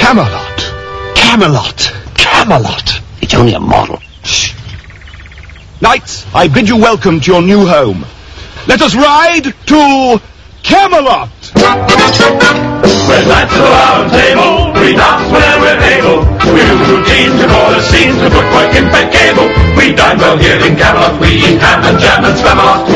Camelot. Camelot. Camelot. It's only a model. Shh. Knights, I bid you welcome to your new home. Let us ride to Camelot. We're knights of the round table, we dance whenever we're able. We do routines to call us scenes to footwork in bed cable. We dine well here in Camelot, we eat ham and jam and Spamalot.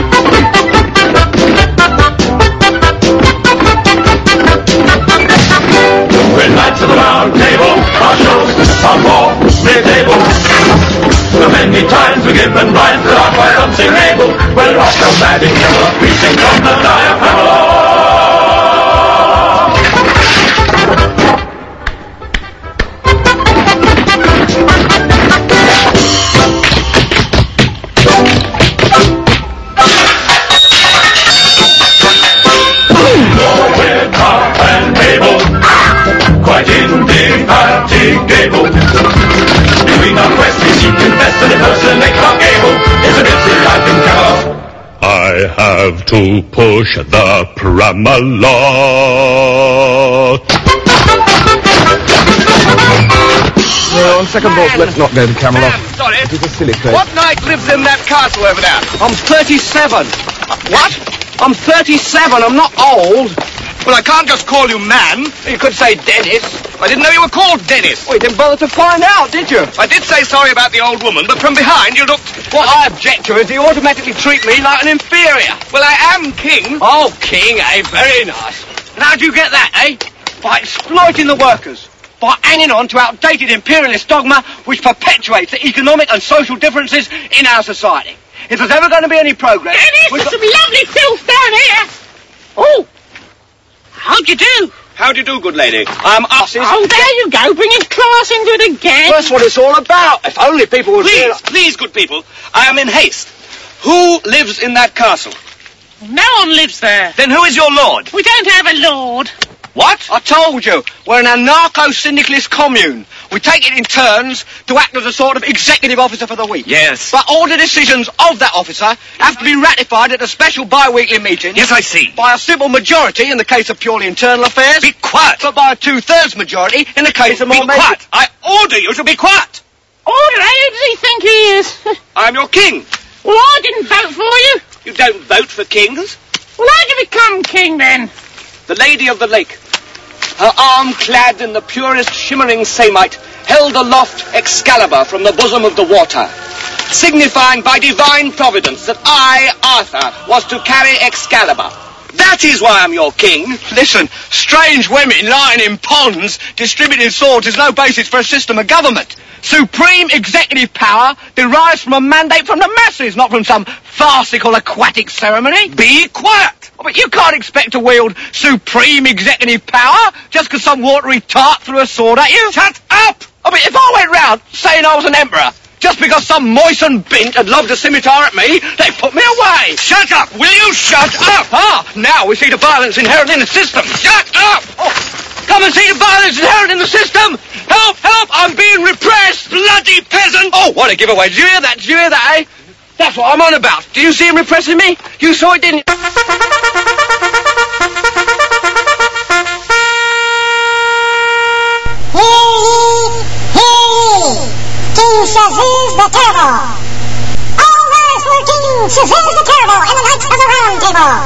We're knights of the round table, our shows are more mid-table. So many times we give and rhymes that are quite unsingable. We're off so mad in Camelot, we sing from the diaphragm. Quite indefatigable. Between our quests we seek confess and impersonate our gable. It's a busy life in Camelot. I have to push the Pramalot. On second thought, let's not go to Camelot. Sorry. It is a silly place. What knight lives in that castle over there? I'm 37. What? I'm 37. I'm not old. Well, I can't just call you man. You could say Dennis. I didn't know you were called Dennis. Well, you didn't bother to find out, did you? I did say sorry about the old woman, but from behind you looked... What I object to is you automatically treat me like an inferior. Well, I am king. Oh, king, eh? Very nice. And how do you get that, eh? By exploiting the workers. By hanging on to outdated imperialist dogma which perpetuates the economic and social differences in our society. If there's ever going to be any progress... Dennis, there's some lovely filth down here. Oh! How'd you do? How do you do, good lady? I'm Arses. Oh, there you go, bringing class into it again. That's what it's all about. If only people would... Please, good people, I am in haste. Who lives in that castle? No one lives there. Then who is your lord? We don't have a lord. What? I told you, we're an anarcho-syndicalist commune. We take it in turns to act as a sort of executive officer for the week. Yes. But all the decisions of that officer have to be ratified at a special bi-weekly meeting. Yes, I see. By a simple majority in the case of purely internal affairs. Be quiet. But by a 2/3 majority in the case of more... Be quiet. I order you to be quiet. Order, who does he think he is? I'm your king. Well, I didn't vote for you. You don't vote for kings? Well, how'd you become king, then? The Lady of the Lake, her arm clad in the purest shimmering samite, held aloft Excalibur from the bosom of the water, signifying by divine providence that I, Arthur, was to carry Excalibur. That is why I'm your king. Listen, strange women lying in ponds distributing swords is no basis for a system of government. Supreme executive power derives from a mandate from the masses, not from some farcical aquatic ceremony. Be quiet! Oh, but you can't expect to wield supreme executive power just because some watery tart threw a sword at you. Shut up! I mean, if I went round saying I was an emperor, just because some moistened bint had lobbed a scimitar at me, they'd put me away. Shut up! Will you shut up? Ah, now we see the violence inherent in the system. Shut up! Oh, come and see the violence inherent in the system! Help! Help! I'm being repressed! Bloody peasant! Oh, what a giveaway. Did you hear that? Did you hear that, eh? That's what I'm on about. Do you see him repressing me? You saw it, didn't you? King Shazuz the Terrible. All rise for King Shazuz the Terrible and the Knights of the Round Table.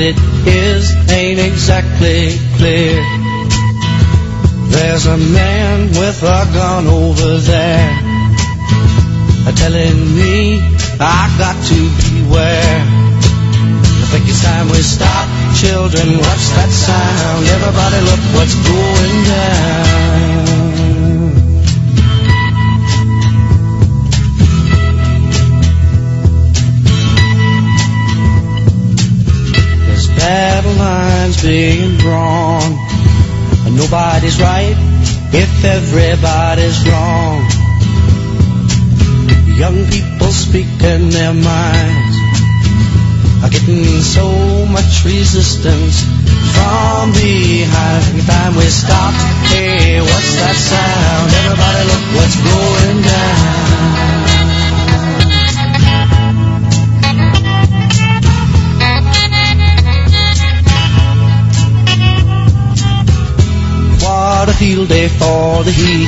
it is ain't exactly clear. There's a man with a gun over there, telling me I got to beware. I think it's time we stop. Children, what's that sound? Everybody look what's going down. There's battle lines being drawn. Nobody's right if everybody's wrong. Young people speaking their minds are getting so much resistance from behind. Every time we stop, hey, what's that sound? Everybody look what's going down. What a field day for the heat.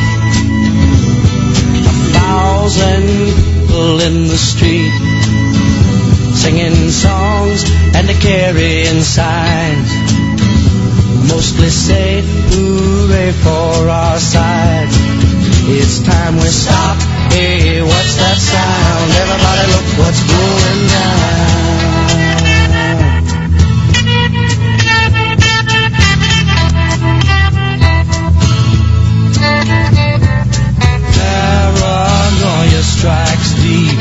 1,000 people in the street, singing songs and carrying signs, mostly say hooray for our side. It's time we stop. Hey, what's that sound? Everybody look what's going down. Paranoia strikes deep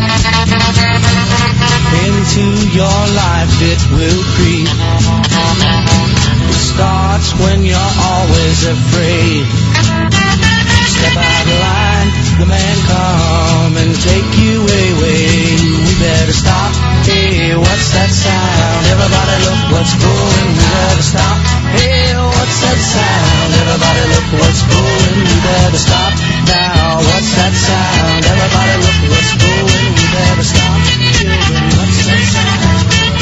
into your life, it will creep. It starts when you're always afraid. Step out of line, the man come and take you away. We better stop. Hey, what's that sound? Everybody look what's going. We better stop. Hey, what's that sound? Everybody look what's going. We better stop now. What's that sound? Everybody look what's going. We better stop. Children, what's that sound?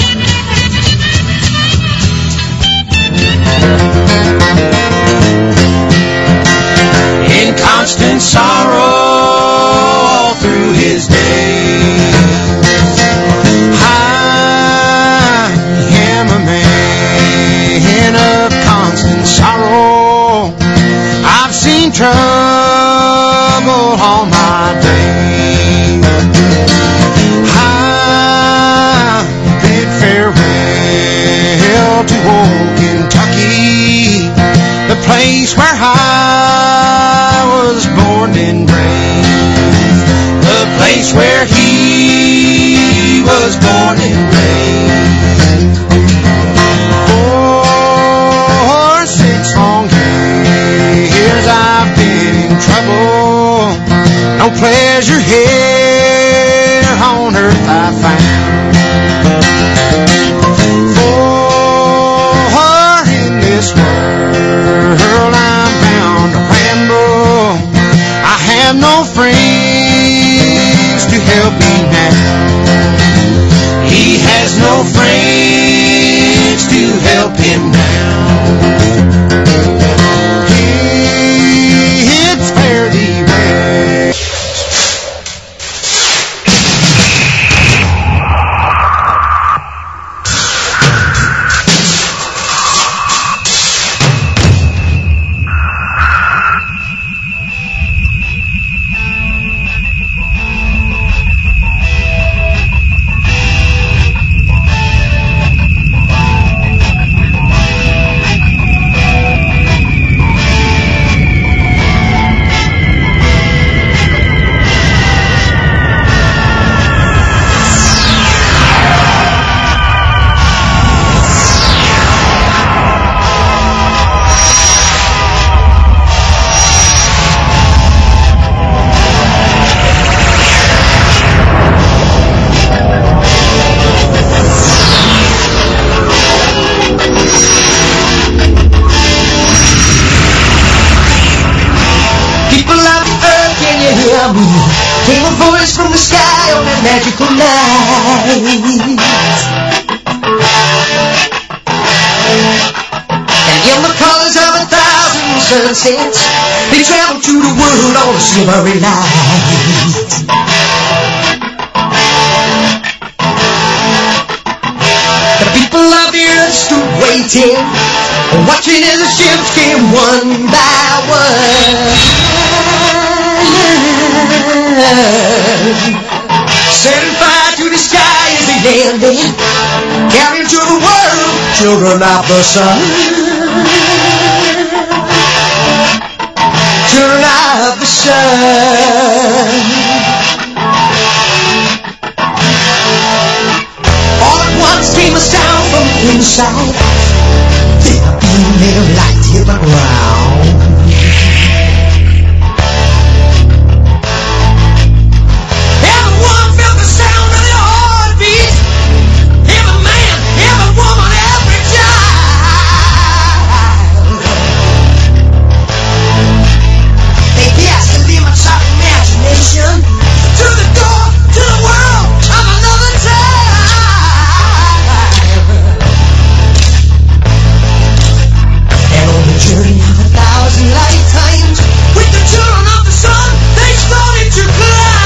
In constant sorrow all through his days, I am a man of constant sorrow. I've seen trouble all my days. I bid farewell to old Kentucky, the place where I was born and raised, the place where he was born and raised. For 6 long years I've been in trouble, no pleasure here on earth I found. For in this world I'm bound to ramble, I have no friends to help me now. He has no friends to help him now. It's fairly well. Came a voice from the sky on that magical night, and in the colors of 1,000 sunsets, they traveled through the world on a silvery light. The people of the earth stood waiting, watching as the ships came one by one. Setting fire to the sky as they landed, carrying to the world children of the sun. Children of the sun. All at once came a sound from the inside. Then a beam of light hit the ground. Everyone felt the sound of their heartbeat. Every man, every woman, every child. They passed the limits of imagination to the door to the world of another time. And on the journey of 1,000 lifetimes, with the children of the sun, they started to climb.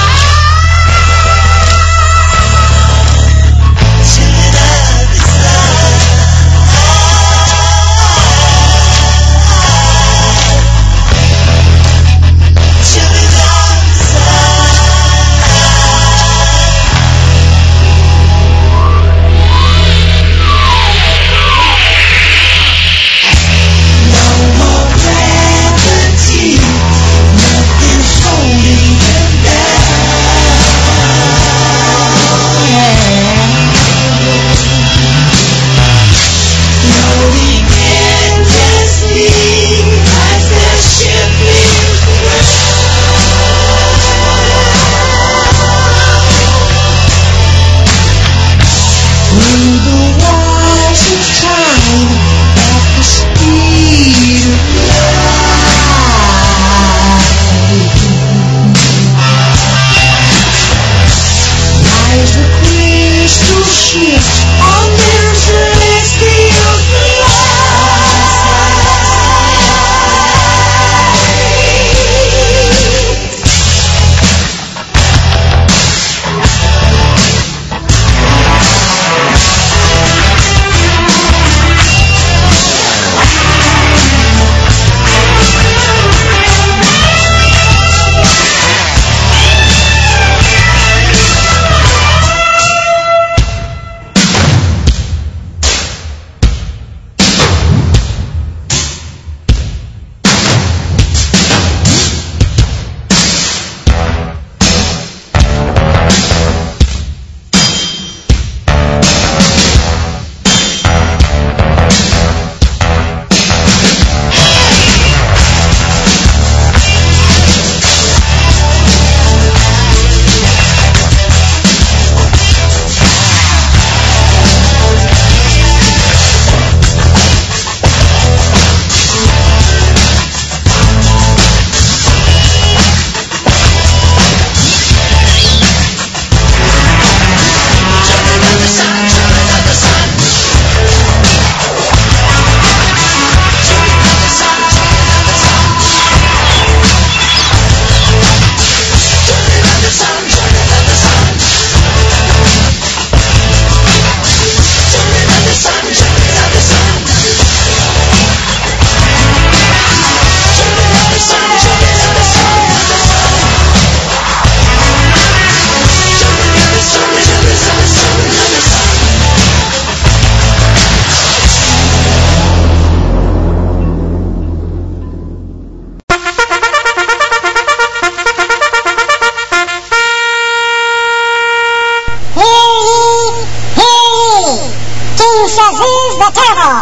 Shazuz the Terrible.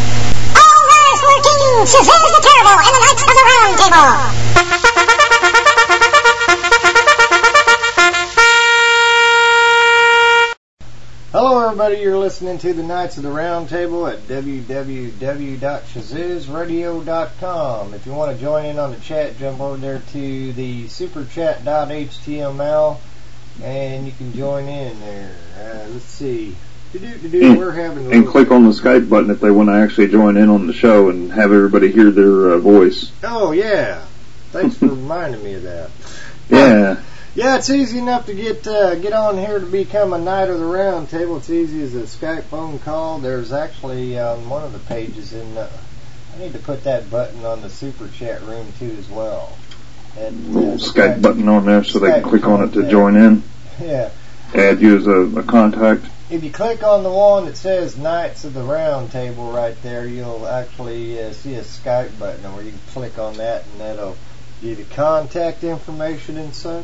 All rise for King Shazuz the Terrible and the Knights of the Round Table. Hello everybody, you're listening to the Knights of the Round Table at www.shazuzradio.com. If you want to join in on the chat, jump over there to the superchat.html and you can join in there. Let's see. We're having and click on the Skype button if they want to actually join in on the show and have everybody hear their voice. Oh, yeah. Thanks for reminding me of that. Yeah. Yeah, it's easy enough to get on here to become a Knight of the Round Table. It's easy as a Skype phone call. There's actually on one of the pages I need to put that button on the super chat room too as well. And, Skype button on there so they can click on it to join in. Yeah. Add you as a contact. If you click on the one that says Knights of the Round Table right there, you'll actually see a Skype button where you can click on that, and that'll give you contact information and such.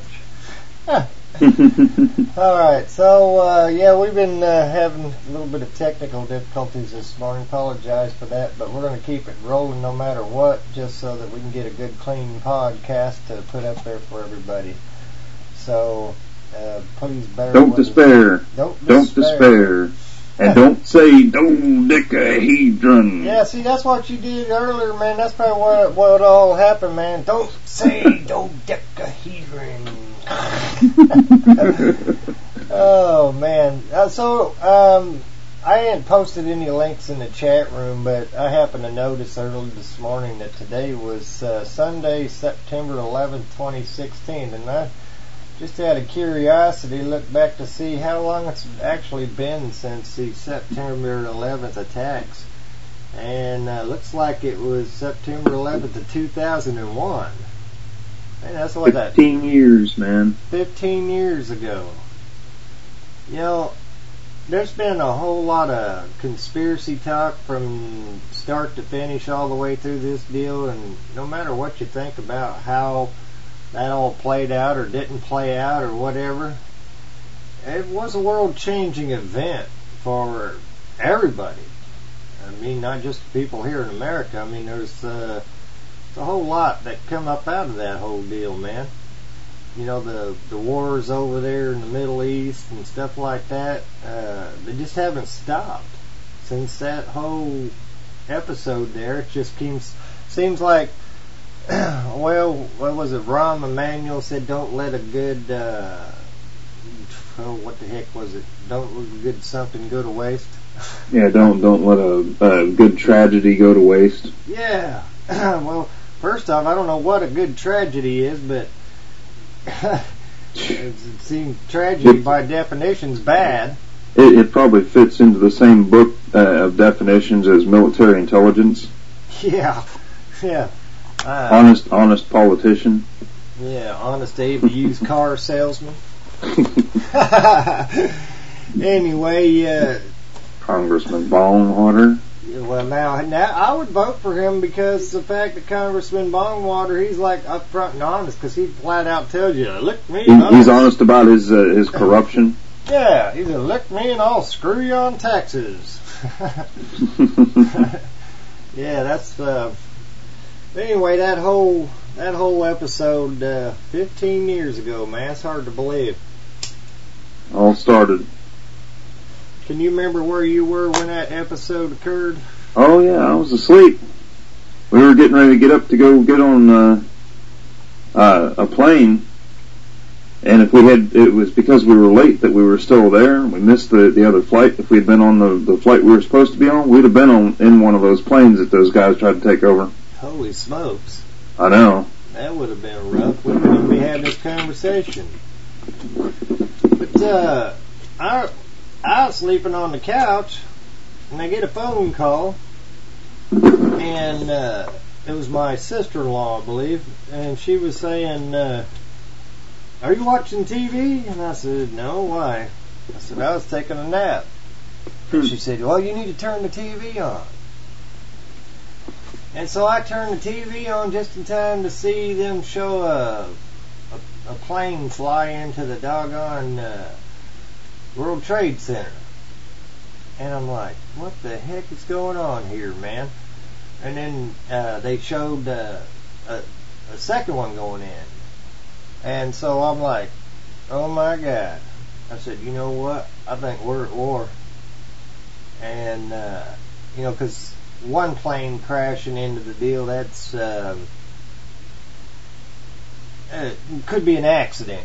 Alright, so yeah, we've been having a little bit of technical difficulties this morning. Apologize for that, but we're going to keep it rolling no matter what, just so that we can get a good clean podcast to put up there for everybody. So please bear with us. Don't despair. And don't say dodecahedron. Yeah, see, that's what you did earlier, man. That's probably what all happened, man. Don't say dodecahedron. Oh, man. I hadn't posted any links in the chat room, but I happened to notice early this morning that today was Sunday, September 11th, 2016, and I just out of curiosity looked back to see how long it's actually been since the September 11th attacks, and looks like it was September 11th of 2001. Man, that's what 15 years, man. 15 years ago. You know, there's been a whole lot of conspiracy talk from start to finish all the way through this deal, and no matter what you think about how that all played out or didn't play out or whatever, it was a world-changing event for everybody. I mean, not just the people here in America. I mean, there's a whole lot that come up out of that whole deal, man. You know, the wars over there in the Middle East and stuff like that, they just haven't stopped since that whole episode there. It just seems like, well, what was it? Rahm Emanuel said, "Don't let a good, what the heck was it? Don't let a good something go to waste." Yeah, don't let a good tragedy go to waste. Yeah. Well, first off, I don't know what a good tragedy is, but it seems tragedy by definition is bad. It probably fits into the same book of definitions as military intelligence. Yeah. Honest politician. Yeah, honest Abe, used car salesman. Anyway, Congressman Bongwater. Well, now I would vote for him because the fact that Congressman Bongwater, he's like upfront and honest, because he flat out tells you, "Lick me." He's honest about his corruption. Yeah, he's a lick me and I'll screw you on taxes. Yeah, that's. Anyway, that whole episode 15 years ago, man, it's hard to believe. All started. Can you remember where you were when that episode occurred? Oh yeah, I was asleep. We were getting ready to get up to go get on a plane, and it was because we were late that we were still there. We missed the other flight. If we'd been on the flight we were supposed to be on, we'd have been in one of those planes that those guys tried to take over. Holy smokes! I know. That would have been rough. We wouldn't be having this conversation. But I was sleeping on the couch, and I get a phone call, and it was my sister-in-law, I believe, and she was saying, "Are you watching TV?" And I said, "No, why?" I said, "I was taking a nap." And she said, "Well, you need to turn the TV on." And so I turned the TV on just in time to see them show a plane fly into the doggone World Trade Center. And I'm like, what the heck is going on here, man? And then they showed a second one going in. And so I'm like, oh my God. I said, you know what? I think we're at war. And, because one plane crashing into the deal, that's it could be an accident,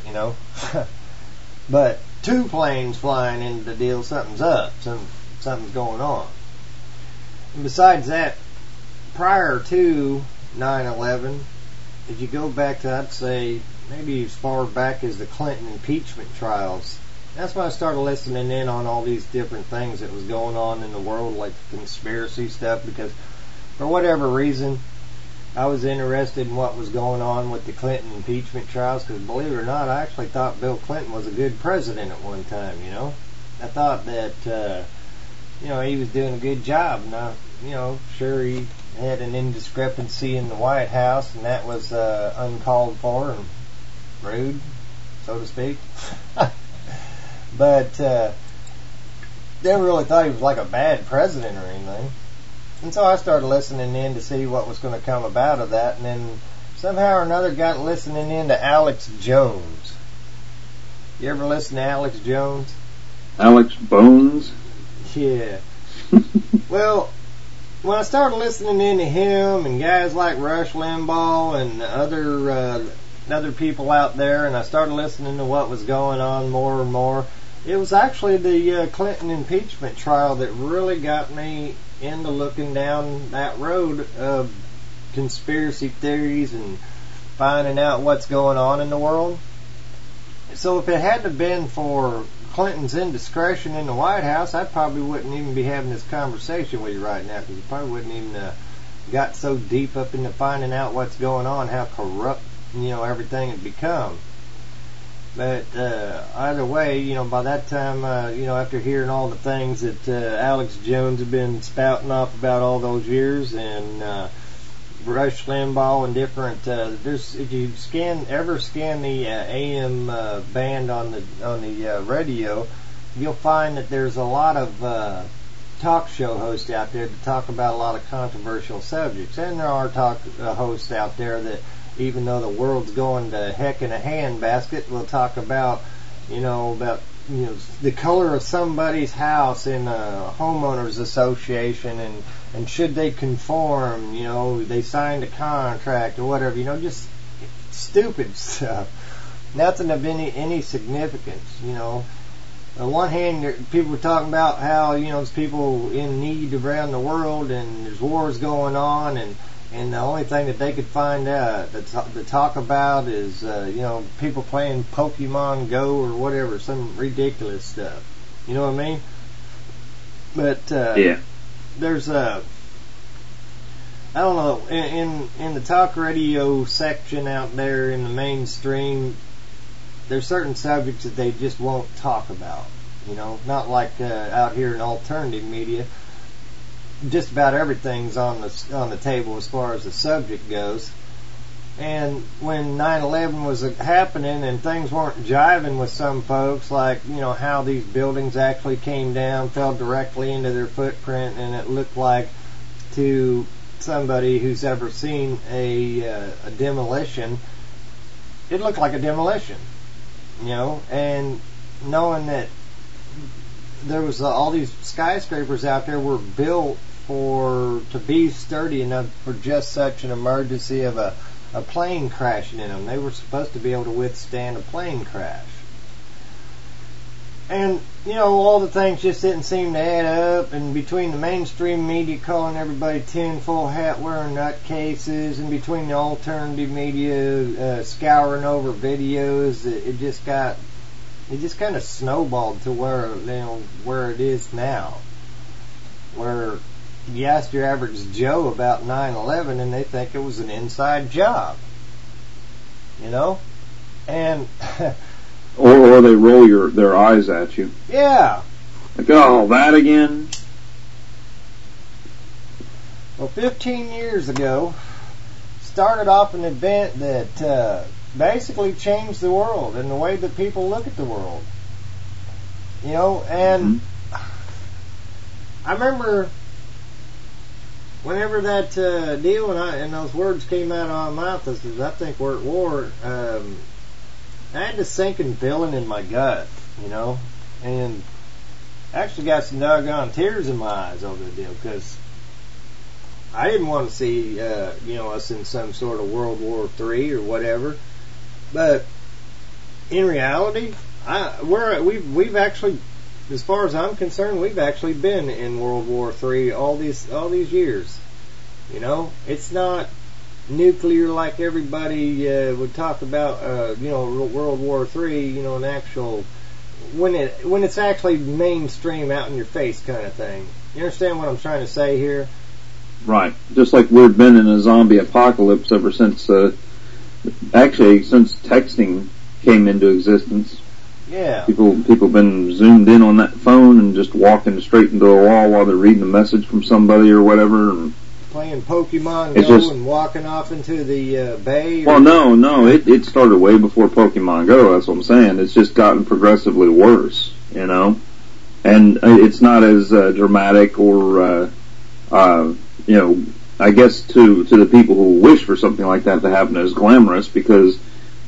but two planes flying into the deal, something's up, something's going on. And besides that, prior to 9/11, if you go back to, I'd say, maybe as far back as the Clinton impeachment trials. That's when I started listening in on all these different things that was going on in the world, like the conspiracy stuff, because for whatever reason, I was interested in what was going on with the Clinton impeachment trials, because believe it or not, I actually thought Bill Clinton was a good president at one time, you know. I thought that, he was doing a good job. Now, sure, he had an indiscrepancy in the White House, and that was uncalled for and rude, so to speak. But never really thought he was like a bad president or anything. And so I started listening in to see what was going to come about of that, and then somehow or another got listening in to Alex Jones. You ever listen to Alex Jones? Alex Bones? Yeah. Well, when I started listening in to him and guys like Rush Limbaugh and other people out there, and I started listening to what was going on more and more, it was actually the Clinton impeachment trial that really got me into looking down that road of conspiracy theories and finding out what's going on in the world. So if it hadn't been for Clinton's indiscretion in the White House, I probably wouldn't even be having this conversation with you right now, because you probably wouldn't even got so deep up into finding out what's going on, how corrupt everything had become. But either way, by that time, after hearing all the things that Alex Jones had been spouting off about all those years, and Rush Limbaugh and different, if you ever scan the AM band on the radio, you'll find that there's a lot of talk show hosts out there that talk about a lot of controversial subjects, and there are talk hosts out there that, even though the world's going to heck in a handbasket, we'll talk about, the color of somebody's house in a homeowners association, and should they conform, they signed a contract or whatever, just stupid stuff. Nothing of any significance, On one hand, people were talking about how, there's people in need around the world, and there's wars going on, and the only thing that they could find out to talk about is, people playing Pokemon Go or whatever, some ridiculous stuff. You know what I mean? But yeah, there's I don't know, in the talk radio section out there in the mainstream, there's certain subjects that they just won't talk about. Not like out here in alternative media. Just about everything's on the table as far as the subject goes. And when 9/11 was happening and things weren't jiving with some folks, like how these buildings actually came down, fell directly into their footprint, and it looked like, to somebody who's ever seen a demolition, it looked like a demolition, and knowing that there was all these skyscrapers out there were built to be sturdy enough for just such an emergency of a plane crashing in them. They were supposed to be able to withstand a plane crash. And, all the things just didn't seem to add up, and between the mainstream media calling everybody tinfoil hat wearing nutcases, and between the alternative media scouring over videos, it just kind of snowballed to where it is now, where you ask your average Joe about 9/11 and they think it was an inside job, and or they roll their eyes at you. Yeah. Like, oh, that again? Well, 15 years ago, started off an event that basically changed the world and the way that people look at the world. And I remember whenever that deal and those words came out of my mouth, as I think we're at war, I had this sinking feeling in my gut, and actually got some doggone tears in my eyes over the deal, because I didn't want to see, us in some sort of World War III or whatever. But in reality, we've actually, as far as I'm concerned, we've actually been in World War III all these years. It's not nuclear like everybody would talk about, World War III, an actual, when it's actually mainstream out in your face kind of thing. You understand what I'm trying to say here? Right. Just like we've been in a zombie apocalypse ever since, since texting came into existence. Yeah. People been zoomed in on that phone and just walking straight into a wall while they're reading a message from somebody or whatever. And playing Pokemon Go and walking off into the bay. Well, no, it started way before Pokemon Go. That's what I'm saying. It's just gotten progressively worse, and it's not as dramatic or, I guess to the people who wish for something like that to happen as glamorous, because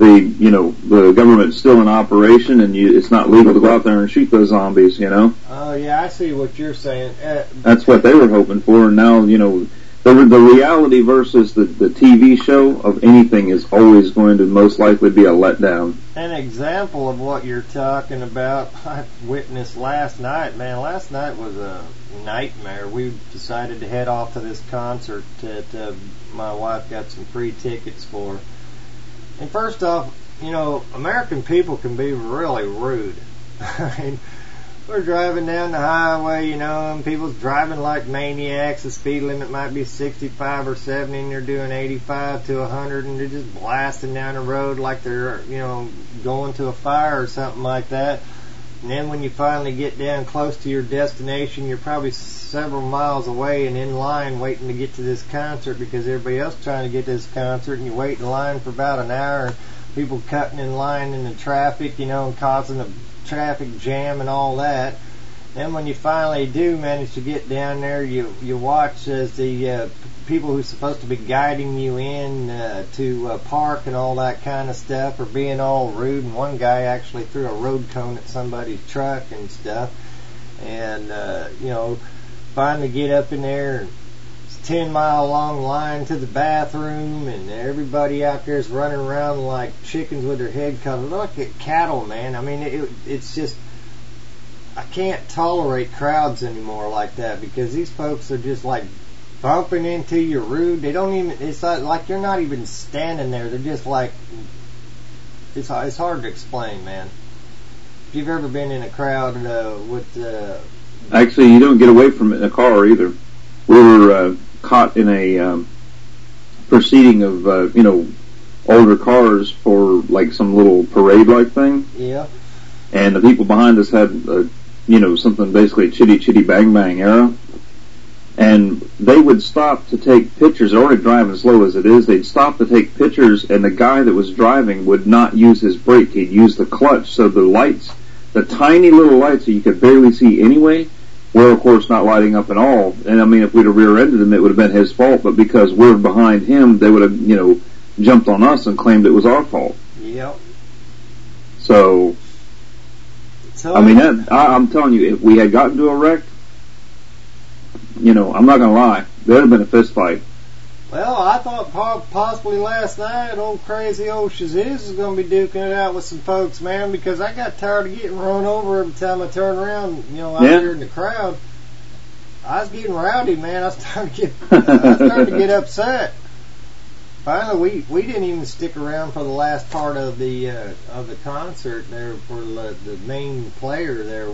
the government's still in operation, and it's not legal to go out there and shoot those zombies, Oh, yeah, I see what you're saying. That's what they were hoping for, and now, the reality versus the TV show of anything is always going to most likely be a letdown. An example of what you're talking about, I witnessed last night. Man, last night was a nightmare. We decided to head off to this concert that my wife got some free tickets for. And first off, American people can be really rude. I mean, we're driving down the highway, and people's driving like maniacs. The speed limit might be 65 or 70, and they're doing 85 to 100, and they're just blasting down the road like they're, going to a fire or something like that. And then when you finally get down close to your destination, you're probably several miles away and in line waiting to get to this concert because everybody else is trying to get to this concert, and you wait in line for about an hour, and people cutting in line in the traffic, and causing a traffic jam and all that. Then when you finally do manage to get down there, you watch as the people who's supposed to be guiding you in to park and all that kind of stuff are being all rude, and one guy actually threw a road cone at somebody's truck and stuff. And finally get up in there, and it's a 10-mile long line to the bathroom, and everybody out there is running around like chickens with their head cut. Look at cattle, man. I mean, it's just, I can't tolerate crowds anymore like that, because these folks are just like bumping into you rude. They don't even, it's like you're not even standing there. They're just like, it's hard to explain, man. If you've ever been in a crowd with Actually, you don't get away from it in a car either. We were caught in a proceeding of older cars for like some little parade-like thing. Yeah. And the people behind us had something basically chitty chitty bang bang era. And they would stop to take pictures. They're already driving slow as it is. They'd stop to take pictures, and the guy that was driving would not use his brake. He'd use the clutch. So the lights, the tiny little lights that you could barely see anyway, were of course not lighting up at all. And I mean, if we'd have rear-ended him, it would have been his fault. But because we're behind him, they would have, jumped on us and claimed it was our fault. Yep. So I mean, I'm telling you, if we had gotten to a wreck, I'm not gonna lie, there'd have been a fist fight. Well, I thought possibly last night crazy old Shaziz is going to be duking it out with some folks, man, because I got tired of getting run over every time I turned around, out here in the crowd. I was getting rowdy, man. I was starting to get upset. Finally, we didn't even stick around for the last part of the concert there for the main player there.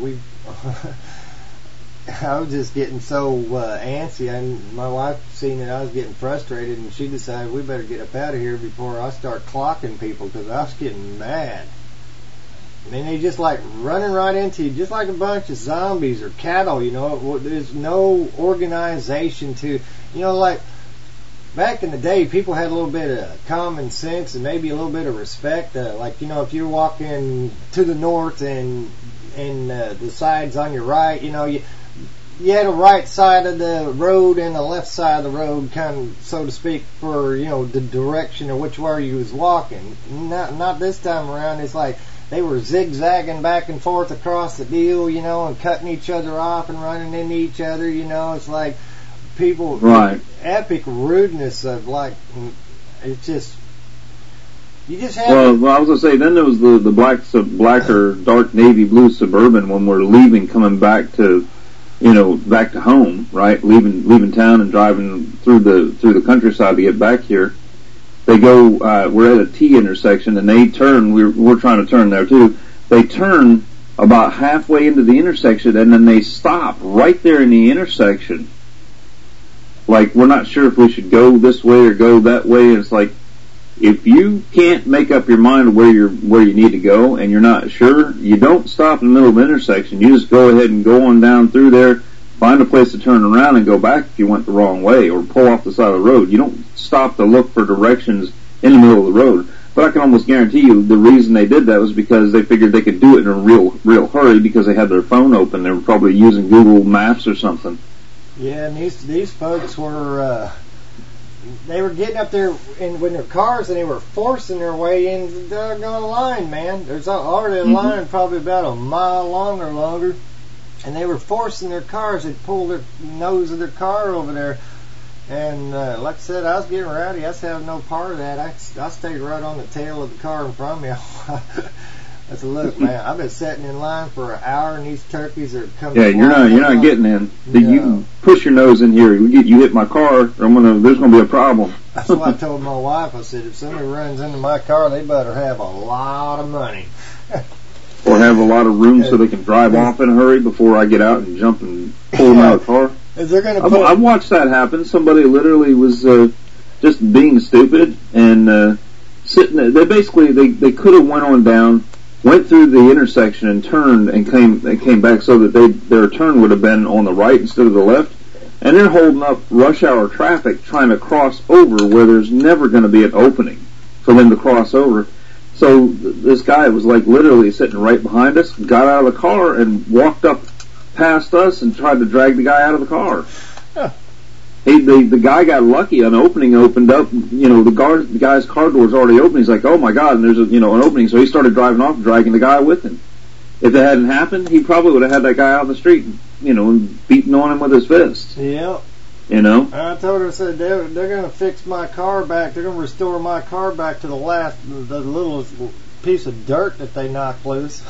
I was just getting so antsy, and my wife seen that I was getting frustrated, and she decided we better get up out of here before I start clocking people, because I was getting mad. I mean, they just like running right into you, just like a bunch of zombies or cattle, There's no organization to, like back in the day, people had a little bit of common sense and maybe a little bit of respect. If you're walking to the north and the sides on your right, you had a right side of the road and the left side of the road, kind of, so to speak, for, the direction of which way you was walking. Not this time around. It's like they were zigzagging back and forth across the deal, and cutting each other off and running into each other, It's like people, right. Epic rudeness of it's just, you just have. Well, I was gonna say, then there was the black or dark navy blue Suburban when we're leaving, coming back to, back to home, right? Leaving town and driving through the countryside to get back here. they go, we're at a T intersection, and they turn, we're trying to turn there too, they turn about halfway into the intersection, and then they stop right there in the intersection. Like, we're not sure if we should go this way or go that way. It's like, if you can't make up your mind where you need to go, and you're not sure, you don't stop in the middle of the intersection. You just go ahead and go on down through there, find a place to turn around and go back if you went the wrong way, or pull off the side of the road. You don't stop to look for directions in the middle of the road. But I can almost guarantee you the reason they did that was because they figured they could do it in a real hurry because they had their phone open. They were probably using Google Maps or something. Yeah, and these folks were they were getting up there with their cars, and they were forcing their way in the doggone line, man. There's already a line probably about a mile long or longer, and they were forcing their cars. They'd pull their nose of their car over there. And like I said, I was getting rowdy. I said, I have no part of that. I stayed right on the tail of the car in front of me. I said, look, man, I've been sitting in line for an hour, and these turkeys are coming. Yeah, you're not getting in. No. You can push your nose in here. You hit my car, there's gonna be a problem. That's what I told my wife. I said, if somebody runs into my car, they better have a lot of money. Or have a lot of room so they can drive off in a hurry before I get out and jump and pull them out of the car. I watched that happen. Somebody literally was just being stupid and sitting there. They could have went on down, went through the intersection and turned and came back so that their turn would have been on the right instead of the left. And they're holding up rush hour traffic trying to cross over where there's never going to be an opening for them to cross over. So this guy was like literally sitting right behind us, got out of the car and walked up past us and tried to drag the guy out of the car. Huh. The guy got lucky. An opening opened up. The guy's car door's already open. He's like, oh my God, and there's an opening. So he started driving off, dragging the guy with him. If that hadn't happened, he probably would have had that guy out in the street, and beating on him with his fists. Yeah. I told her, I said, they're going to fix my car back. They're going to restore my car back to the littlest piece of dirt that they knocked loose.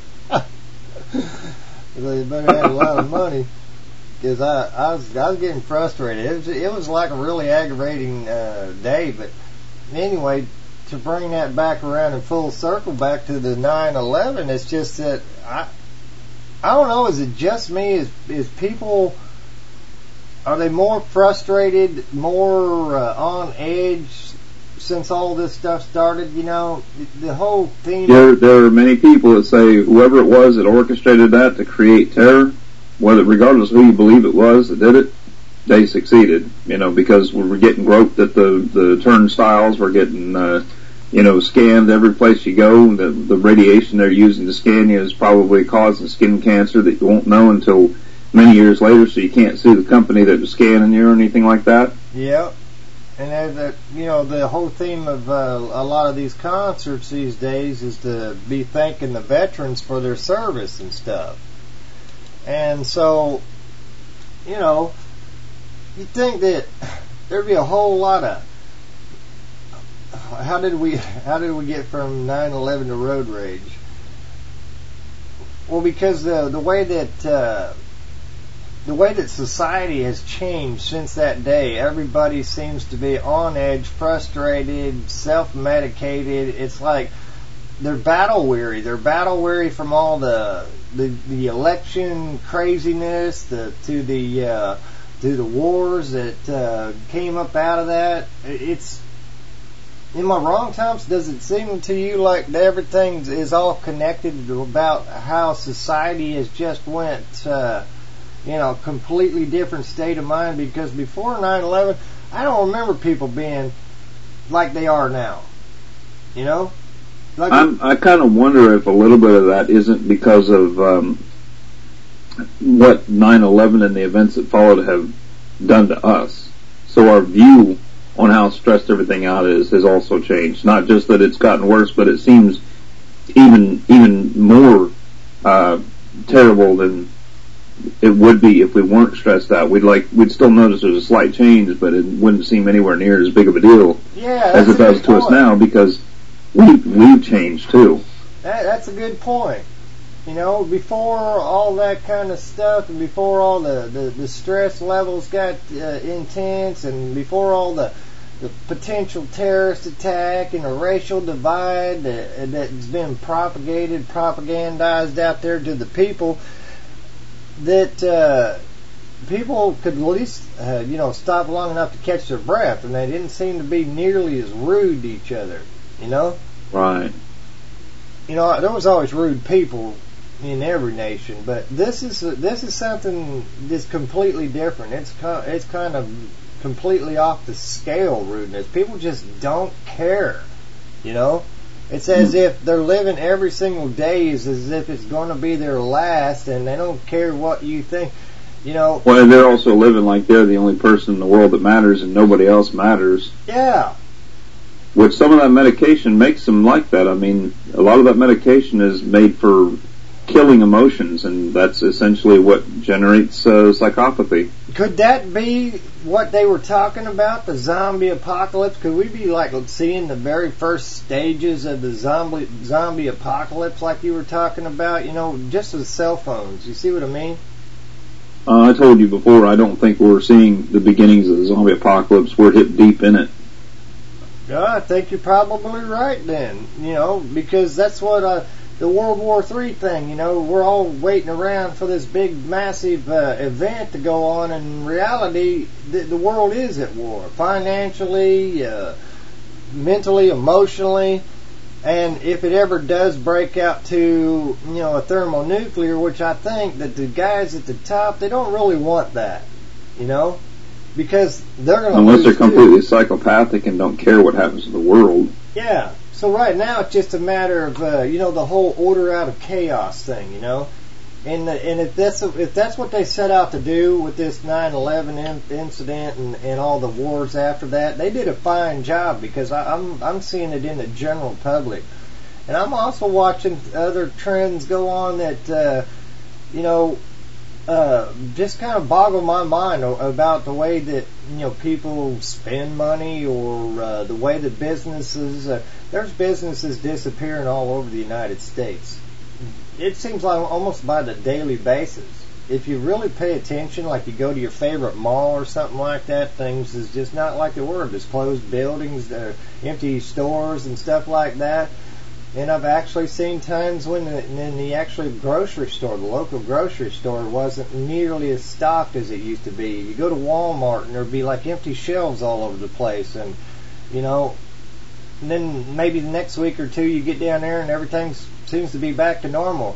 They better have a lot of money, because I was getting frustrated. It was like a really aggravating day. But anyway, to bring that back around in full circle back to the 9/11, it's just that I don't know. Is it just me? Is people, are they more frustrated, more on edge since all this stuff started? The whole theme. There are many people that say whoever it was that orchestrated that to create terror, regardless of who you believe it was that did it, they succeeded. Because we were getting groped at the turnstiles, we're getting scanned every place you go. The radiation they're using to scan you is probably causing skin cancer that you won't know until many years later, so you can't sue the company that was scanning you or anything like that. Yeah. And the whole theme of a lot of these concerts these days is to be thanking the veterans for their service and stuff. And so, you'd think that there'd be a whole lot of, how did we get from 9/11 to road rage? Well, because the way that society has changed since that day, everybody seems to be on edge, frustrated, self-medicated. It's like they're battle weary. They're battle weary from all the election craziness, to the wars that came up out of that. It's, in my wrong, Thomas, does it seem to you like everything is all connected about how society has just went completely different state of mind? Because before 9/11, I don't remember people being like they are now. I kind of wonder if a little bit of that isn't because of what 9/11 and the events that followed have done to us. So our view on how stressed everything out has also changed. Not just that it's gotten worse, but it seems even more terrible than it would be if we weren't stressed out. We'd still notice there's a slight change, but it wouldn't seem anywhere near as big of a deal as it does to us now, because we've changed too. That's a good point. Before all that kind of stuff, and before all the stress levels got intense, and before all the the potential terrorist attack and a racial divide that's been propagandized out there to the people, that people could at least, stop long enough to catch their breath, and they didn't seem to be nearly as rude to each other, Right. There was always rude people in every nation, but this is something that's completely different. It's kind of completely off the scale rudeness. People just don't care, It's as if they're living every single day as if it's going to be their last, and they don't care what you think, Well, and they're also living like they're the only person in the world that matters and nobody else matters. Yeah. Which some of that medication makes them like that. I mean, a lot of that medication is made for killing emotions, and that's essentially what generates psychopathy. Could that be what they were talking about, the zombie apocalypse? Could we be like seeing the very first stages of the zombie apocalypse like you were talking about, just with cell phones? You see what I mean? I told you before, I don't think we're seeing the beginnings of the zombie apocalypse. We're hit deep in it. Yeah, I think you're probably right then, because that's what the World War III thing, we're all waiting around for this big, massive event to go on, and in reality, the world is at war, financially, mentally, emotionally, and if it ever does break out to, a thermonuclear, which I think that the guys at the top, they don't really want that, because they're going to unless they're completely psychopathic and don't care what happens to the world. Yeah. So right now it's just a matter of the whole order out of chaos thing, and if that's what they set out to do with this 9/11 incident and all the wars after that, they did a fine job, because I'm seeing it in the general public, and I'm also watching other trends go on that just kind of boggle my mind about the way that people spend money, or the way that businesses. There's businesses disappearing all over the United States. It seems like almost by the daily basis. If you really pay attention, like you go to your favorite mall or something like that, things is just not like they were. There's closed buildings, empty stores and stuff like that. And I've actually seen times when the actual grocery store, the local grocery store, wasn't nearly as stocked as it used to be. You go to Walmart and there'd be like empty shelves all over the place, and and then maybe the next week or two you get down there and everything seems to be back to normal.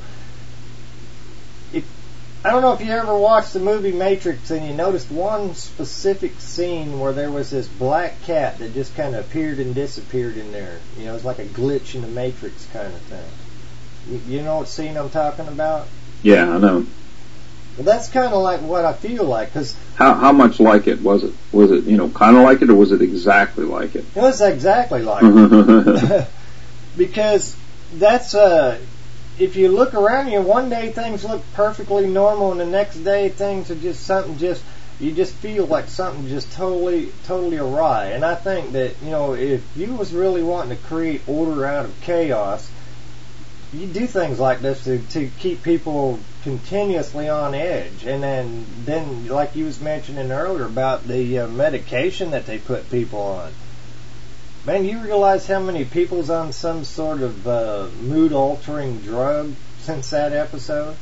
I don't know if you ever watched the movie Matrix and you noticed one specific scene where there was this black cat that just kind of appeared and disappeared in there. It was like a glitch in the Matrix kind of thing. You know what scene I'm talking about? Yeah, I know. Well, that's kind of like what I feel like. Cause how much like it was it? Was it, kind of like it, or was it exactly like it? It was exactly like it. Because that's... if you look around you, one day things look perfectly normal, and the next day things are just you just feel like something just totally awry. And I think that, if you was really wanting to create order out of chaos, you do things like this to keep people continuously on edge. And then like you was mentioning earlier about the medication that they put people on. Man, you realize how many people's on some sort of mood-altering drug since that episode?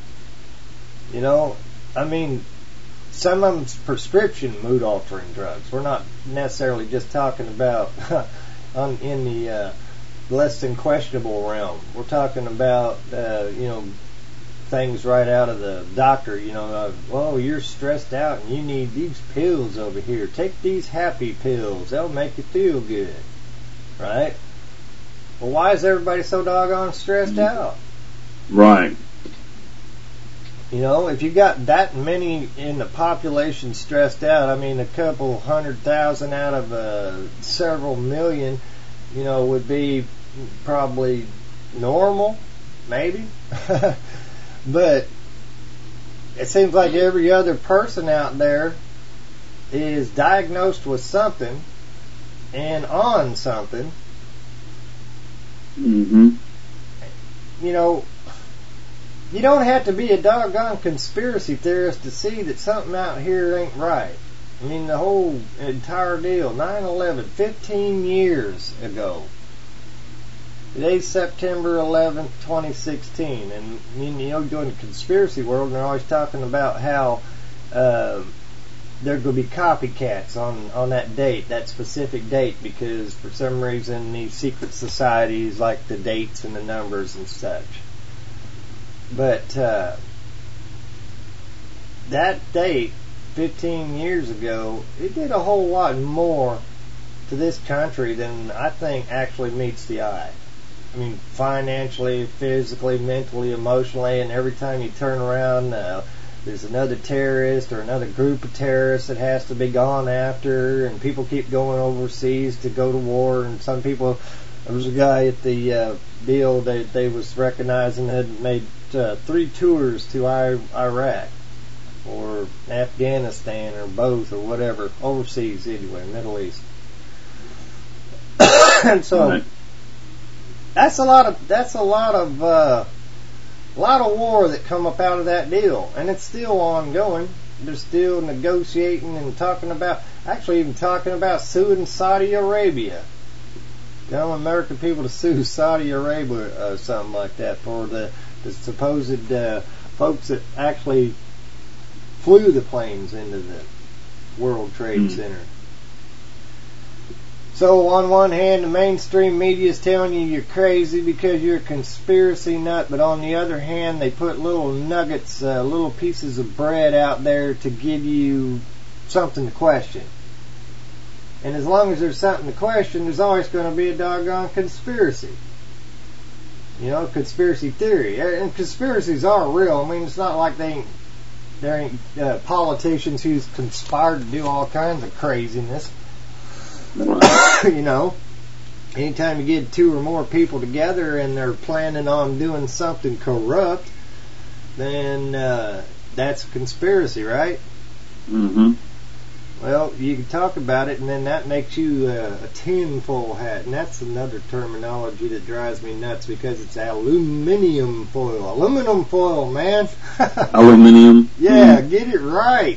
I mean, some of them's prescription mood-altering drugs. We're not necessarily just talking about in the less than questionable realm. We're talking about, things right out of the doctor. You're stressed out and you need these pills over here. Take these happy pills. They'll make you feel good. Right? Well, why is everybody so doggone stressed out? Right. If you got that many in the population stressed out, I mean, a couple 100,000 out of several million, would be probably normal, maybe. But it seems like every other person out there is diagnosed with something and on something. Mm-hmm. You don't have to be a doggone conspiracy theorist to see that something out here ain't right. I mean, the whole entire deal. 9/11, 15 years ago. Today's September 11th, 2016. And, you know, during the conspiracy world, they're always talking about how there could be copycats on that date, that specific date, because for some reason these secret societies like the dates and the numbers and such. But that date, 15 years ago, it did a whole lot more to this country than I think actually meets the eye. I mean, financially, physically, mentally, emotionally, and every time you turn around, there's another terrorist or another group of terrorists that has to be gone after, and people keep going overseas to go to war, and some people, there was a guy at the deal that they was recognizing had made 3 tours to Iraq or Afghanistan or both or whatever, overseas anyway, Middle East. And so that's a lot of war that come up out of that deal, and it's still ongoing. They're still negotiating and talking about suing Saudi Arabia. Telling American people to sue Saudi Arabia or something like that for the supposed folks that actually flew the planes into the World Trade Center. So on one hand, the mainstream media is telling you you're crazy because you're a conspiracy nut, but on the other hand, they put little nuggets, little pieces of bread out there to give you something to question. And as long as there's something to question, there's always going to be a doggone conspiracy. You know, conspiracy theory. And conspiracies are real. I mean, it's not like there ain't politicians who's conspired to do all kinds of craziness. You know, anytime you get 2 or more people together and they're planning on doing something corrupt, then that's a conspiracy, right? Mm-hmm. Well, you can talk about it, and then that makes you a tinfoil hat, and that's another terminology that drives me nuts because it's aluminum foil. Aluminum foil, man. Aluminium. Yeah, get it right.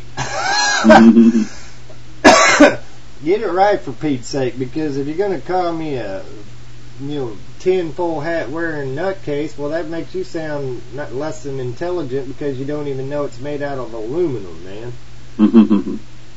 Get it right, for Pete's sake, because if you're going to call me a tinfoil hat wearing nutcase, well, that makes you sound not less than intelligent because you don't even know it's made out of aluminum, man.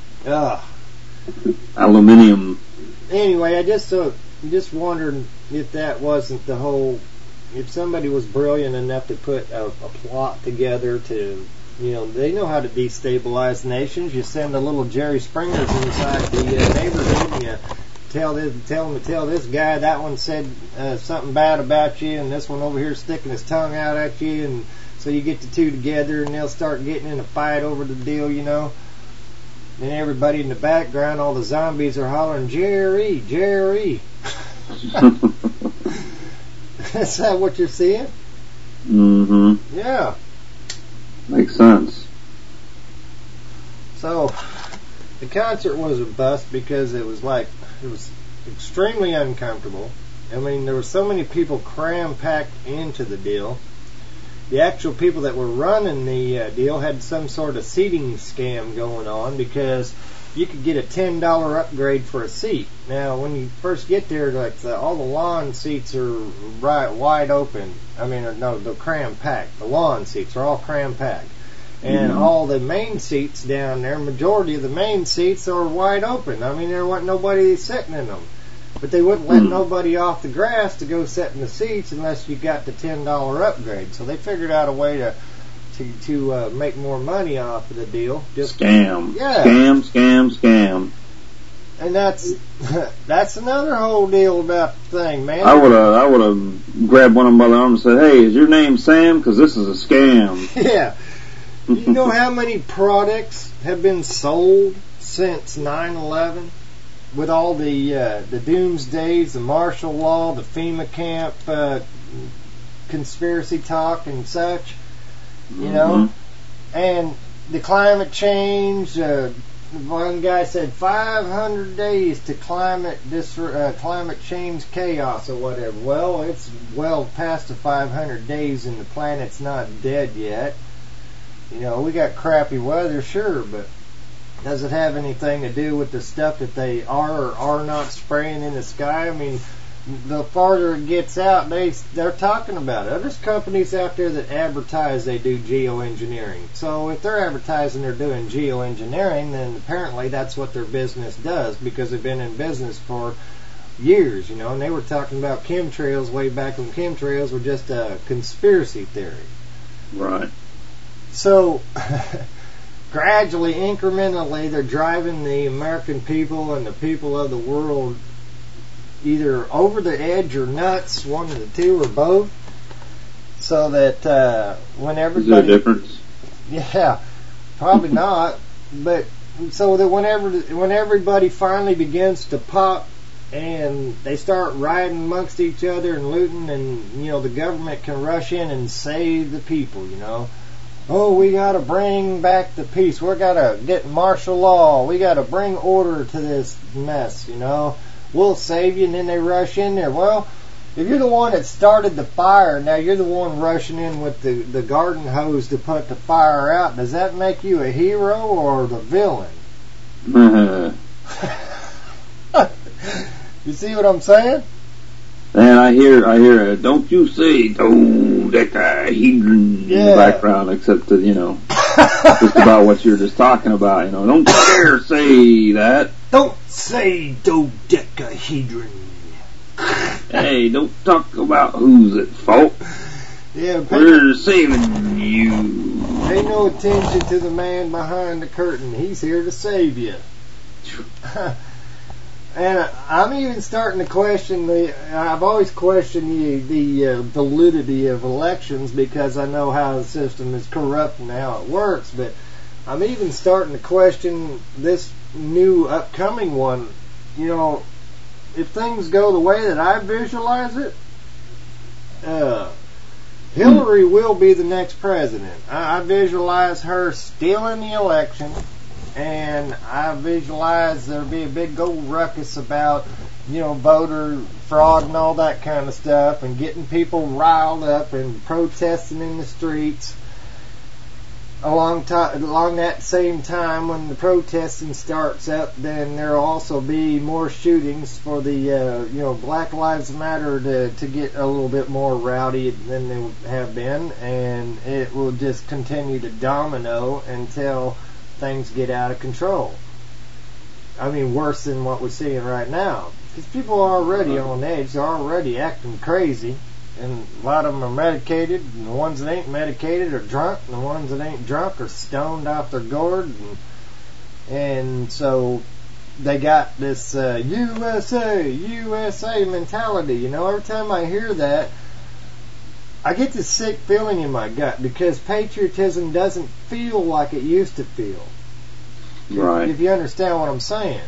Aluminium. Anyway, I just wondered if that wasn't the whole. If somebody was brilliant enough to put a plot together to, they know how to destabilize nations. You send the little Jerry Springers inside the neighborhood, and you tell them to tell this guy that one said something bad about you, and this one over here sticking his tongue out at you, and so you get the two together, and they'll start getting in a fight over the deal, And everybody in the background, all the zombies are hollering, "Jerry, Jerry." Is that what you're seeing? Mm-hmm. Yeah. Makes sense. So, the concert was a bust because it was extremely uncomfortable. I mean, there were so many people cram-packed into the deal. The actual people that were running the deal had some sort of seating scam going on because you could get a $10 upgrade for a seat. Now, when you first get there, all the lawn seats are wide open. I mean, no, they're cram-packed. The lawn seats are all cram-packed. And all the main seats down there, majority of the main seats are wide open. I mean, there wasn't nobody sitting in them. But they wouldn't let nobody off the grass to go sit in the seats unless you got the $10 upgrade. So they figured out a way to make more money off of the deal. Scam. Yeah. Scam. And that's another whole deal about the thing, man. I would have grabbed one of them by the arm and said, "Hey, is your name Sam? Because this is a scam." Yeah. You know how many products have been sold since 9/11? With all the doomsdays, the martial law, the FEMA camp conspiracy talk and such, and the climate change. One guy said 500 days to climate change chaos or whatever. Well, it's well past the 500 days and the planet's not dead yet. We got crappy weather, sure, but Does it have anything to do with the stuff that they are or are not spraying in the sky? I mean, the farther it gets out, they're talking about it. There's companies out there that advertise they do geoengineering. So if they're advertising they're doing geoengineering, then apparently that's what their business does, because they've been in business for years, you know. And they were talking about chemtrails way back when chemtrails were just a conspiracy theory. Right. So gradually, incrementally, they're driving the American people and the people of the world either over the edge or nuts, one of the two or both, so that when everybody... Is there a difference? Yeah, probably not. But so that when everybody finally begins to pop and they start riding amongst each other and looting, and you know the government can rush in and save the people, you know. Oh, we got to bring back the peace. We got to get martial law. We got to bring order to this mess, you know. We'll save you, and then they rush in there. Well, if you're the one that started the fire, now you're the one rushing in with the garden hose to put the fire out. Does that make you a hero or the villain? You see what I'm saying? And I hear don't you say dodecahedron in the background, except that, you know, just about what you're just talking about, you know. Don't dare say that. Don't say dodecahedron. Hey, don't talk about who's at fault. Yeah, we're saving you. Pay no attention to the man behind the curtain. He's here to save you. And I'm even starting to question I've always questioned the validity of elections, because I know how the system is corrupt and how it works, but I'm even starting to question this new upcoming one. You know, if things go the way that I visualize it, Hillary will be the next president. I visualize her stealing the election, and I visualize there'll be a big old ruckus about, you know, voter fraud and all that kind of stuff, and getting people riled up and protesting in the streets. Along that same time, when the protesting starts up, then there'll also be more shootings for the Black Lives Matter to get a little bit more rowdy than they have been, and it will just continue to domino until things get out of control. I mean, worse than what we're seeing right now, because people are already on edge. They're already acting crazy. And a lot of them are medicated, and the ones that ain't medicated are drunk, and the ones that ain't drunk are stoned off their gourd, and so they got this USA mentality. You know, every time I hear that, I get this sick feeling in my gut, because patriotism doesn't feel like it used to feel. Right. If you understand what I'm saying.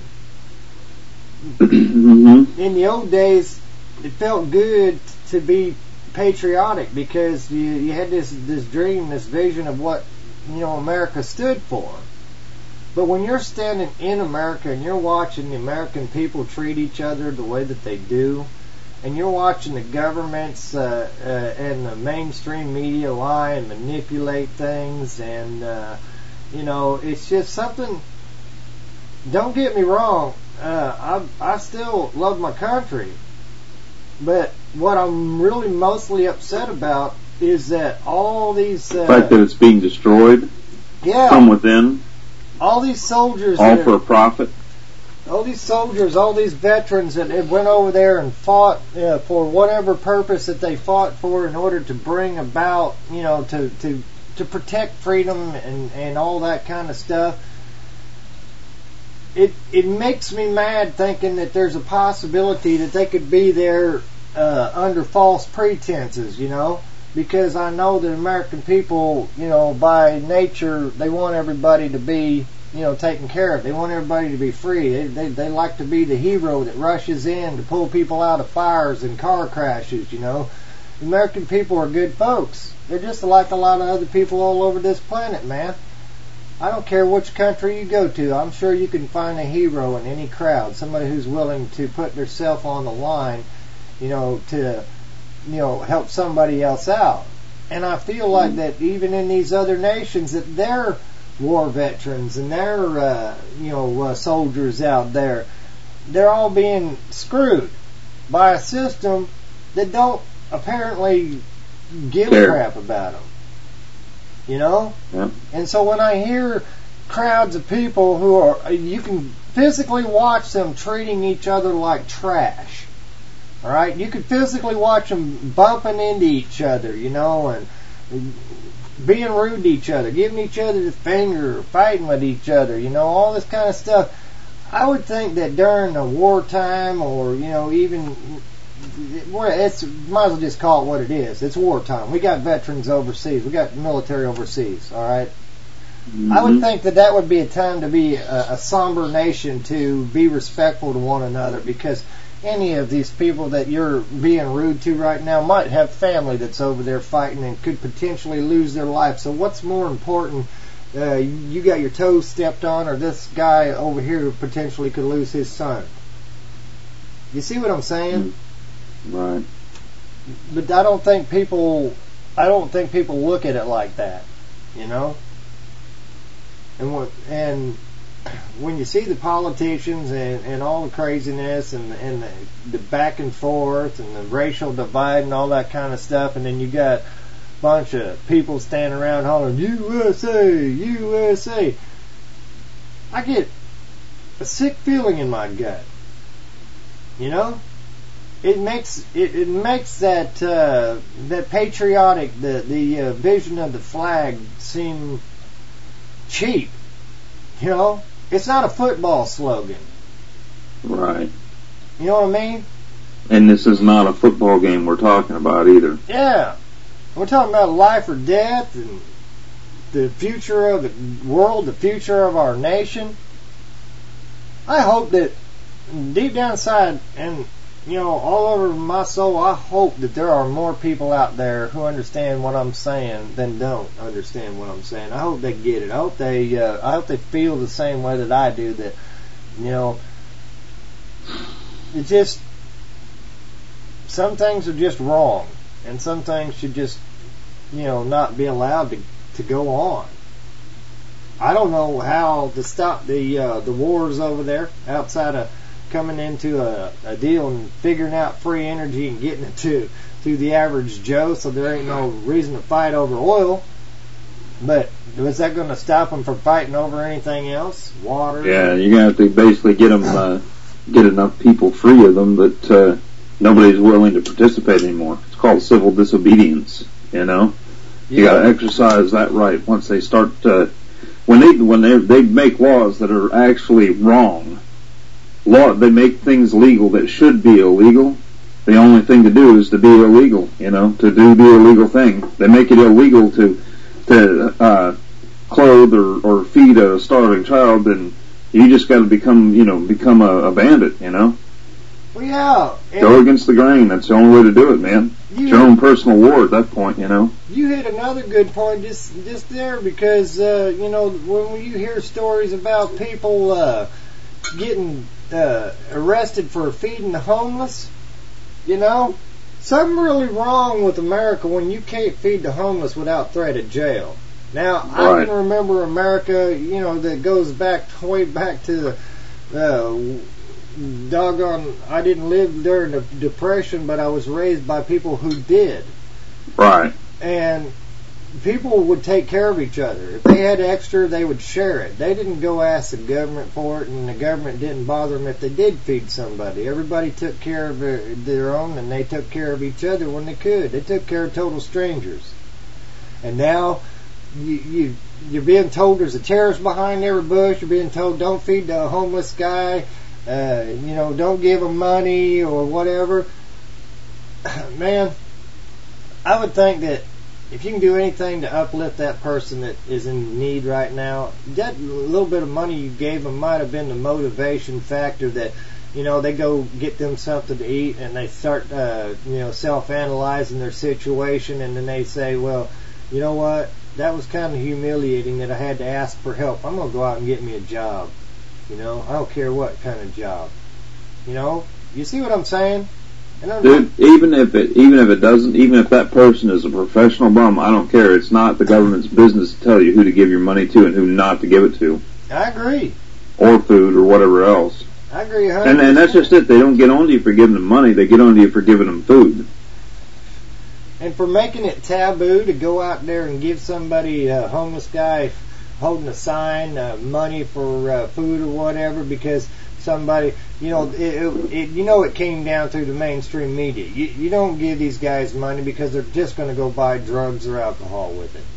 Mm-hmm. In the old days, it felt good to be patriotic, because you had this dream, this vision of what, you know, America stood for. But when you're standing in America and you're watching the American people treat each other the way that they do, and you're watching the governments and the mainstream media lie and manipulate things, and you know, it's just something. Don't get me wrong, I still love my country. But what I'm really mostly upset about is that all these... the fact that it's being destroyed from within. All these soldiers... All for a profit. All these soldiers, all these veterans that went over there and fought for whatever purpose that they fought for, in order to bring about, you know, to protect freedom and all that kind of stuff. It makes me mad thinking that there's a possibility that they could be there under false pretenses, you know, because I know that American people, you know, by nature, they want everybody to be, you know, taken care of. They want everybody to be free. They like to be the hero that rushes in to pull people out of fires and car crashes, you know. American people are good folks. They're just like a lot of other people all over this planet, man. I don't care which country you go to. I'm sure you can find a hero in any crowd, somebody who's willing to put themselves on the line, you know, to, you know, help somebody else out. And I feel like that even in these other nations, that they're war veterans and their, soldiers out there. They're all being screwed by a system that don't apparently give a crap about them. You know? Yeah. And so when I hear crowds of people who are, you can physically watch them treating each other like trash. Alright? You can physically watch them bumping into each other, and being rude to each other, giving each other the finger, fighting with each other, all this kind of stuff. I would think that during the wartime, or, even, might as well just call it what it is. It's wartime. We got veterans overseas. We got military overseas, alright? Mm-hmm. I would think that would be a time to be a somber nation, to be respectful to one another, because any of these people that you're being rude to right now might have family that's over there fighting and could potentially lose their life. So what's more important, you got your toes stepped on, or this guy over here who potentially could lose his son? You see what I'm saying? Right. But I don't think people look at it like that, And when you see the politicians and all the craziness and the back and forth and the racial divide and all that kind of stuff, and then you got a bunch of people standing around hollering, USA, USA, I get a sick feeling in my gut. It makes that patriotic, the vision of the flag seem cheap. It's not a football slogan. Right. You know what I mean? And this is not a football game we're talking about either. Yeah. We're talking about life or death and the future of the world, the future of our nation. I hope that deep down inside and, all over my soul, I hope that there are more people out there who understand what I'm saying than don't understand what I'm saying. I hope they get it. I hope they feel the same way that I do. That, it just, some things are just wrong, and some things should just, not be allowed to go on. I don't know how to stop the wars over there outside of coming into a deal and figuring out free energy and getting it to the average Joe, so there ain't no reason to fight over oil. But is that going to stop them from fighting over anything else? Water? Yeah, you're going to have to basically get enough people free of them that nobody's willing to participate anymore. It's called civil disobedience. You got to exercise that right once they start. When they make laws that are actually wrong. They make things legal that should be illegal. The only thing to do is to be illegal, to do the illegal thing. They make it illegal to clothe or feed a starving child, and you just got to become a bandit, Well, yeah. Go against the grain. That's the only way to do it, man. It's your own personal war at that point, You hit another good point just there, because, when you hear stories about people getting arrested for feeding the homeless, something really wrong with America when you can't feed the homeless without threat of jail. Now, right. I can remember America, that goes way back to the doggone, I didn't live during the Depression, but I was raised by people who did. Right. And people would take care of each other. If they had extra, they would share it. They didn't go ask the government for it, and the government didn't bother them if they did feed somebody. Everybody took care of their own, and they took care of each other when they could. They took care of total strangers. And now you're being told there's a terrorist behind every bush. You're being told don't feed the homeless guy. Don't give him money or whatever. Man, I would think that if you can do anything to uplift that person that is in need right now, that little bit of money you gave them might have been the motivation factor that, they go get them something to eat and they start, self-analyzing their situation, and then they say, well, you know what, that was kind of humiliating that I had to ask for help. I'm going to go out and get me a job. I don't care what kind of job. You see what I'm saying? Dude, even if that person is a professional bum, I don't care. It's not the government's business to tell you who to give your money to and who not to give it to. I agree. Or food or whatever else. I agree 100%. And that's just it. They don't get on to you for giving them money. They get on to you for giving them food. And for making it taboo to go out there and give somebody, a homeless guy holding a sign, money for food or whatever, because somebody, it came down through the mainstream media. You don't give these guys money because they're just going to go buy drugs or alcohol with it.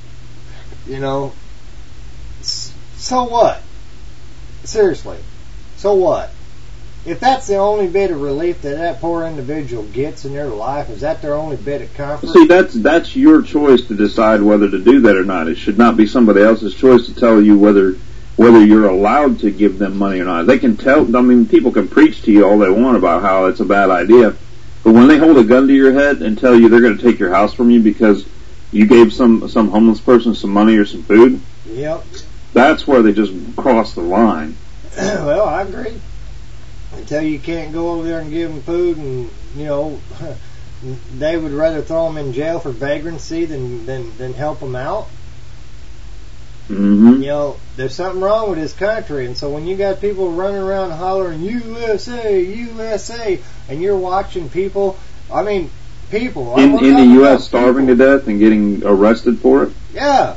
So what? Seriously, so what? If that's the only bit of relief that poor individual gets in their life, is that their only bit of comfort? See, that's your choice to decide whether to do that or not. It should not be somebody else's choice to tell you whether you're allowed to give them money or not. They can people can preach to you all they want about how it's a bad idea, but when they hold a gun to your head and tell you they're going to take your house from you because you gave some homeless person some money or some food, yep, that's where they just cross the line. Well, I agree. Until you can't go over there and give them food, and they would rather throw them in jail for vagrancy than help them out. Mm-hmm. There's something wrong with this country, and so when you got people running around hollering USA, USA, and you're watching people in the U.S. starving to death and getting arrested for it. Yeah.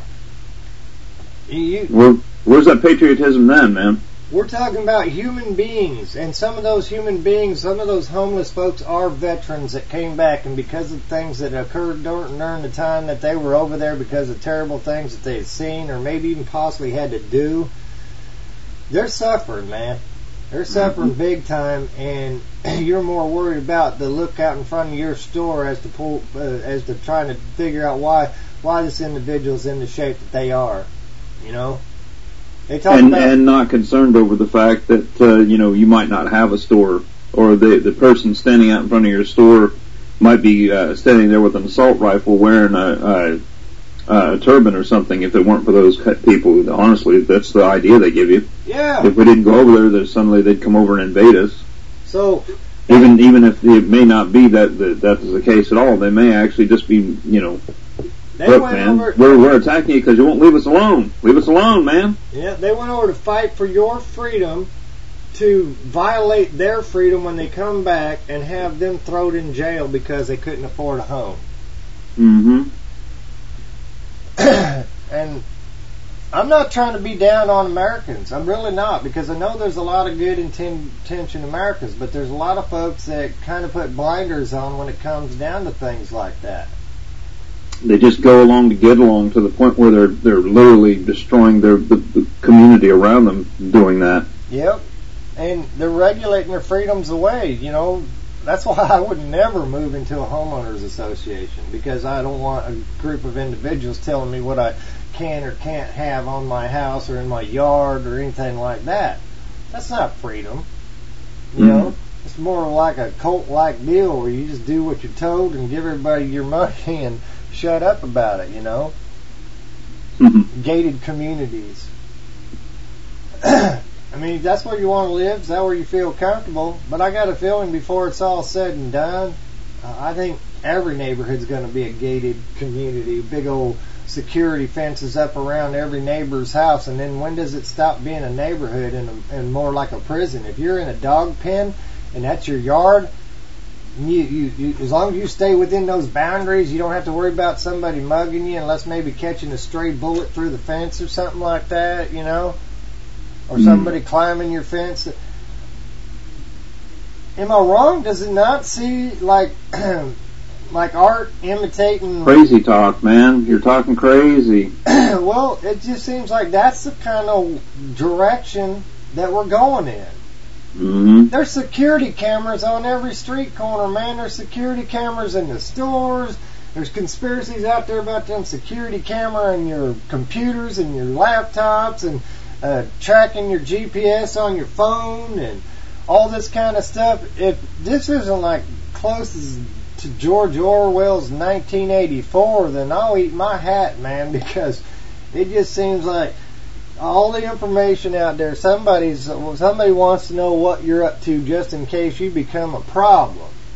Where's that patriotism then, man? We're talking about human beings, and some of those human beings, some of those homeless folks are veterans that came back, and because of things that occurred during the time that they were over there, because of terrible things that they had seen or maybe even possibly had to do, they're suffering, man. They're suffering big time, and you're more worried about the look out in front of your store as to trying to figure out why this individual's in the shape that they are, And not concerned over the fact that you might not have a store, or the person standing out in front of your store might be standing there with an assault rifle wearing a turban or something. If it weren't for those people, honestly, that's the idea they give you. Yeah. If we didn't go over there, suddenly they'd come over and invade us. So even if it may not be that is the case at all, they may actually just be look, man, we're attacking you because you won't leave us alone. Leave us alone, man. Yeah, they went over to fight for your freedom, to violate their freedom when they come back and have them thrown in jail because they couldn't afford a home. Mm-hmm. And I'm not trying to be down on Americans. I'm really not, because I know there's a lot of good intentioned Americans, but there's a lot of folks that kind of put blinders on when it comes down to things like that. They just go along to get along, to the point where they're literally destroying the community around them doing that. Yep. And they're regulating their freedoms away. That's why I would never move into a homeowners association, because I don't want a group of individuals telling me what I can or can't have on my house or in my yard or anything like that. That's not freedom. It's more like a cult-like deal where you just do what you're told and give everybody your money and shut up about it, Gated communities. I mean, that's where you want to live. Is that where you feel comfortable? But I got a feeling before it's all said and done, I think every neighborhood's going to be a gated community. Big old security fences up around every neighbor's house. And then when does it stop being a neighborhood and more like a prison? If you're in a dog pen and that's your yard, you as long as you stay within those boundaries, you don't have to worry about somebody mugging you, unless maybe catching a stray bullet through the fence or something like that, or somebody climbing your fence. Am I wrong? Does it not see like art imitating crazy talk, man? You're talking crazy. Well, it just seems like that's the kind of direction that we're going in. Mm-hmm. There's security cameras on every street corner, man. There's security cameras in the stores. There's conspiracies out there about them security camera in your computers and your laptops, and tracking your GPS on your phone and all this kind of stuff. If this isn't like close to George Orwell's 1984, then I'll eat my hat, man, because it just seems like all the information out there, somebody wants to know what you're up to just in case you become a problem.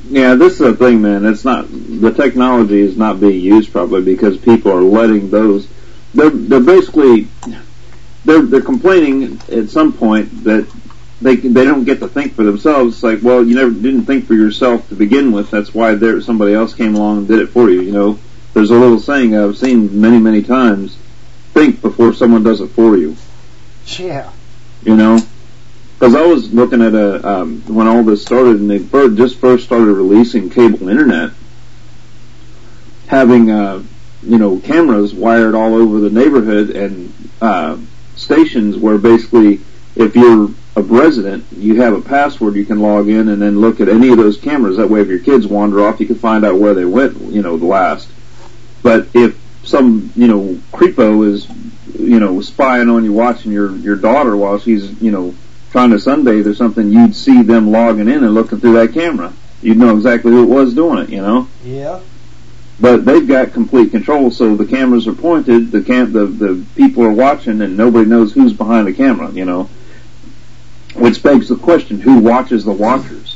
Yeah, this is the thing, man. It's not, the technology is not being used properly because people are letting those. They're basically they're complaining at some point that they don't get to think for themselves. It's like, well, you didn't think for yourself to begin with. That's why somebody else came along and did it for you. You know, there's a little saying I've seen many times: think before someone does it for you. Yeah. You know. Because I was looking at when all this started, and they just first started releasing cable internet, having cameras wired all over the neighborhood, and stations where basically, if you're a resident, you have a password you can log in and then look at any of those cameras. That way, if your kids wander off, you can find out where they went, the last. But if some creepo is spying on you, watching your daughter while she's trying to sunbathe or something, you'd see them logging in and looking through that camera. You'd know exactly who it was doing it, Yeah. But they've got complete control, so the cameras are pointed, the people are watching, and nobody knows who's behind the camera, Which begs the question, who watches the watchers?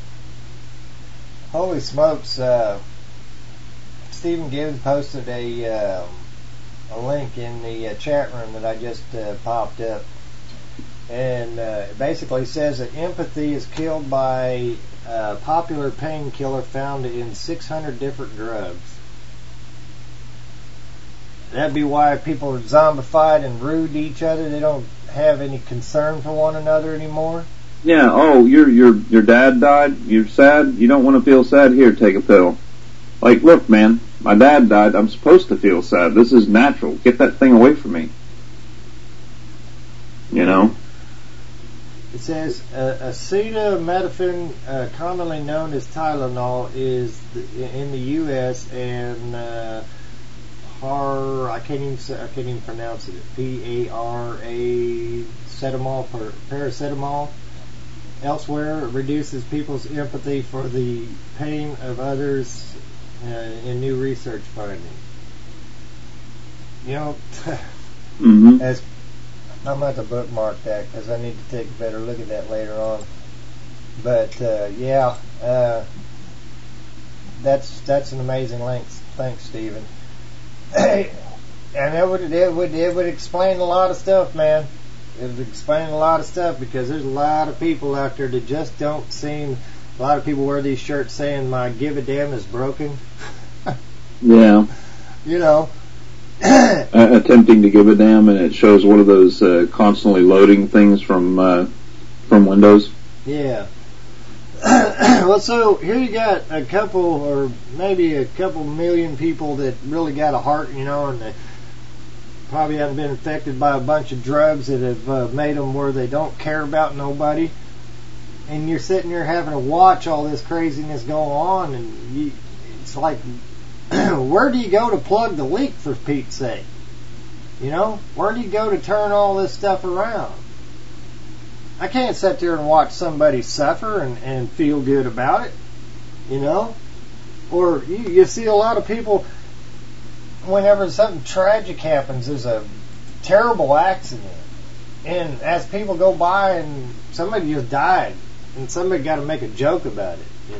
Holy smokes, Stephen Gibbs posted a link in the chat room that I just popped up. And it basically says that empathy is killed by a popular painkiller found in 600 different drugs. That'd be why people are zombified and rude to each other. They don't have any concern for one another anymore. Yeah. Oh, your dad died. You're sad. You don't want to feel sad. Here, take a pill. Like, look, man, my dad died. I'm supposed to feel sad. This is natural. Get that thing away from me. It says acetaminophen, commonly known as Tylenol, is in the U.S. and I can't even pronounce it. Paracetamol. Elsewhere, it reduces people's empathy for the pain of others in new research findings. As I'm going to have to bookmark that because I need to take a better look at that later on. But that's an amazing link. Thanks, Stephen. And it would explain a lot of stuff, man. It would explain a lot of stuff because there's a lot of people out there that just don't seem. A lot of people wear these shirts saying "My give a damn is broken." Yeah. Attempting to give a damn, and it shows one of those constantly loading things from Windows. Yeah. Well, so here you got a couple, or maybe a couple million people that really got a heart, and they probably haven't been infected by a bunch of drugs that have made them where they don't care about nobody. And you're sitting there having to watch all this craziness go on, and it's like, where do you go to plug the leak, for Pete's sake? Where do you go to turn all this stuff around? I can't sit there and watch somebody suffer and feel good about it, Or you see a lot of people, whenever something tragic happens, there's a terrible accident, and as people go by and somebody just died, and somebody got to make a joke about it,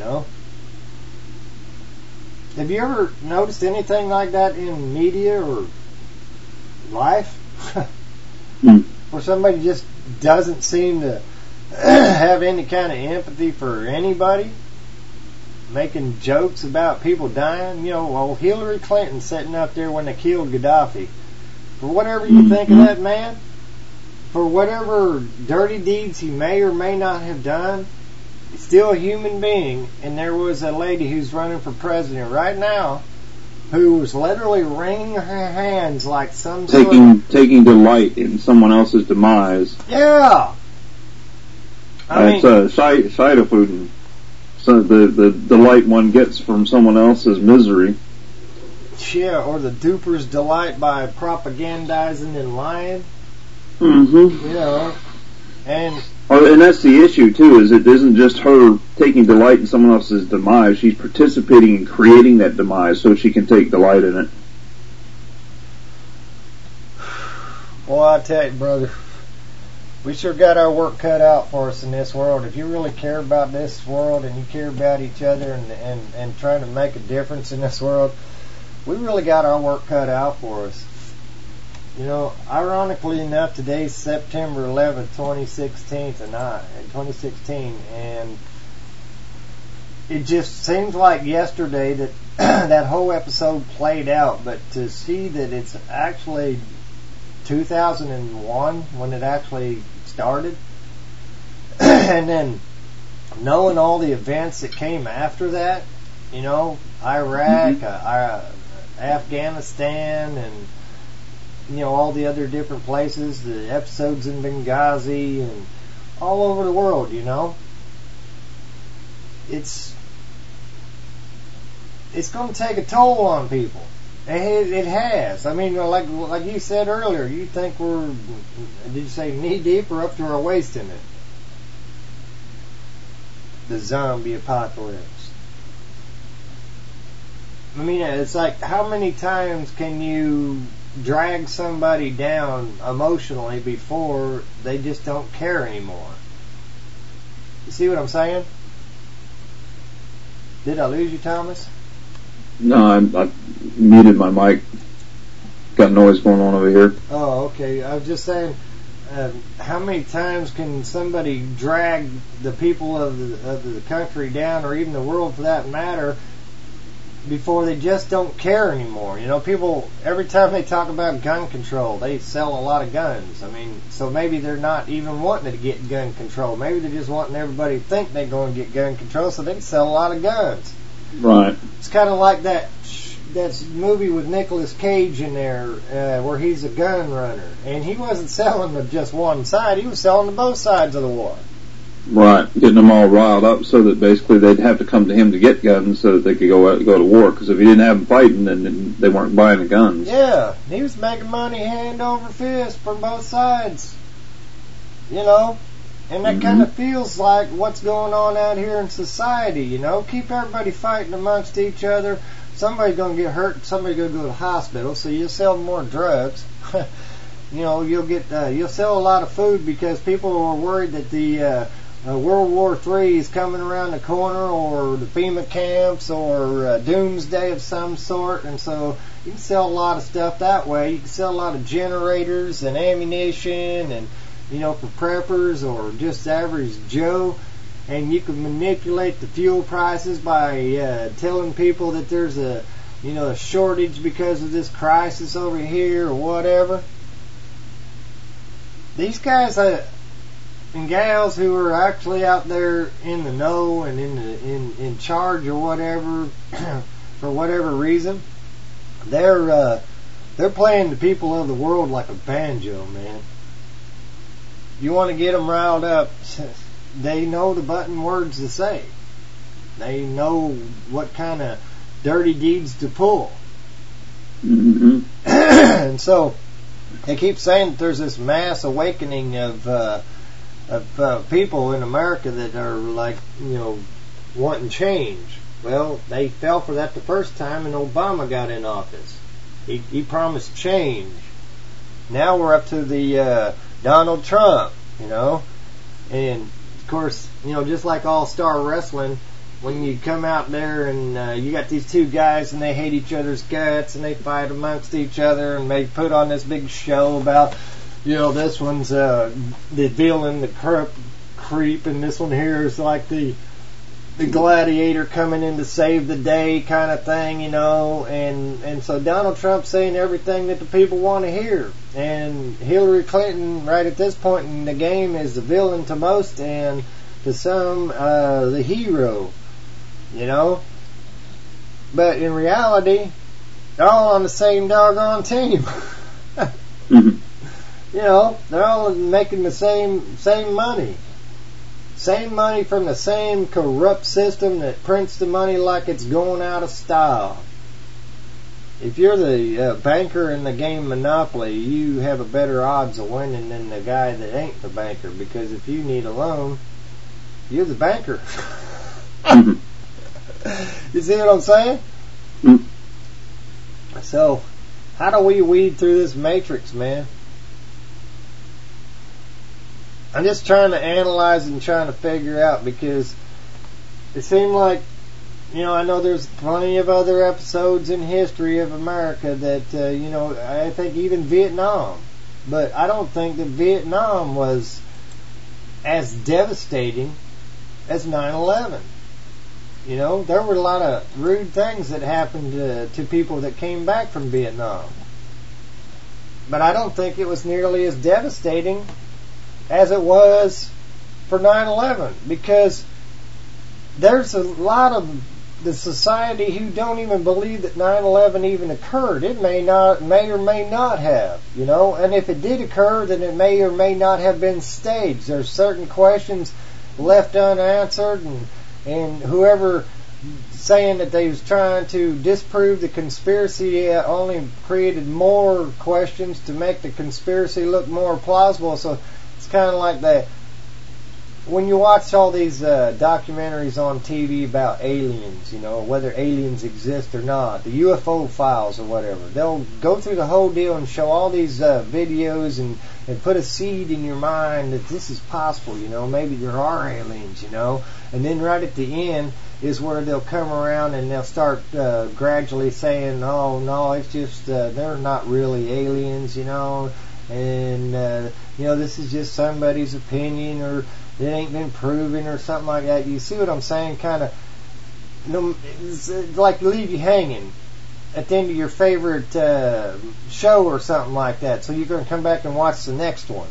Have you ever noticed anything like that in media or life? Where somebody just doesn't seem to have any kind of empathy for anybody? Making jokes about people dying? Hillary Clinton sitting up there when they killed Gaddafi. For whatever you think of that man, for whatever dirty deeds he may or may not have done, he's still a human being. And there was a lady who's running for president right now who was literally wringing her hands like some taking delight in someone else's demise. Yeah, it's a side of food. So the delight one gets from someone else's misery. Yeah, or the duper's delight by propagandizing and lying. And that's the issue too, is it isn't just her taking delight in someone else's demise, she's participating in creating that demise so she can take delight in it. Well, I tell you, brother, We sure got our work cut out for us in this world. If you really care about this world and you care about each other and trying to make a difference in this world, we really got our work cut out for us. You know, ironically enough, today's September 11th, 2016, and it just seems like yesterday that that whole episode played out, but to see that it's actually 2001 when it actually started, and then knowing all the events that came after that, you know, Iraq, Afghanistan, and you know, all the other different places, the episodes in Benghazi and all over the world, you know, it's going to take a toll on people. It has. I mean, like you said earlier, you think we're, did you say knee deep or up to our waist in it? The zombie apocalypse. I mean, it's like, how many times can you drag somebody down emotionally before they just don't care anymore? You see what I'm saying? Did I lose you, Thomas? No, I muted my mic. Got noise going on over here. Oh, okay. I was just saying, how many times can somebody drag the people of the country down, or even the world for that matter, before they just don't care anymore? You know, people, every time they talk about gun control, they sell a lot of guns. I mean, so maybe they're not even wanting to get gun control. Maybe they're just wanting everybody to think they're going to get gun control so they can sell a lot of guns. Right. It's kind of like that movie with Nicolas Cage in there, where he's a gun runner, and he wasn't selling to just one side; he was selling to both sides of the war. Right, getting them all riled up so that basically they'd have to come to him to get guns so that they could go to war. Because if he didn't have them fighting, then they weren't buying the guns. Yeah, he was making money hand over fist from both sides. You know. And that kind of feels like what's going on out here in society, you know. Keep everybody fighting amongst each other. Somebody's going to get hurt. Somebody's going to go to the hospital. So you sell more drugs. You know, you'll sell a lot of food because people are worried that the World War III is coming around the corner, or the FEMA camps, or doomsday of some sort. And so you can sell a lot of stuff that way. You can sell a lot of generators and ammunition and, you know, for preppers or just average Joe, and you can manipulate the fuel prices by telling people that there's a shortage because of this crisis over here or whatever. These guys and gals who are actually out there in the know and in charge or whatever, for whatever reason, they're playing the people of the world like a banjo, man. You want to get them riled up, they know the button words to say. They know what kind of dirty deeds to pull. And so they keep saying that there's this mass awakening of people in America that are like, you know, wanting change. Well, they fell for that the first time and Obama got in office. He promised change. Now we're up to the Donald Trump, you know, and of course, you know, just like All Star Wrestling, when you come out there and you got these two guys and they hate each other's guts and they fight amongst each other and they put on this big show about, you know, this one's the villain, the creep, and this one here is like the gladiator coming in to save the day kind of thing, you know, and so Donald Trump's saying everything that the people want to hear, and Hillary Clinton right at this point in the game is the villain to most, and to some the hero, you know, but in reality they're all on the same doggone team. You know, they're all making the same money. Same money from the same corrupt system that prints the money like it's going out of style. If you're the banker in the game Monopoly, you have a better odds of winning than the guy that ain't the banker, because if you need a loan, you're the banker. You see what I'm saying? So, how do we weed through this matrix, man? I'm just trying to analyze and trying to figure out, because it seemed like, you know, I know there's plenty of other episodes in history of America that, you know, I think even Vietnam, but I don't think that Vietnam was as devastating as 9/11. You know, there were a lot of rude things that happened to people that came back from Vietnam. But I don't think it was nearly as devastating as it was for 9/11, because there's a lot of the society who don't even believe that 9/11 even occurred. It may or may not have, you know, and if it did occur, then it may or may not have been staged. There's certain questions left unanswered, and whoever saying that they was trying to disprove the conspiracy only created more questions to make the conspiracy look more plausible. So it's kind of like that. When you watch all these documentaries on TV about aliens, you know, whether aliens exist or not, the UFO files or whatever, they'll go through the whole deal and show all these videos and put a seed in your mind that this is possible, you know, maybe there are aliens, you know, and then right at the end is where they'll come around and they'll start gradually saying, oh, no, it's just, they're not really aliens, you know, and, you know, this is just somebody's opinion, or it ain't been proven, or something like that. You see what I'm saying? Kind of, you know, it's like leave you hanging at the end of your favorite show or something like that. So you're going to come back and watch the next one.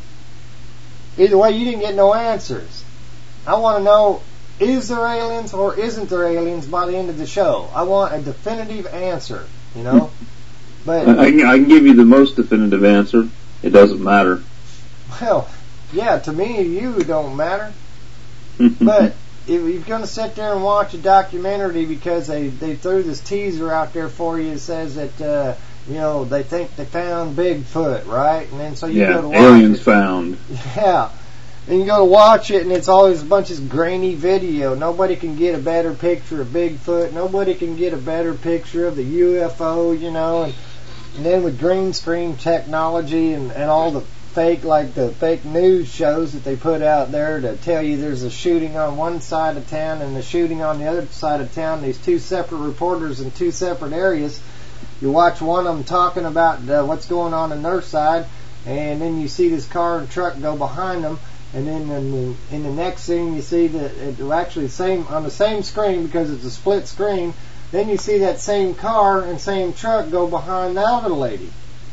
Either way, you didn't get no answers. I want to know, is there aliens or isn't there aliens by the end of the show? I want a definitive answer, you know? But I can give you the most definitive answer. It doesn't matter. Well, yeah, to me, you don't matter. But if you're going to sit there and watch a documentary because they threw this teaser out there for you that says that, you know, they think they found Bigfoot, right? And then so you go to watch aliens it. found. Yeah. And you go to watch it, and it's always a bunch of grainy video. Nobody can get a better picture of Bigfoot. Nobody can get a better picture of the UFO, you know. And then with green screen technology and all the fake news shows that they put out there to tell you there's a shooting on one side of town and a shooting on the other side of town, these two separate reporters in two separate areas. You watch one of them talking about what's going on their side, and then you see this car and truck go behind them, and then in the next scene you see that it actually on the same screen, because it's a split screen. Then you see that same car and same truck go behind the other lady.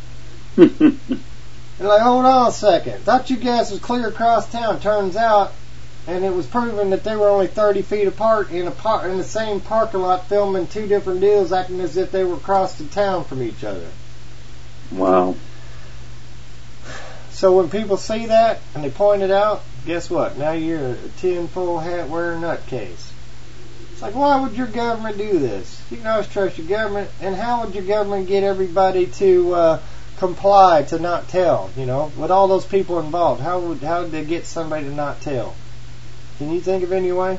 And like, hold on a second. Thought you guys was clear across town. Turns out, and it was proven that they were only 30 feet apart in the same parking lot, filming two different deals, acting as if they were across the town from each other. Wow. So when people see that and they point it out, guess what? Now you're a tinfoil hat wearing nutcase. It's like, why would your government do this? You can always trust your government. And how would your government get everybody to comply to not tell? You know, with all those people involved, how would they get somebody to not tell? Can you think of any way?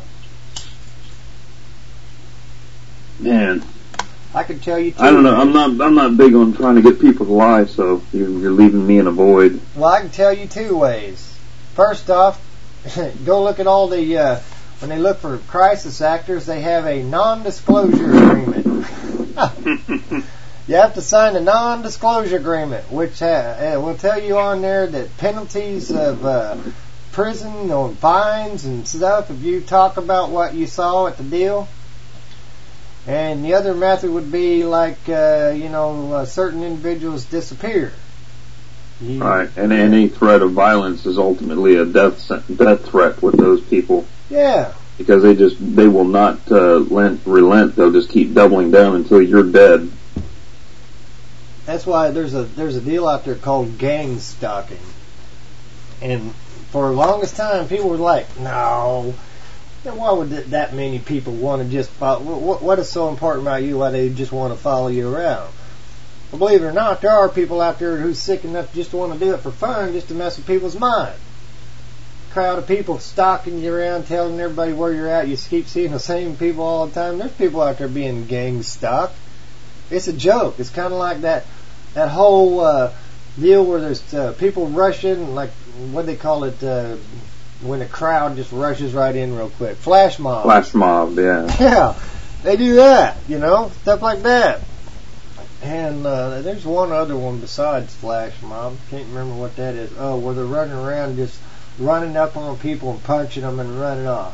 Man, I could tell you. I don't know. I'm not big on trying to get people to lie. So you're leaving me in a void. Well, I can tell you two ways. First off, go look at all the. When they look for crisis actors, they have a non-disclosure agreement. You have to sign a non-disclosure agreement, which will tell you on there that penalties of prison or fines and stuff if you talk about what you saw at the deal. And the other method would be like, certain individuals disappear. Right, and any threat of violence is ultimately a death threat with those people. Yeah. Because they will not relent. They'll just keep doubling down until you're dead. That's why there's a deal out there called gang stalking. And for the longest time, people were like, no. Why would that many people want to just follow? What is so important about you? Why they just want to follow you around? Well, believe it or not, there are people out there who's sick enough just to want to do it for fun, just to mess with people's mind. Crowd of people stalking you around, telling everybody where you're at. You keep seeing the same people all the time. There's people out there being gang stalked. It's a joke. It's kind of like that whole deal where there's people rushing, like what they call it, when a crowd just rushes right in real quick. Flash mob. Flash mob, yeah. Yeah, they do that, you know, stuff like that. And there's one other one besides flash mob. Can't remember what that is. Oh, where they're running around just running up on people and punching them and running off.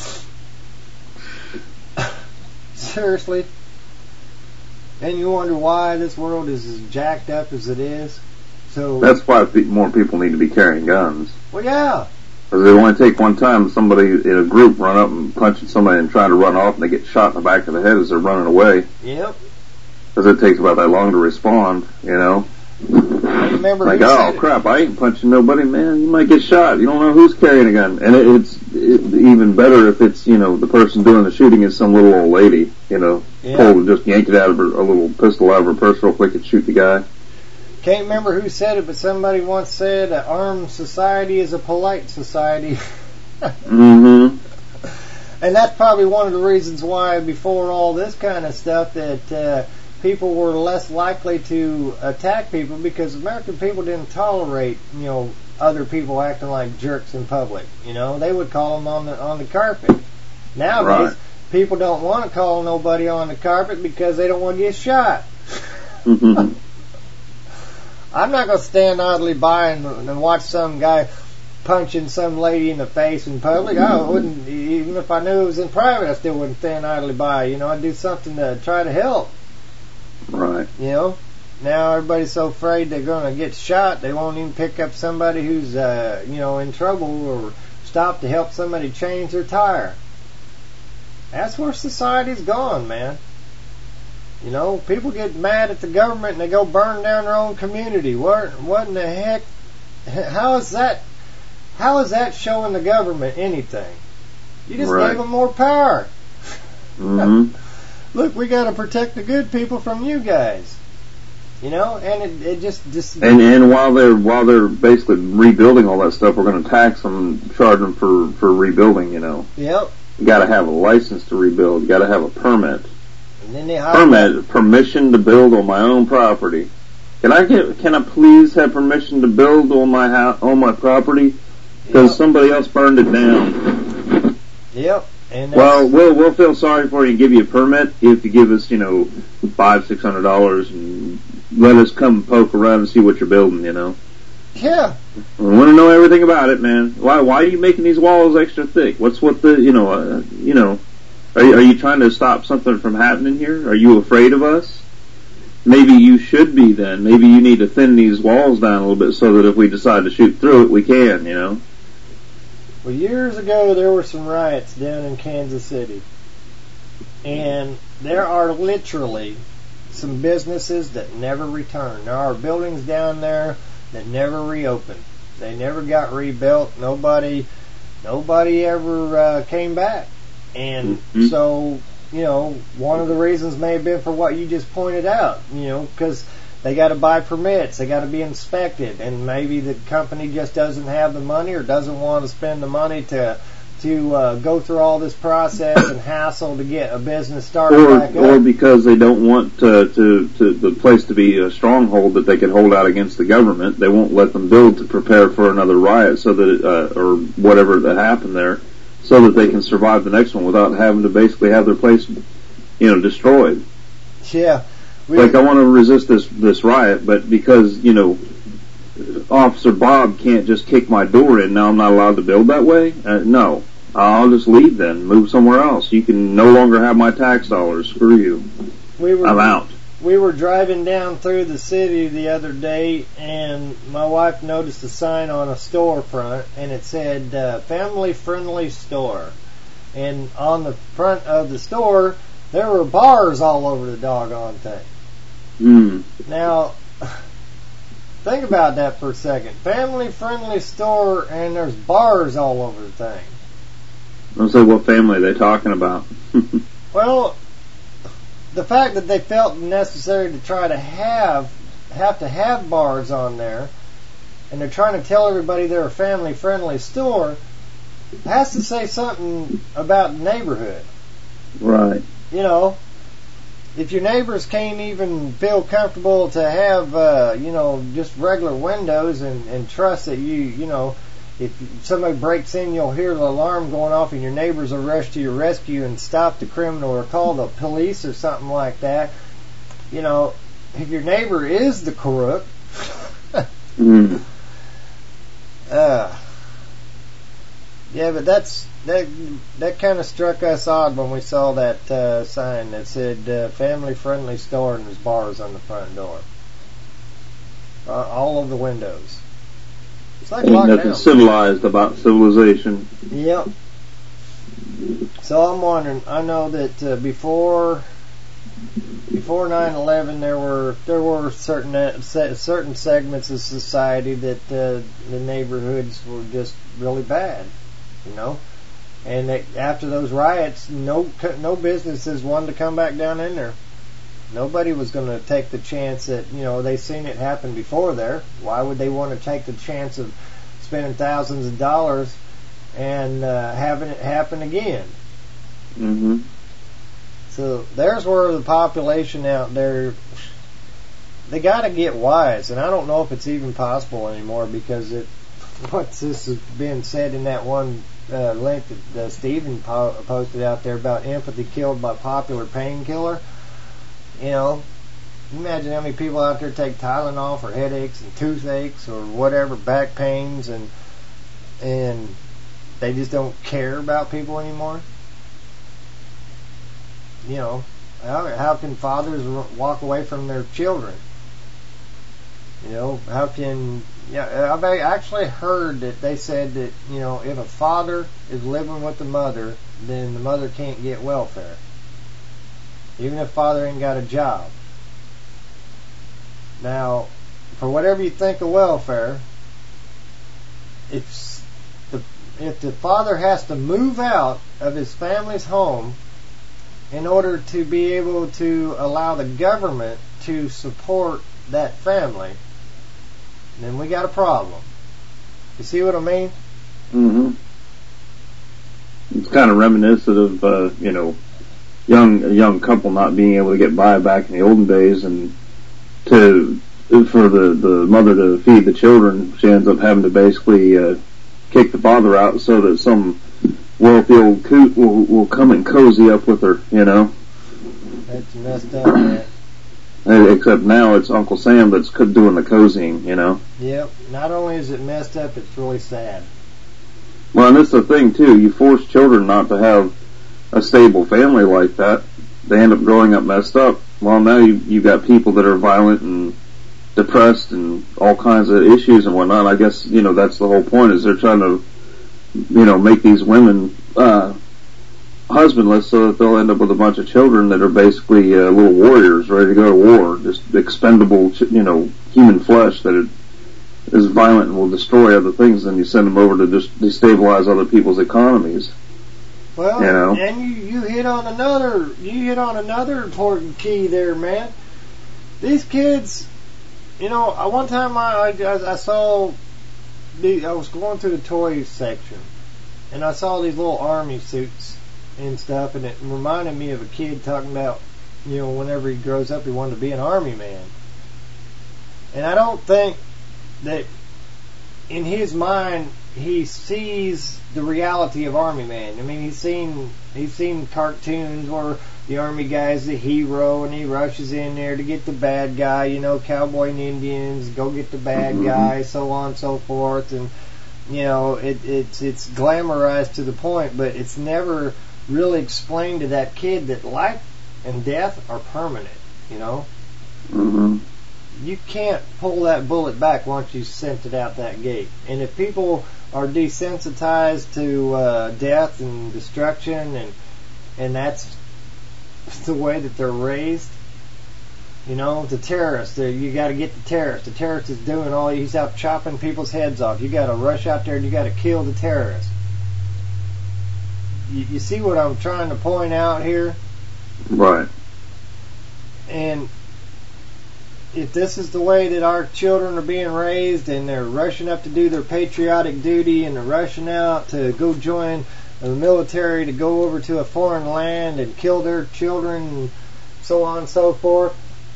Seriously? And you wonder why this world is as jacked up as it is? So that's why more people need to be carrying guns. Well, yeah. Because it only take one time somebody in a group run up and punching somebody and trying to run off, and they get shot in the back of the head as they're running away. Yep. Because it takes about that long to respond, you know. Remember like, oh crap, I ain't punching nobody, man. You might get shot. You don't know who's carrying a gun. And it's even better if it's, you know, the person doing the shooting is some little old lady, you know, pulled and just yanked it out of her, a little pistol out of her purse real quick and shoot the guy. Can't remember who said it, but somebody once said an armed society is a polite society. Mm-hmm. And that's probably one of the reasons why before all this kind of stuff that people were less likely to attack people, because American people didn't tolerate, you know, other people acting like jerks in public. You know, they would call them on the carpet. Nowadays, people don't want to call nobody on the carpet because they don't want to get shot. Mm-hmm. I'm not going to stand idly by and watch some guy punching some lady in the face in public. I wouldn't, even if I knew it was in private, I still wouldn't stand idly by. You know, I'd do something to try to help. Right. You know, now everybody's so afraid they're going to get shot, they won't even pick up somebody who's, you know, in trouble or stop to help somebody change their tire. That's where society's gone, man. You know, people get mad at the government and they go burn down their own community. What in the heck? How is that showing the government anything? You just gave them more power. Mm-hmm. Look, we got to protect the good people from you guys. You know, and it just and while they're basically rebuilding all that stuff, we're going to tax them, charge them for rebuilding. You know. Yep. You got to have a license to rebuild. You got to have a permit. And then permission to build on my own property. Can I please have permission to build on my property? Because somebody else burned it down. Yep. And well, we'll feel sorry for you and give you a permit if you give us, you know, $500-600 and let us come poke around and see what you're building. You know. Yeah. I want to know everything about it, man. Why are you making these walls extra thick? What's what the you know? Are you trying to stop something from happening here? Are you afraid of us? Maybe you should be then. Maybe you need to thin these walls down a little bit so that if we decide to shoot through it, we can, you know? Well, years ago, there were some riots down in Kansas City. And there are literally some businesses that never returned. There are buildings down there that never reopened. They never got rebuilt. Nobody ever came back. And so, you know, one of the reasons may have been for what you just pointed out, you know, because they got to buy permits, they got to be inspected, and maybe the company just doesn't have the money or doesn't want to spend the money to go through all this process and hassle to get a business started back up. Or because they don't want the place to be a stronghold that they can hold out against the government. They won't let them build to prepare for another riot, so that or whatever that happened there, so that they can survive the next one without having to basically have their place, you know, destroyed. Yeah. Like, I want to resist this riot, but because, you know, Officer Bob can't just kick my door in, now I'm not allowed to build that way? No. I'll just leave then. Move somewhere else. You can no longer have my tax dollars. Screw you. I'm out. We were driving down through the city the other day, and my wife noticed a sign on a storefront, and it said, family-friendly store. And on the front of the store, there were bars all over the doggone thing. Now, think about that for a second. Family-friendly store, and there's bars all over the thing. I'll say, what family are they talking about? Well, the fact that they felt necessary to try to have bars on there, and they're trying to tell everybody they're a family-friendly store, has to say something about the neighborhood. Right. You know, if your neighbors can't even feel comfortable to have, just regular windows and trust that if somebody breaks in, you'll hear the alarm going off and your neighbors will rush to your rescue and stop the criminal or call the police or something like that. If your neighbor is the crook, yeah, but that kind of struck us odd when we saw that sign that said family-friendly store and there's bars on the front door. All of the windows. It's like ain't nothing civilized about civilization. Yep. So I'm wondering, I know that before 9/11 there were certain segments of society that the neighborhoods were just really bad, and that after those riots, no businesses wanted to come back down in there. Nobody was going to take the chance that they seen it happen before there. Why would they want to take the chance of spending thousands of dollars and having it happen again? Mm-hmm. So there's where the population out there, they got to get wise, and I don't know if it's even possible anymore because what's this has been said in that one link that Stephen posted out there about empathy killed by popular painkiller. Imagine how many people out there take Tylenol for headaches and toothaches or whatever, back pains, and they just don't care about people anymore. How can fathers walk away from their children? How can... Yeah, I've actually heard that they said that, if a father is living with the mother, then the mother can't get welfare. Even if father ain't got a job. Now, for whatever you think of welfare, if the father has to move out of his family's home in order to be able to allow the government to support that family, then we got a problem. You see what I mean? Mm-hmm. It's kind of reminiscent of, a young couple not being able to get by back in the olden days, and for the mother to feed the children, she ends up having to basically kick the father out so that some wealthy old coot will come and cozy up with her, That's messed up, man. Except now it's Uncle Sam that's doing the cozying, Yep. Not only is it messed up, it's really sad. Well, and that's the thing, too. You force children not to have a stable family like that. They end up growing up messed up. Well, now you've got people that are violent and depressed and all kinds of issues and whatnot. I guess, that's the whole point, is they're trying to, make these women husbandless so that they'll end up with a bunch of children that are basically little warriors ready to go to war, just expendable, human flesh that is violent and will destroy other things, and you send them over to just destabilize other people's economies. Well, and you hit on another important key there, man. These kids, one time I saw, I was going through the toy section, and I saw these little army suits and stuff, and it reminded me of a kid talking about, whenever he grows up he wanted to be an army man. And I don't think that in his mind he sees the reality of army man. I mean, he's seen cartoons where the army guy's the hero and he rushes in there to get the bad guy, cowboy and Indians, go get the bad guy, so on and so forth, and it's glamorized to the point, but it's never really explained to that kid that life and death are permanent, Mm-hmm. You can't pull that bullet back once you sent it out that gate. And if people are desensitized to death and destruction, and that's the way that they're raised, the terrorist, you got to get the terrorist. The terrorist is doing all, he's out chopping people's heads off. You got to rush out there and you got to kill the terrorist. You see what I'm trying to point out here? Right. And if this is the way that our children are being raised, and they're rushing up to do their patriotic duty, and they're rushing out to go join the military to go over to a foreign land and kill their children, so on and so forth.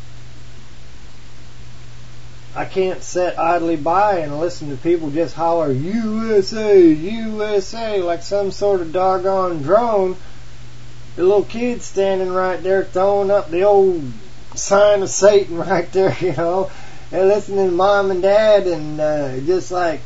I can't sit idly by and listen to people just holler, USA, USA, like some sort of doggone drone. The little kid standing right there throwing up the old sign of Satan right there, you know, and listening to mom and dad, and just like,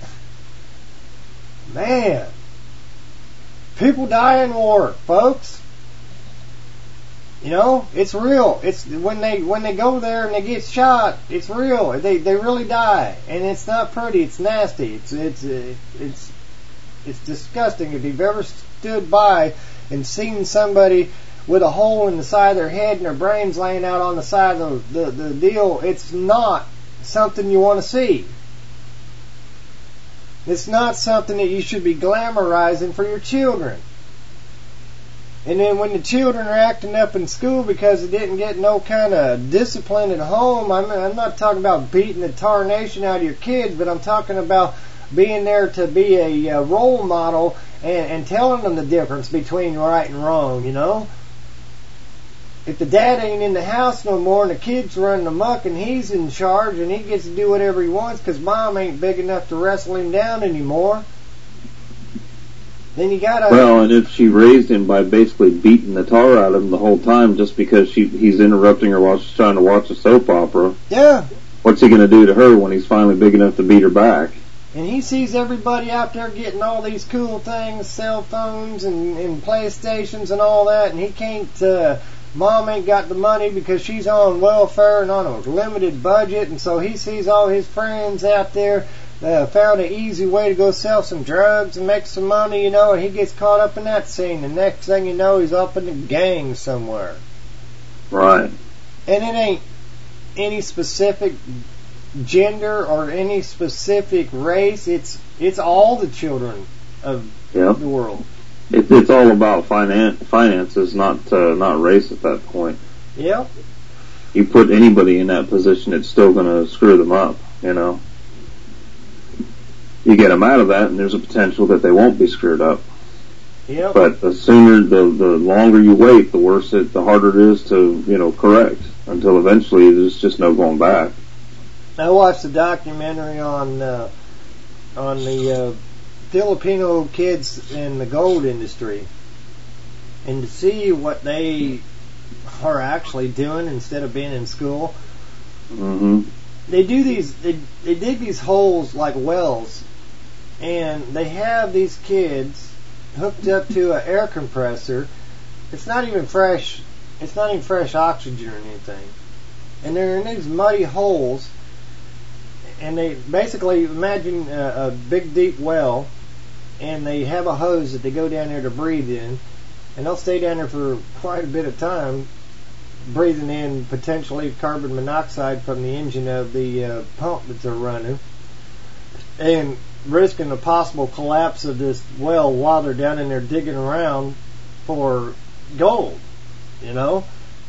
man, people die in war, folks. You know, it's real. It's when they go there and they get shot, it's real. They really die, and it's not pretty. It's nasty. It's disgusting. If you've ever stood by and seen somebody with a hole in the side of their head and their brains laying out on the side of the deal, it's not something you want to see. It's not something that you should be glamorizing for your children. And then when the children are acting up in school because they didn't get no kind of discipline at home, I'm not talking about beating the tarnation out of your kids, but I'm talking about being there to be a role model and telling them the difference between right and wrong, you know. If the dad ain't in the house no more and the kid's running amok and he's in charge and he gets to do whatever he wants because mom ain't big enough to wrestle him down anymore, then you gotta... Well, and if she raised him by basically beating the tar out of him the whole time just because he's interrupting her while she's trying to watch a soap opera, yeah, what's he going to do to her when he's finally big enough to beat her back? And he sees everybody out there getting all these cool things, cell phones and PlayStations and all that, and he can't... Mom ain't got the money because she's on welfare and on a limited budget, and so he sees all his friends out there found an easy way to go sell some drugs and make some money, you know, and he gets caught up in that scene. The next thing you know, he's up in the gang somewhere. Right. And it ain't any specific gender or any specific race. It's all the children of the world. It's all about finances, not race at that point. Yep. You put anybody in that position, it's still going to screw them up, you know. You get them out of that, and there's a potential that they won't be screwed up. Yep. But the sooner, the longer you wait, the worse the harder it is to, you know, correct, until eventually there's just no going back. I watched a documentary on the Filipino kids in the gold industry, and to see what they are actually doing instead of being in school. Mm-hmm. They do these. They dig these holes like wells, and they have these kids hooked up to an air compressor. It's not even fresh. It's not even fresh oxygen or anything, and they're in these muddy holes. And they basically imagine a big deep well, and they have a hose that they go down there to breathe in, and they'll stay down there for quite a bit of time, breathing in potentially carbon monoxide from the engine of the pump that they're running, and risking the possible collapse of this well while they're down in there digging around for gold, you know.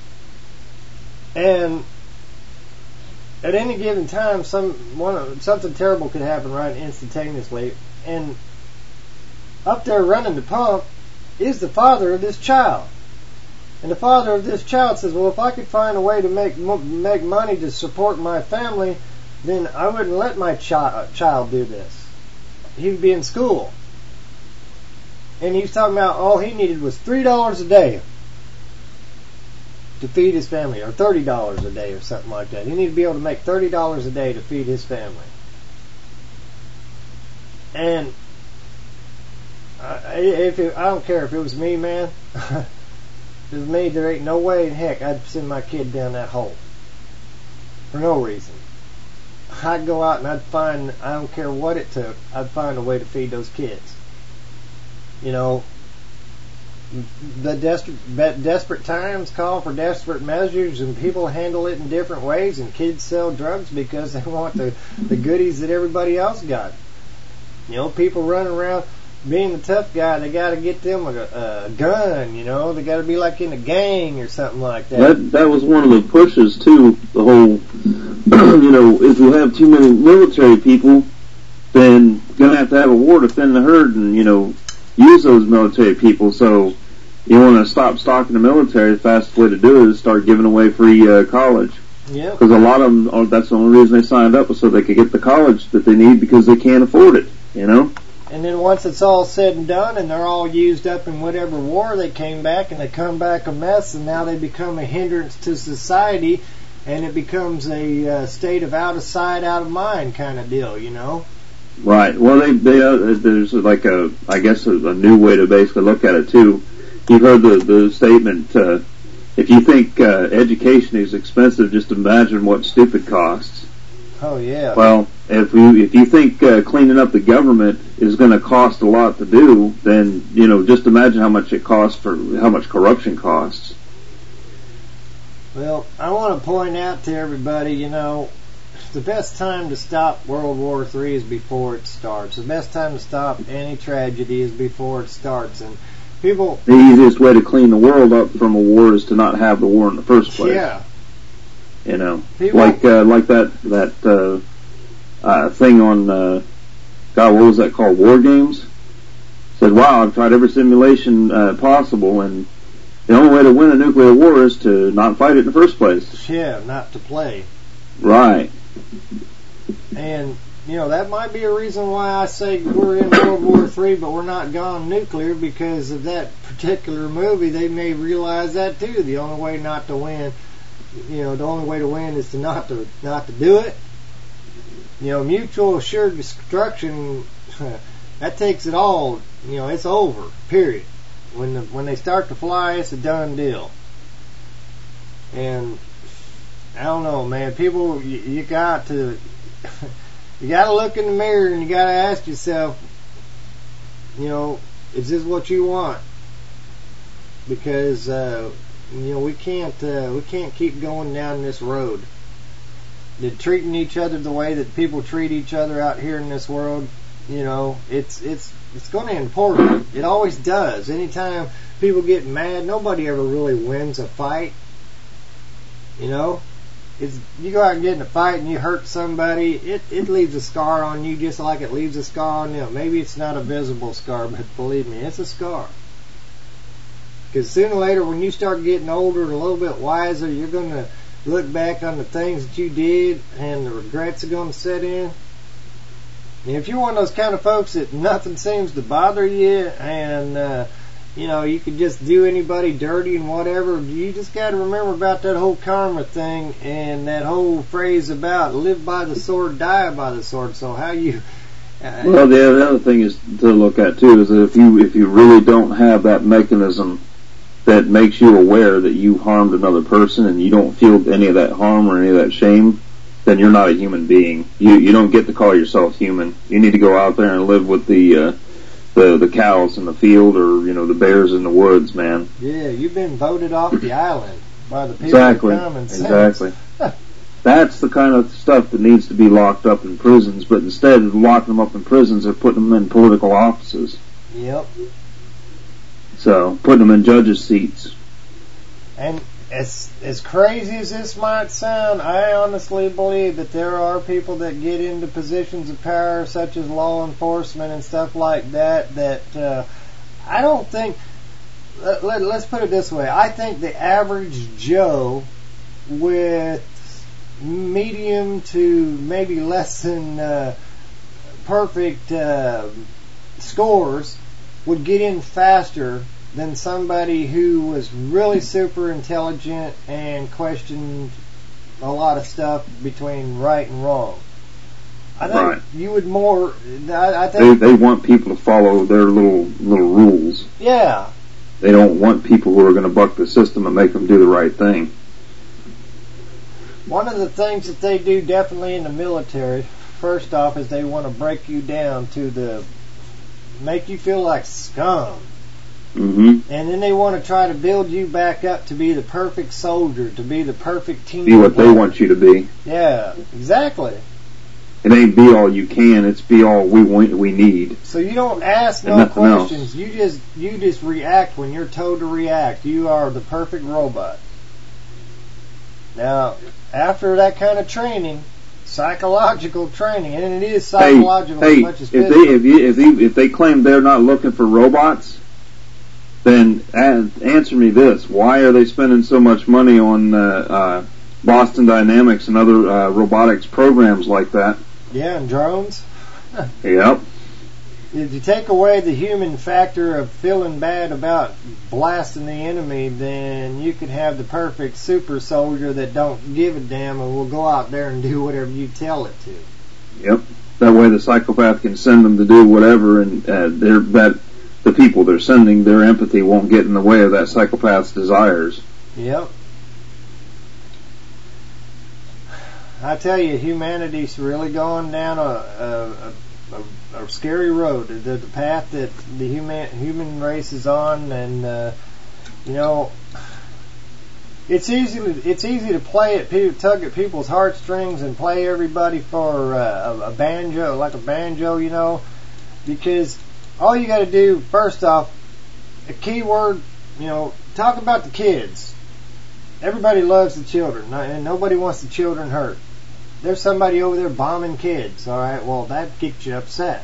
And at any given time, something terrible could happen right instantaneously. And up there running the pump is the father of this child. And the father of this child says, well, if I could find a way to make money to support my family, then I wouldn't let my child do this. He'd be in school. And he's talking about all he needed was $3 a day to feed his family, or $30 a day or something like that. He needed to be able to make $30 a day to feed his family. And I don't care if it was me, man. If it was me, there ain't no way in heck I'd send my kid down that hole. For no reason. I'd go out and I'd find, I don't care what it took, I'd find a way to feed those kids. You know, the desperate times call for desperate measures, and people handle it in different ways, and kids sell drugs because they want the goodies that everybody else got. You know, people running around being the tough guy, they got to get them a gun, you know, they got to be like in a gang or something like that. That was one of the pushes too, the whole, you know, if you have too many military people, then you're going to have a war to thin the herd and, you know, use those military people. So You want to stop stocking the military, the fastest way to do it is start giving away free college. Yep. Because a lot of them, that's the only reason they signed up, was so they could get the college that they need because they can't afford it, you know? And then once it's all said and done and they're all used up in whatever war, they came back and they come back a mess, and now they become a hindrance to society, and it becomes a state of out of sight, out of mind kind of deal, you know? Right. Well, there's like a new way to basically look at it too. You've heard the statement, if you think education is expensive, just imagine what stupid costs. Oh yeah. Well, if you think cleaning up the government is going to cost a lot to do, then just imagine how much it costs how much corruption costs. Well, I want to point out to everybody, the best time to stop World War III is before it starts. The best time to stop any tragedy is before it starts. And people... The easiest way to clean the world up from a war is to not have the war in the first place. Yeah. People, like that thing on, what was that called? War Games? Said, wow, I've tried every simulation possible, and the only way to win a nuclear war is to not fight it in the first place. Yeah, not to play. Right. And, that might be a reason why I say we're in World War III, but we're not gone nuclear, because of that particular movie. They may realize that too. The only way not to win, the only way to win is to not to do it. Mutual assured destruction, that takes it all. It's over. Period. When they start to fly, it's a done deal. And I don't know, man. People, you got to look in the mirror and you got to ask yourself, is this what you want? Because we can't keep going down this road. They're treating each other the way that people treat each other out here in this world. It's going to import. It always does. Anytime people get mad, nobody ever really wins a fight. You go out and get in a fight and you hurt somebody, it leaves a scar on you just like it leaves a scar on them. Maybe it's not a visible scar, but believe me, it's a scar. Because sooner or later, when you start getting older and a little bit wiser, you're going to look back on the things that you did, and the regrets are going to set in. And if you're one of those kind of folks that nothing seems to bother you, and you could just do anybody dirty and whatever, you just got to remember about that whole karma thing and that whole phrase about live by the sword, die by the sword. So how you... well, the other thing is to look at too is that if you really don't have that mechanism that makes you aware that you harmed another person and you don't feel any of that harm or any of that shame, then you're not a human being. You don't get to call yourself human. You need to go out there and live with the cows in the field, or the bears in the woods, man. Yeah, you've been voted off the island by the people exactly. of common sense. Exactly. That's the kind of stuff that needs to be locked up in prisons, but instead of locking them up in prisons, they're putting them in political offices. Yep. So, putting them in judges' seats. And as crazy as this might sound, I honestly believe that there are people that get into positions of power, such as law enforcement and stuff like that, I don't think... Let's put it this way. I think the average Joe with medium to maybe less than perfect scores would get in faster than somebody who was really super intelligent and questioned a lot of stuff between right and wrong. I think right. You would more... I think they want people to follow their little rules. Yeah. They don't want people who are going to buck the system and make them do the right thing. One of the things that they do definitely in the military, first off, is they want to break you down to make you feel like scum. Mm-hmm. And then they want to try to build you back up to be the perfect soldier, to be the perfect team. Be what they want you to be. Yeah, exactly. It ain't be all you can, it's be all we need. So you don't ask no questions. Else. You just react when you're told to react. You are the perfect robot. Now, after that kind of training, psychological training, and it is psychological as much as physical. If they claim they're not looking for robots, then answer me this. Why are they spending so much money on Boston Dynamics and other robotics programs like that? Yeah, and drones. Yep. If you take away the human factor of feeling bad about blasting the enemy, then you could have the perfect super soldier that don't give a damn and will go out there and do whatever you tell it to. Yep. That way the psychopath can send them to do whatever, and the people they're sending, their empathy won't get in the way of that psychopath's desires. Yep. I tell you, humanity's really gone down a scary road. The path that the human race is on, and you know, it's easy to play at tug at people's heartstrings and play everybody for a banjo, like a banjo, you know, because all you got to do, first off, a key word, you know, talk about the kids. Everybody loves the children, and nobody wants the children hurt. There's somebody over there bombing kids, all right? Well, that gets you upset.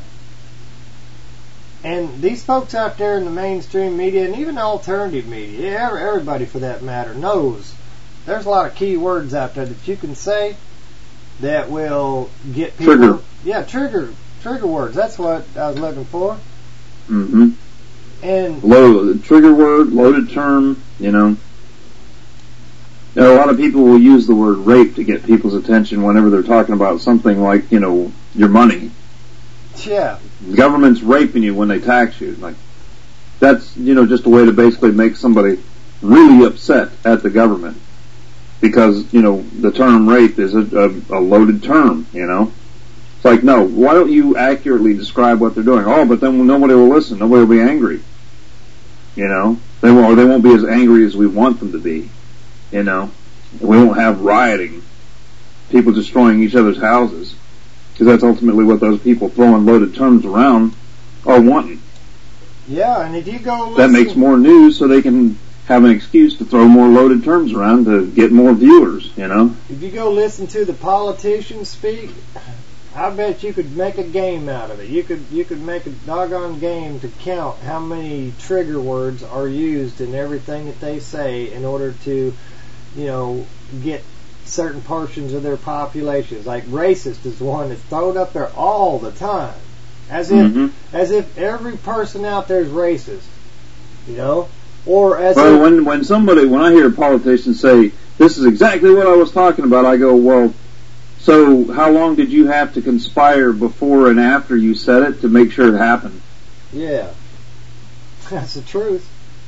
And these folks out there in the mainstream media, and even alternative media, everybody for that matter, knows there's a lot of key words out there that you can say that will get people... Trigger. Yeah, trigger words. That's what I was looking for. Mm-hmm. And trigger word, loaded term, you know. Now, a lot of people will use the word rape to get people's attention whenever they're talking about something like, you know, your money. Yeah. The government's raping you when they tax you. Like, that's, you know, just a way to basically make somebody really upset at the government. Because, you know, the term rape is a loaded term, you know. It's like, no, why don't you accurately describe what they're doing? Oh, but then nobody will listen. Nobody will be angry. You know? They won't be as angry as we want them to be. You know, we won't have rioting, people destroying each other's houses, because that's ultimately what those people throwing loaded terms around are wanting. Yeah, and if you go listen... That makes more news, so they can have an excuse to throw more loaded terms around to get more viewers, you know? If you go listen to the politicians speak, I bet you could make a game out of it. You could make a doggone game to count how many trigger words are used in everything that they say in order to, you know, get certain portions of their populations. Like racist is one that's thrown up there all the time, as if every person out there is racist, you know, or as well. When I hear a politician say this is exactly what I was talking about, I go, well, so how long did you have to conspire before and after you said it to make sure it happened? Yeah, that's the truth.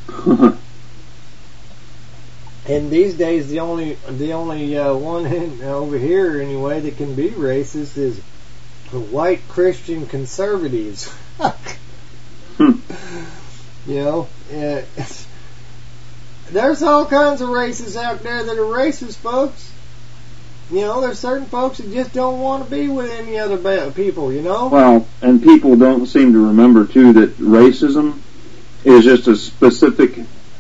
And these days, the only one over here anyway that can be racist is white Christian conservatives. You know, there's all kinds of racists out there that are racist, folks. You know, there's certain folks that just don't want to be with any other people. You know. Well, and people don't seem to remember too that racism is just a specific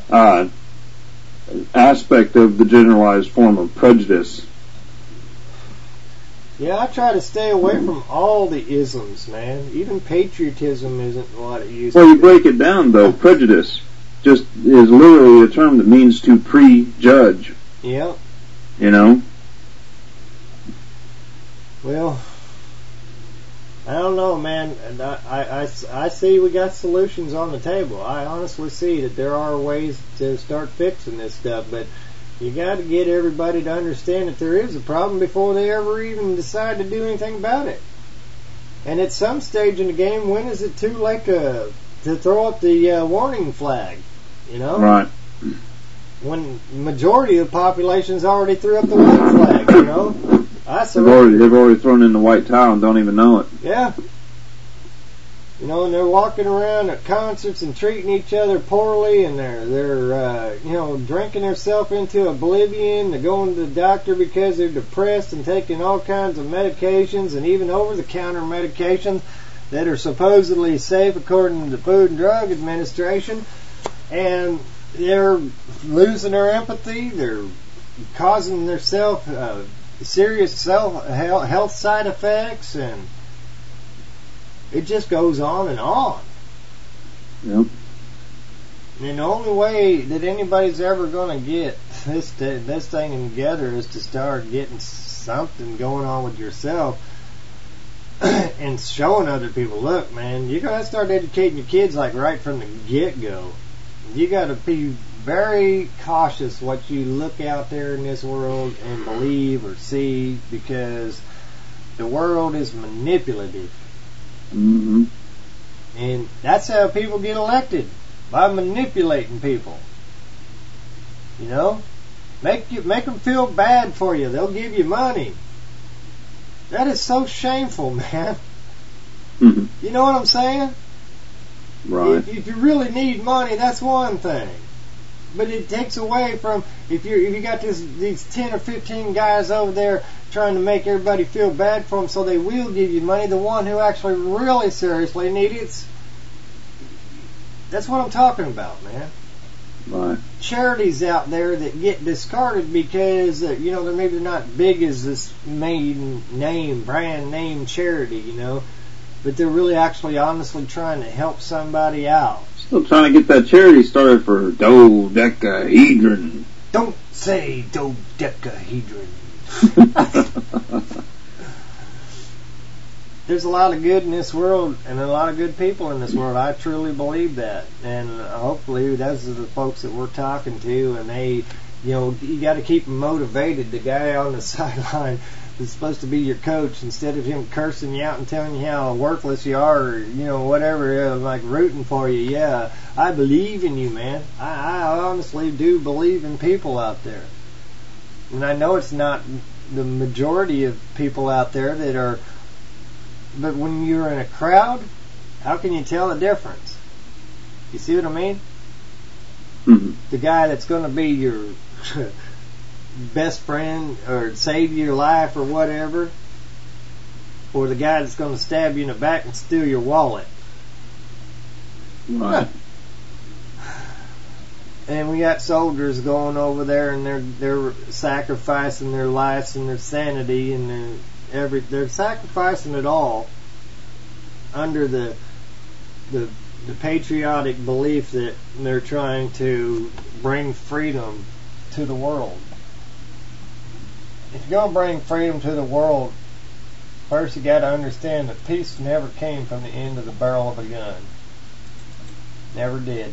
aspect of the generalized form of prejudice. Yeah, I try to stay away from all the isms, man. Even patriotism isn't what it used to be. Well, you break it down, though. Prejudice just is literally a term that means to prejudge. Yeah. You know? Well, I don't know, man. I see we got solutions on the table. I honestly see that there are ways to start fixing this stuff, but you got to get everybody to understand that there is a problem before they ever even decide to do anything about it. And at some stage in the game, when is it too late to throw up the warning flag? You know, right? When the majority of the population's already threw up the white flag, you know. They've already thrown in the white towel and don't even know it. Yeah. You know, and they're walking around at concerts and treating each other poorly, and they're you know, drinking themselves into oblivion. They're going to the doctor because they're depressed and taking all kinds of medications and even over-the-counter medications that are supposedly safe according to the Food and Drug Administration. And they're losing their empathy. They're causing themselves serious health side effects, and it just goes on and on. Yep. And the only way that anybody's ever going to get this thing together is to start getting something going on with yourself and showing other people, look, man, you got to start educating your kids like right from the get-go. You got to be very cautious what you look out there in this world and believe or see, because the world is manipulative. Mm-hmm. And that's how people get elected, by manipulating people. You know? Make them feel bad for you. They'll give you money. That is so shameful, man. Mm-hmm. You know what I'm saying? Right. If you really need money, that's one thing. But it takes away from, if you got these 10 or 15 guys over there trying to make everybody feel bad for them so they will give you money, the one who actually really seriously needs it, that's what I'm talking about, man. Right. Charities out there that get discarded because, they're maybe not big as this brand name charity, but they're really actually honestly trying to help somebody out. Still trying to get that charity started for dodecahedron. Don't say dodecahedron. There's a lot of good in this world and a lot of good people in this world. I truly believe that. And hopefully those are the folks that we're talking to, and they, you got to keep them motivated. The guy on the sideline is supposed to be your coach, instead of him cursing you out and telling you how worthless you are, or whatever, like rooting for you. Yeah, I believe in you, man. I honestly do believe in people out there. And I know it's not the majority of people out there that are, but when you're in a crowd, how can you tell the difference? You see what I mean? Mm-hmm. The guy that's going to be your best friend or save your life or whatever, or the guy that's going to stab you in the back and steal your wallet. Right. And we got soldiers going over there, and they're sacrificing their lives and their sanity, and they're sacrificing it all under the patriotic belief that they're trying to bring freedom to the world. If you're going to bring freedom to the world, first you got to understand that peace never came from the end of the barrel of a gun. Never did.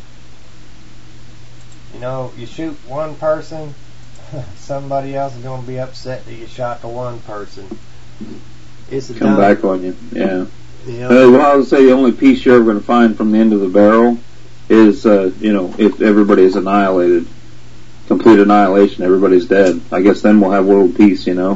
You shoot one person, somebody else is going to be upset that you shot the one person. It's a come back on you. Yeah. Yeah. Well, I would say the only peace you're ever going to find from the end of the barrel is, if everybody is annihilated. Complete annihilation, everybody's dead. I guess then we'll have world peace, I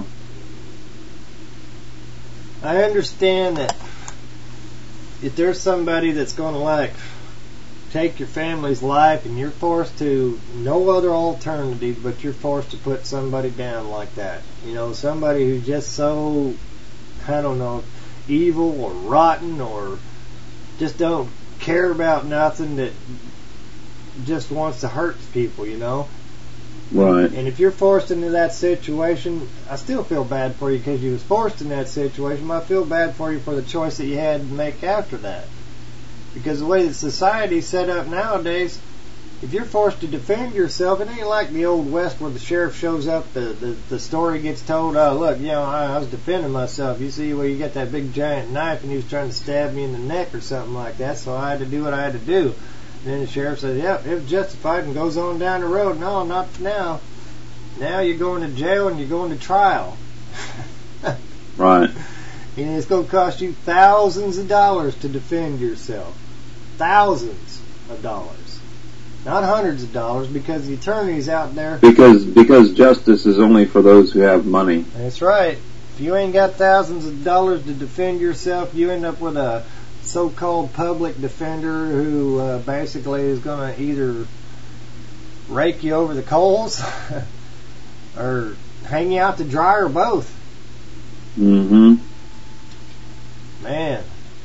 understand that if there's somebody that's going to take your family's life and you're forced to, no other alternative, but you're forced to put somebody down like that. Somebody who's just so, I don't know, evil or rotten or just don't care about nothing, that just wants to hurt people, Right. And if you're forced into that situation, I still feel bad for you because you was forced in that situation, but I feel bad for you for the choice that you had to make after that. Because the way that society's set up nowadays, if you're forced to defend yourself, it ain't like the old West where the sheriff shows up, the story gets told, oh, look, I was defending myself. You see where you got that big giant knife and he was trying to stab me in the neck or something like that, so I had to do what I had to do. And then the sheriff says, yep, it was justified, and goes on down the road. No, not now. Now you're going to jail and you're going to trial. Right. And it's going to cost you thousands of dollars to defend yourself. Thousands of dollars. Not hundreds of dollars, because the attorneys out there... Because justice is only for those who have money. That's right. If you ain't got thousands of dollars to defend yourself, you end up with a so-called public defender who basically is going to either rake you over the coals or hang you out to dry, or both. Mm-hmm. Man.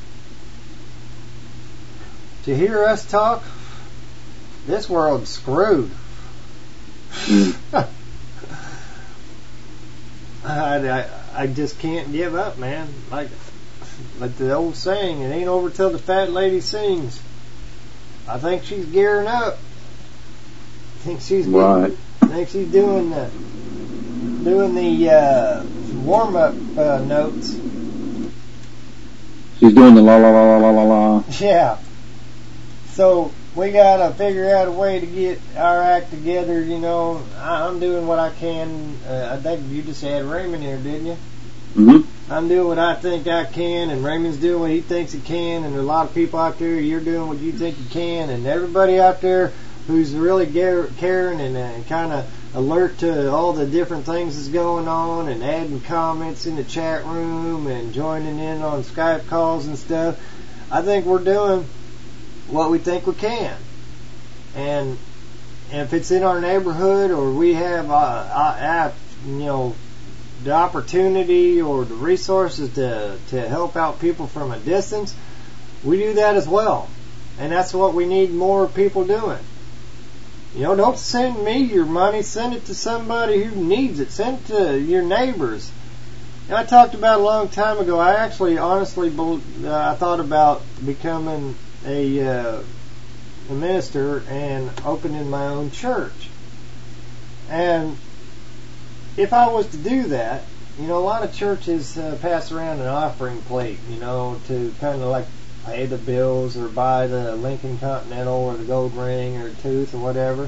To hear us talk, this world's screwed. I just can't give up, man. Like the old saying, it ain't over till the fat lady sings. I think she's gearing up, Think she's Right. Think she's doing the warm up notes. She's doing the la la la la la la. Yeah. So we gotta figure out a way to get our act together. You know, I'm doing what I can. I think you just had Raymond here, didn't you? Mm-hmm. I'm doing what I think I can, and Raymond's doing what he thinks he can, and there are a lot of people out there, you're doing what you think you can, and everybody out there who's really caring and kind of alert to all the different things that's going on, and adding comments in the chat room, and joining in on Skype calls and stuff. I think we're doing what we think we can. And if it's in our neighborhood, or we have the opportunity or the resources to help out people from a distance, we do that as well. And that's what we need more people doing. You know, don't send me your money, send it to somebody who needs it. Send it to your neighbors. And I talked about a long time ago, I actually honestly I thought about becoming a minister and opening my own church. And if I was to do that, you know, a lot of churches pass around an offering plate, you know, to kind of like pay the bills or buy the Lincoln Continental or the gold ring or tooth or whatever.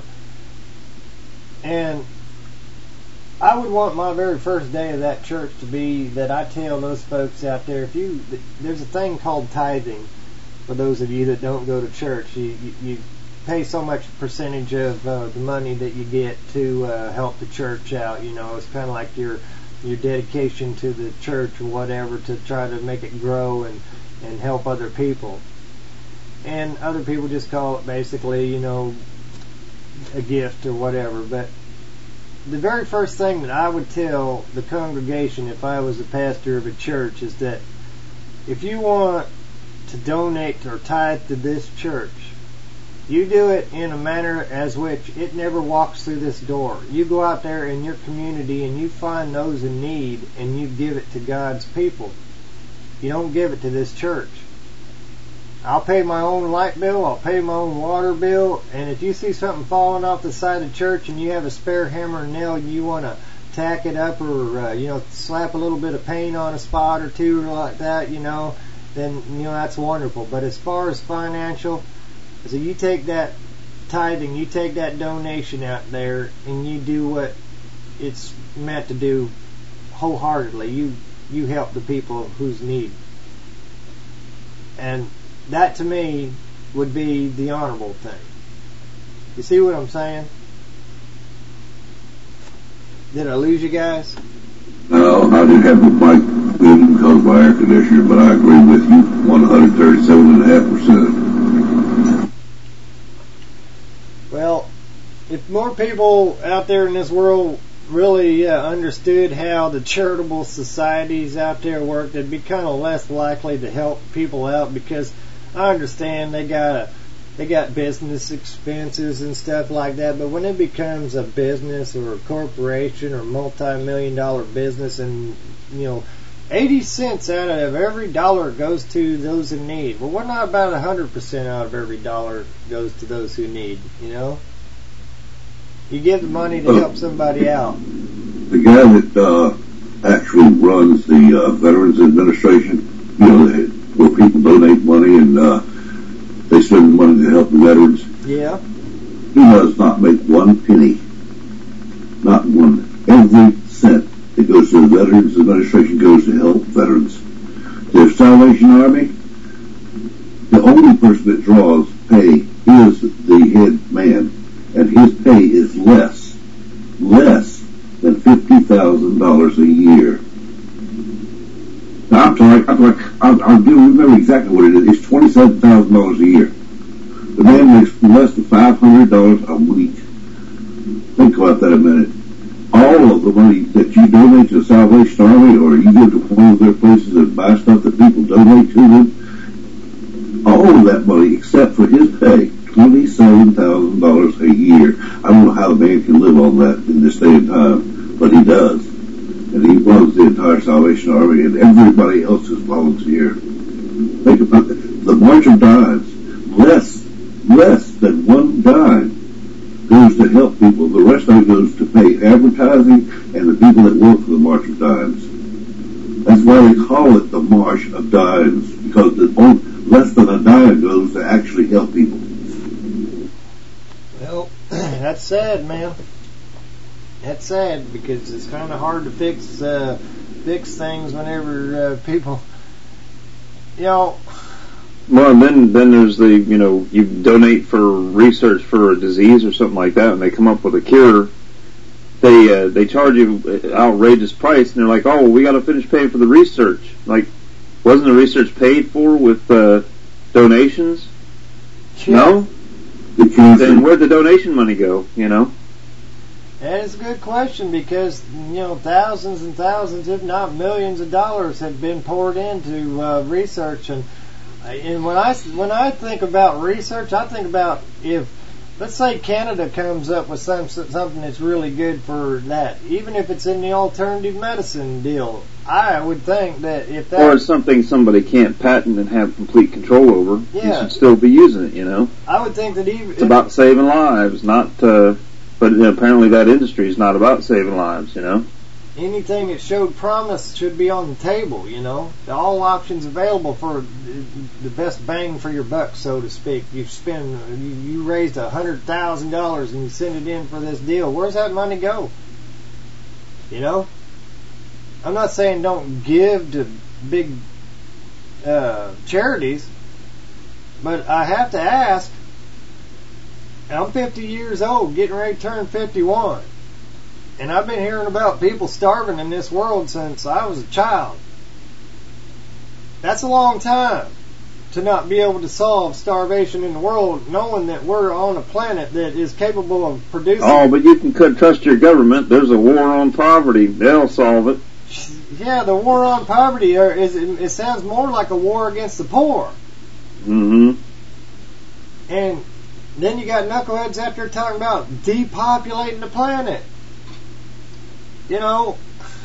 And I would want my very first day of that church to be that I tell those folks out there, there's a thing called tithing. For those of you that don't go to church, you pay so much percentage of the money that you get to help the church out. You know, it's kind of like your dedication to the church or whatever, to try to make it grow and help other people. And other people just call it basically, you know, a gift or whatever. But the very first thing that I would tell the congregation if I was a pastor of a church is that if you want to donate or tithe to this church, you do it in a manner as which it never walks through this door. You go out there in your community and you find those in need and you give it to God's people. You don't give it to this church. I'll pay my own light bill, I'll pay my own water bill, and if you see something falling off the side of the church and you have a spare hammer and nail and you want to tack it up or, slap a little bit of paint on a spot or two or like that, then, that's wonderful. But as far as financial, so you take that tithing, you take that donation out there, and you do what it's meant to do wholeheartedly. You help the people who's need. And that, to me, would be the honorable thing. You see what I'm saying? Did I lose you guys? No, I didn't have the mic good because of my air conditioner, but I agree with you 137.5%. Well, if more people out there in this world really understood how the charitable societies out there work, they'd be kind of less likely to help people out, because I understand they got business expenses and stuff like that, but when it becomes a business or a corporation or multi-million-dollar business, and 80 cents out of every dollar goes to those in need. Well, what not about 100% out of every dollar goes to those who need? You give the money to help somebody out. The guy that actually runs the Veterans Administration, where people donate money and they spend money to help the veterans. Yeah. He does not make one penny. Not one. Every cent that goes to the Veterans Administration goes to help veterans. The Salvation Army, the only person that draws pay is the head man, and his pay is less than $50,000 a year. Now, I'll remember exactly what it is. It's $27,000 a year. The man makes less than $500 a week. Think about that a minute. All of the money that you donate to the Salvation Army, or you give to one of their places and buy stuff that people donate to them, all of that money, except for his pay, $27,000 a year. I don't know how a man can live on that in this day and time, but he does. And he runs the entire Salvation Army, and everybody else is volunteer. Think about that. The March of Dimes, less than one dime goes to help people. The rest of it goes to pay advertising and the people that work for the March of Dimes. That's why they call it the March of Dimes, because less than a dime goes to actually help people. Well, that's sad, man. That's sad, because it's kind of hard to fix things whenever people, you know. Well, and then there's the, you know, you donate for research for a disease or something like that, and they come up with a cure. They charge you an outrageous price, and they're like, oh, we got to finish paying for the research. Like, wasn't the research paid for with donations? Yeah. No? Then where'd the donation money go, you know? That is a good question, because, you know, thousands and thousands, if not millions of dollars have been poured into research. And when I think about research, I think about if, let's say Canada comes up with something that's really good for that, even if it's in the alternative medicine deal, I would think that if that... Or something somebody can't patent and have complete control over, you should still be using it, you know? I would think that even... It's about saving lives, not... but apparently that industry is not about saving lives, you know? Anything that showed promise should be on the table, you know? All options available for the best bang for your buck, so to speak. You raised $100,000 and you send it in for this deal. Where's that money go? You know? I'm not saying don't give to big charities, but I have to ask. I'm 50 years old, getting ready to turn 51. And I've been hearing about people starving in this world since I was a child. That's a long time to not be able to solve starvation in the world, knowing that we're on a planet that is capable of producing... Oh, but you can trust your government. There's a war on poverty. They'll solve it. Yeah, the war on poverty, it sounds more like a war against the poor. Mm-hmm. And then you got knuckleheads out there talking about depopulating the planet. You know,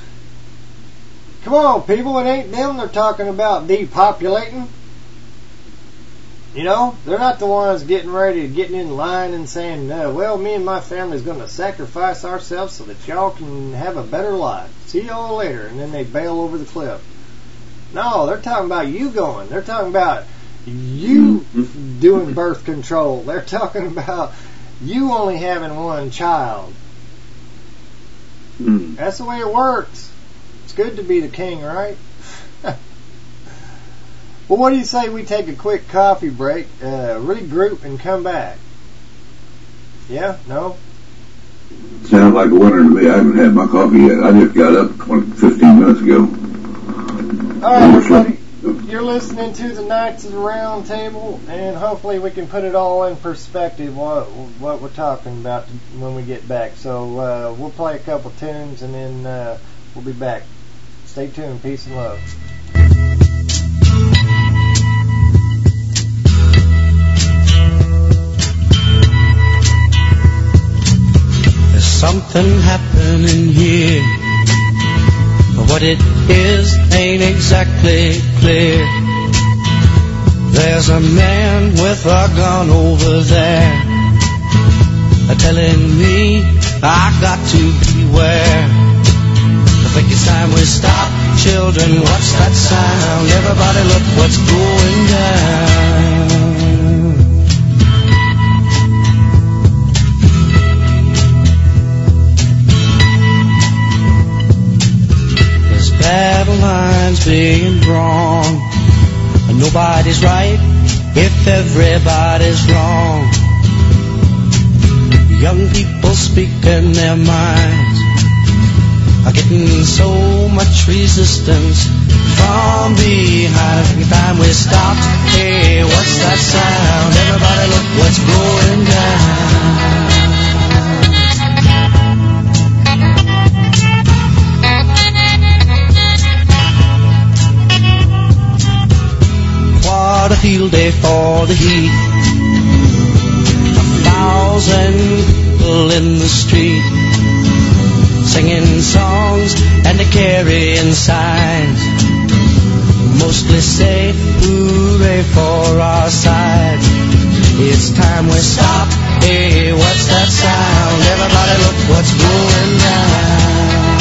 come on, people, it ain't them they're talking about depopulating. You know, they're not the ones getting in line and saying, well, me and my family's going to sacrifice ourselves so that y'all can have a better life. See y'all later. And then they bail over the cliff. No, they're talking about you going. They're talking about you doing birth control. They're talking about you only having one child. That's the way it works. It's good to be the king, right? Well, what do you say we take a quick coffee break, regroup, and come back? Yeah? No? Sounds like a winner to me. I haven't had my coffee yet. I just got up 15 minutes ago. All right, everybody. You're listening to the Knights of the Round Table, and hopefully we can put it all in perspective what we're talking about when we get back. So we'll play a couple tunes, and then we'll be back. Stay tuned. Peace and love. There's something happening here. What it is ain't exactly clear. There's a man with a gun over there, telling me I got to beware. I think it's time we stop. Children, watch that sound. Everybody look what's going down. Battle lines being drawn. Nobody's right if everybody's wrong. Young people speaking their minds are getting so much resistance from behind. Every time we stop, hey, what's that sound? Everybody look what's going down. What a field day for the heat. 1,000 people in the street, singing songs and carrying signs. Mostly say hooray for our side. It's time we stop. Hey, what's that sound? sound. Everybody look what's going down.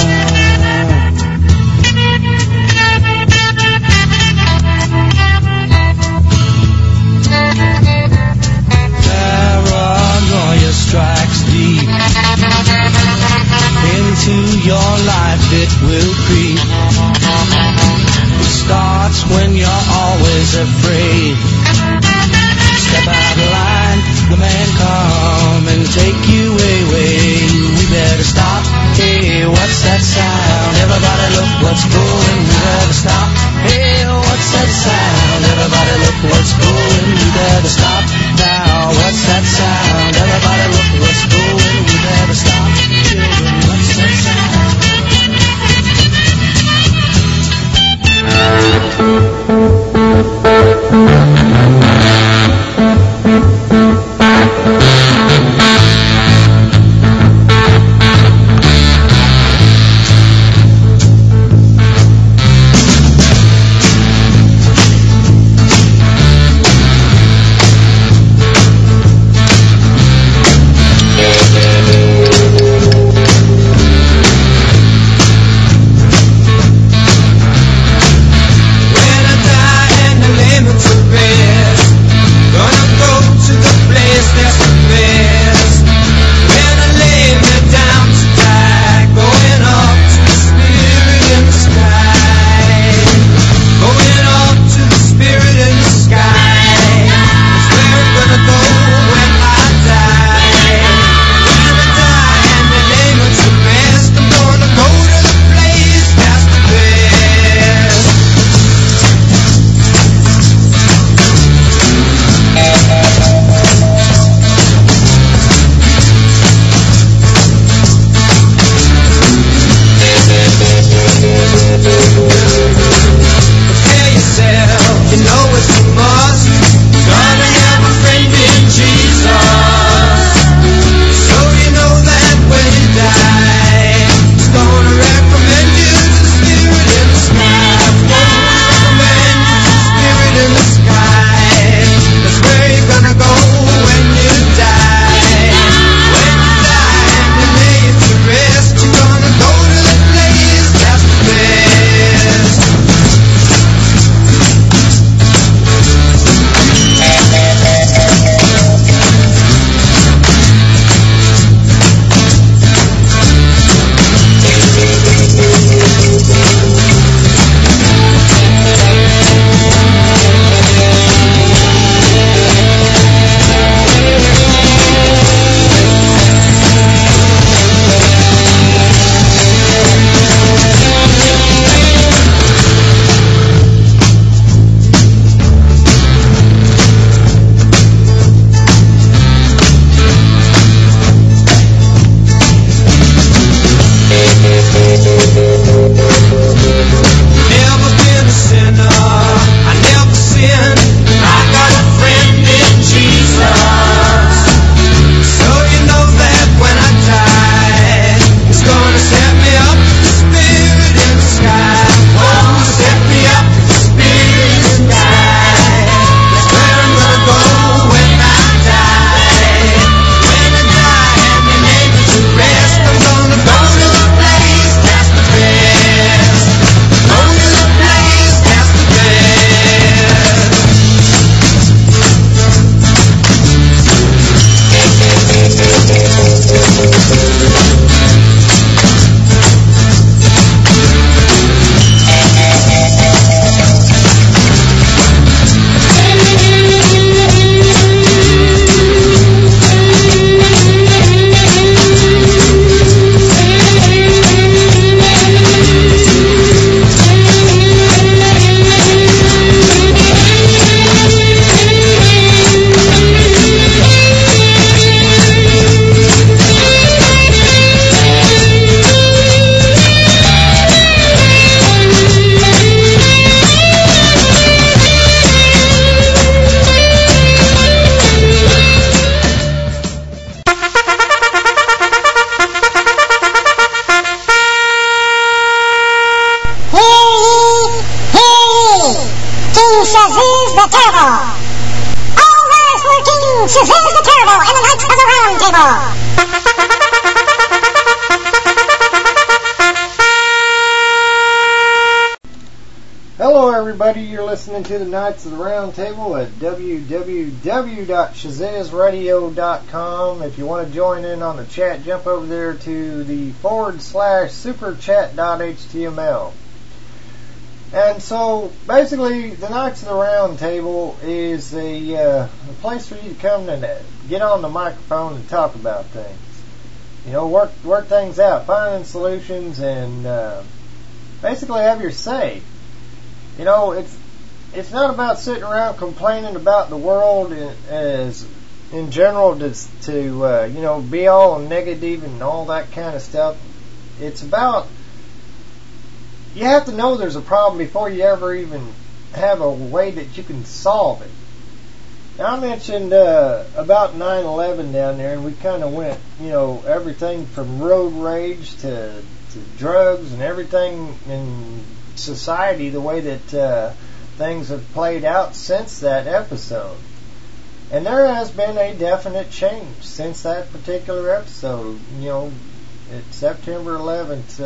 Paranoia strikes deep into your life, it will creep. It starts when you're always afraid. Step out of line, the man come and take you away. We better stop. Hey, what's that sound? Everybody look what's going. We better stop. Hey, what's that sound? Everybody look what's going. We better stop now. What's that sound? Everybody look what's going. We better stop. Children, what's that sound? everybody. You're listening to the Knights of the Round Table at www.shazazradio.com. If you want to join in on the chat, jump over there to the /superchat.html. And so, basically, the Knights of the Round Table is a place for you to come and get on the microphone and talk about things. You know, work things out, finding solutions, and basically have your say. You know, it's not about sitting around complaining about the world as in general to you know, be all negative and all that kind of stuff. It's about, you have to know there's a problem before you ever even have a way that you can solve it. Now, I mentioned about 9/11 down there, and we kind of went, you know, everything from road rage to drugs and everything in society, the way that things have played out since that episode. And there has been a definite change since that particular episode. You know, it's September 11th,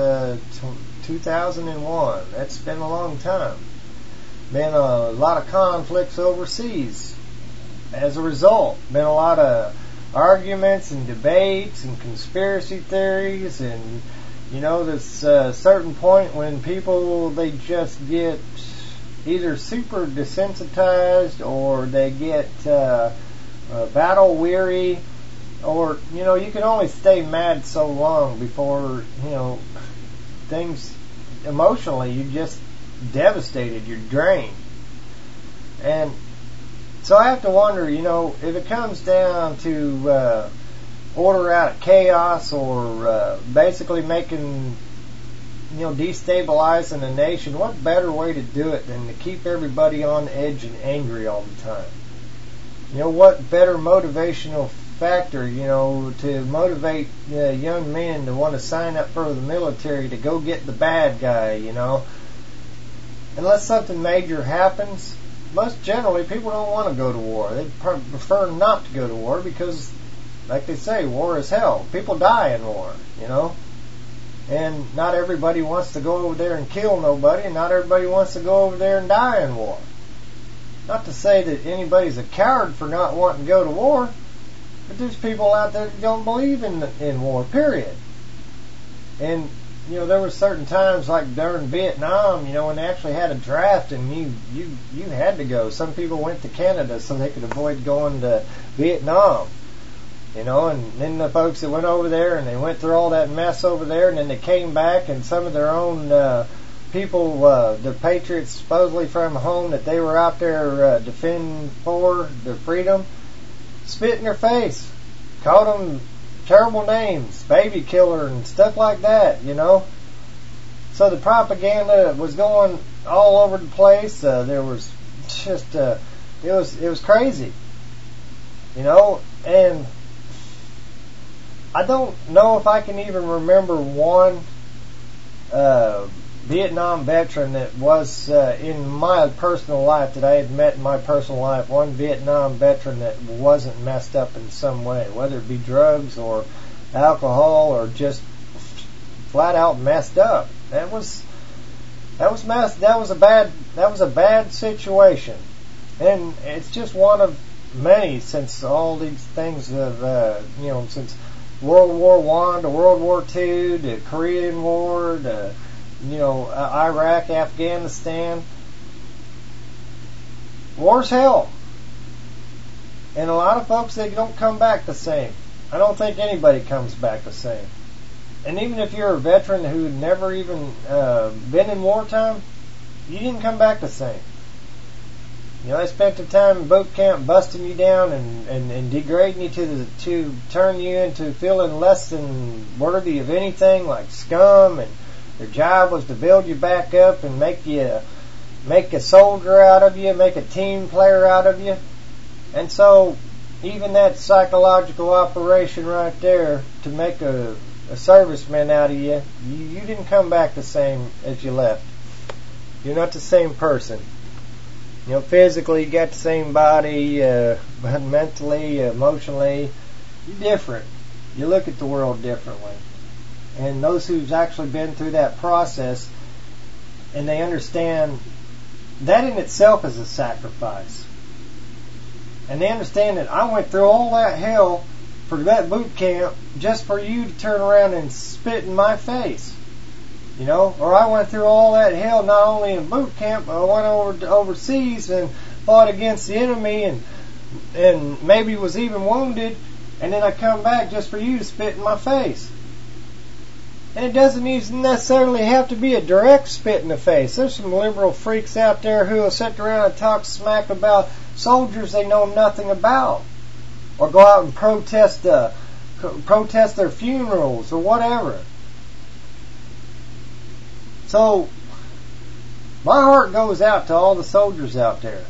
2001. That's been a long time. Been a lot of conflicts overseas. As a result, been a lot of arguments and debates and conspiracy theories, and you know, this certain point when people, they just get either super desensitized or they get battle weary, or, you know, you can only stay mad so long before, you know, things emotionally, you're just devastated, you're drained. And so I have to wonder, you know, if it comes down to order out of chaos, or basically making, you know, destabilizing a nation, what better way to do it than to keep everybody on edge and angry all the time? You know, what better motivational factor, you know, to motivate young men to want to sign up for the military to go get the bad guy, you know? Unless something major happens, most generally people don't want to go to war. They prefer not to go to war because, like they say, war is hell. People die in war, you know? And not everybody wants to go over there and kill nobody, and not everybody wants to go over there and die in war. Not to say that anybody's a coward for not wanting to go to war, but there's people out there that don't believe in war, period. And, you know, there were certain times, like during Vietnam, you know, when they actually had a draft and you had to go. Some people went to Canada so they could avoid going to Vietnam. You know, and then the folks that went over there and they went through all that mess over there, and then they came back, and some of their own people, the patriots supposedly from home that they were out there defending for their freedom, spit in their face, called them terrible names, baby killer and stuff like that, you know. So the propaganda was going all over the place. There was just, it was crazy, you know, and I don't know if I can even remember one Vietnam veteran that was in my personal life, that I had met in my personal life, one Vietnam veteran that wasn't messed up in some way, whether it be drugs or alcohol or just flat out messed up. That was a bad situation, and it's just one of many since all these things have you know, since World War I to World War II to Korean War to, you know, Iraq, Afghanistan. War's hell. And a lot of folks, they don't come back the same. I don't think anybody comes back the same. And even if you're a veteran who'd never even been in wartime, you didn't come back the same. You know, they spent the time in boot camp busting you down and degrading you to turn you into feeling less than worthy of anything, like scum, and their job was to build you back up and make a soldier out of you, make a team player out of you. And so even that psychological operation right there to make a serviceman out of you, you didn't come back the same as you left. You're not the same person. You know, physically you got the same body, but mentally, emotionally, you're different. You look at the world differently. And those who've actually been through that process, and they understand that in itself is a sacrifice. And they understand that I went through all that hell for that boot camp just for you to turn around and spit in my face. You know, or I went through all that hell not only in boot camp, but I went overseas and fought against the enemy and maybe was even wounded, and then I come back just for you to spit in my face. And it doesn't even necessarily have to be a direct spit in the face. There's some liberal freaks out there who will sit around and talk smack about soldiers they know nothing about, or go out and protest their funerals or whatever. So, my heart goes out to all the soldiers out there.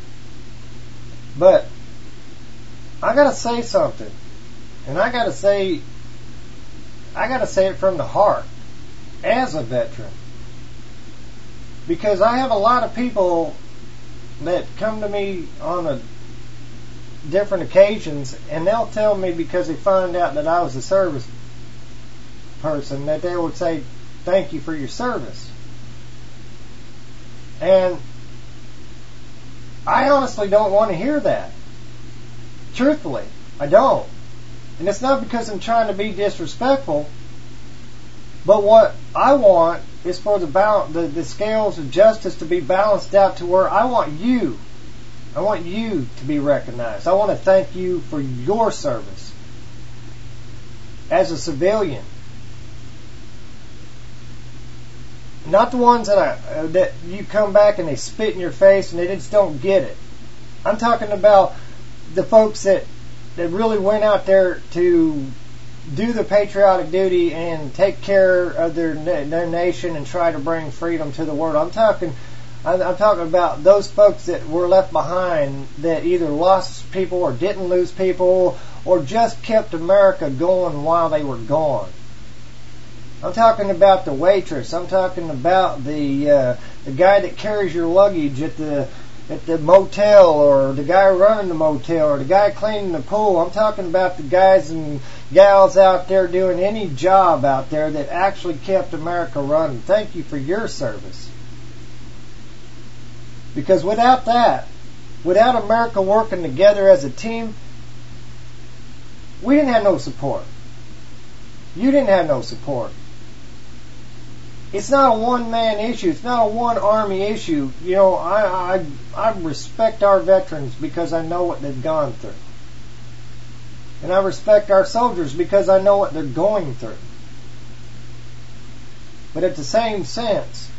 But, I gotta say something. And I gotta say it from the heart, as a veteran. Because I have a lot of people that come to me on different occasions, and they'll tell me, because they find out that I was a service person, that they would say, thank you for your service. And I honestly don't want to hear that. Truthfully, I don't. And it's not because I'm trying to be disrespectful, but what I want is for the scales of justice to be balanced out to where I want you to be recognized. I want to thank you for your service as a civilian. Not the ones that you come back and they spit in your face and they just don't get it. I'm talking about the folks that really went out there to do the patriotic duty and take care of their nation and try to bring freedom to the world. I'm talking about those folks that were left behind that either lost people or didn't lose people or just kept America going while they were gone. I'm talking about the waitress. I'm talking about the guy that carries your luggage at the motel, or the guy running the motel, or the guy cleaning the pool. I'm talking about the guys and gals out there doing any job out there that actually kept America running. Thank you for your service. Because without that, without America working together as a team, we didn't have no support. You didn't have no support. It's not a one-man issue. It's not a one-army issue. You know, I respect our veterans because I know what they've gone through. And I respect our soldiers because I know what they're going through. But at the same sense,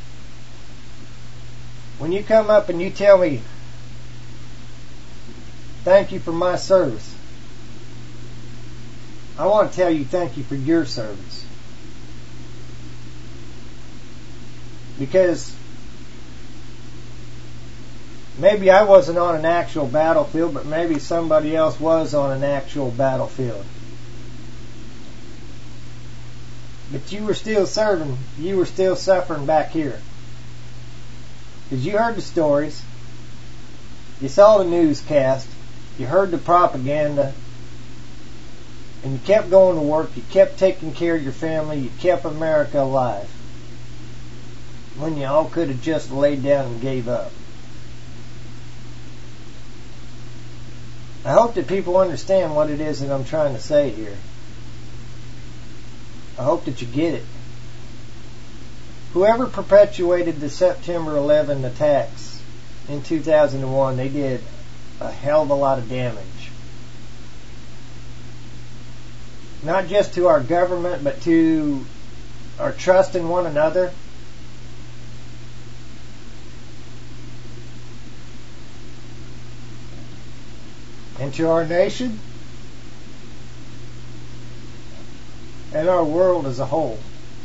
when you come up and you tell me, thank you for my service, I want to tell you thank you for your service. Because maybe I wasn't on an actual battlefield, but maybe somebody else was on an actual battlefield. But you were still serving, you were still suffering back here. Because you heard the stories, you saw the newscast, you heard the propaganda, and you kept going to work, you kept taking care of your family, you kept America alive. When you all could have just laid down and gave up. I hope that people understand what it is that I'm trying to say here. I hope that you get it. Whoever perpetuated the September 11 attacks in 2001, they did a hell of a lot of damage. Not just to our government, but to our trust in one another. And to our nation and our world as a whole.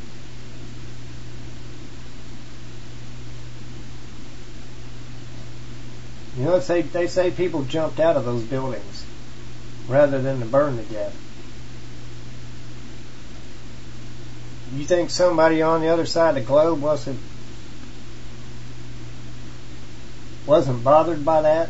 You know, they say people jumped out of those buildings rather than to burn to death. You think somebody on the other side of the globe wasn't bothered by that?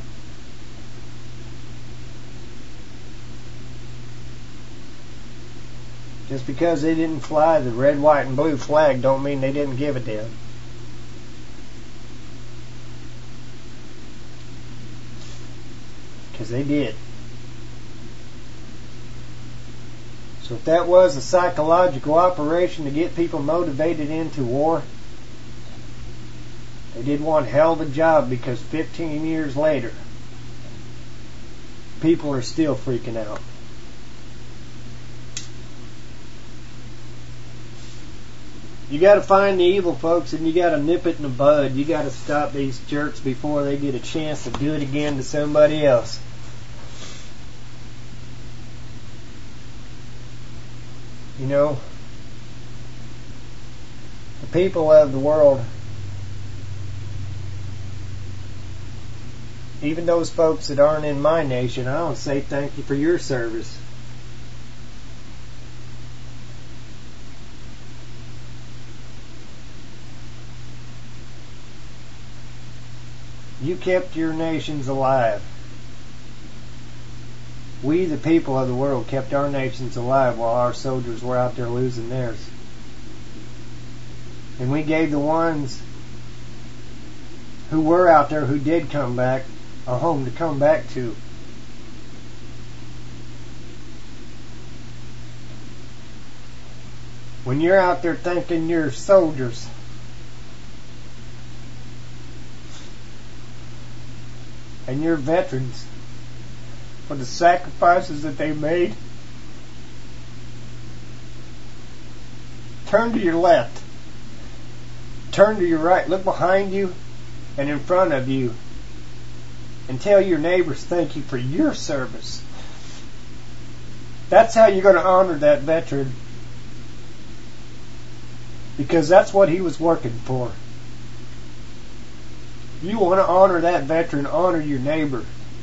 Just because they didn't fly the red, white, and blue flag don't mean they didn't give a damn. Because they did. So if that was a psychological operation to get people motivated into war, they did one hell of a job, because 15 years later, people are still freaking out. You got to find the evil, folks, and you got to nip it in the bud. You got to stop these jerks before they get a chance to do it again to somebody else. You know, the people of the world, even those folks that aren't in my nation, I want to say thank you for your service. You kept your nations alive. We, the people of the world, kept our nations alive while our soldiers were out there losing theirs. And we gave the ones who were out there, who did come back, a home to come back to. When you're out there thanking your soldiers, and your veterans for the sacrifices that they made, turn to your left, turn to your right, look behind you and in front of you, and tell your neighbors thank you for your service. That's how you're going to honor that veteran, because that's what he was working for. You want to honor that veteran, honor your neighbor.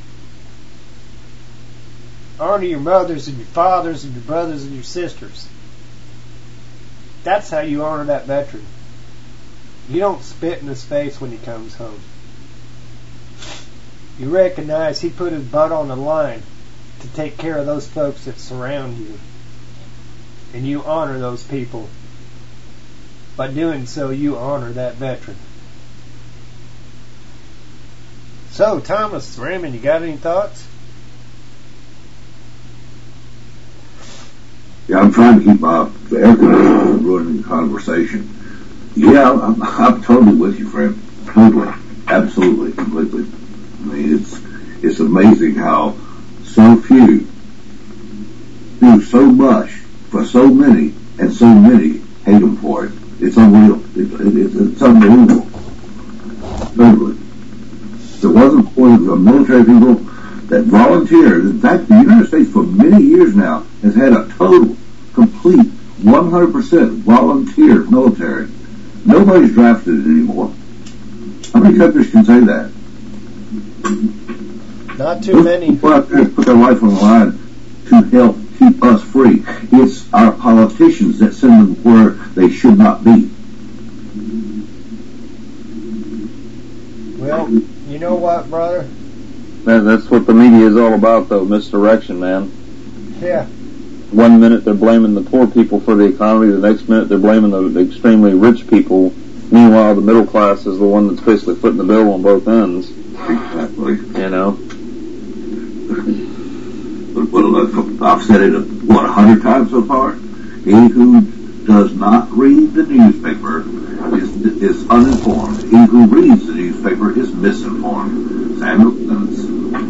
Honor your mothers and your fathers and your brothers and your sisters. That's how you honor that veteran. You don't spit in his face when he comes home. You recognize he put his butt on the line to take care of those folks that surround you. And you honor those people. By doing so, you honor that veteran. So, Thomas Raymond, you got any thoughts? Yeah, I'm trying to keep the air conditioner from ruining the conversation. Yeah, I'm totally with you, friend. Totally. Absolutely. Completely. I mean, it's amazing how so few do so much for so many, and so many hate them for it. It's unreal. It's unbelievable. Totally. There wasn't for the military people that volunteered. In fact, the United States for many years now has had a total, complete, 100% volunteer military. Nobody's drafted it anymore. How many countries can say that? Not too many. People out there put their life on the line to help keep us free. It's our politicians that send them where they should not be. Well, you know what, brother? That's what the media is all about, though, misdirection, man. Yeah. One minute they're blaming the poor people for the economy, the next minute they're blaming the extremely rich people. Meanwhile, the middle class is the one that's basically footing the bill on both ends. Exactly. You know? I've said it, 100 times so far? He who does not read the newspaper is uninformed. He who reads the newspaper is misinformed. Samuel Clemens.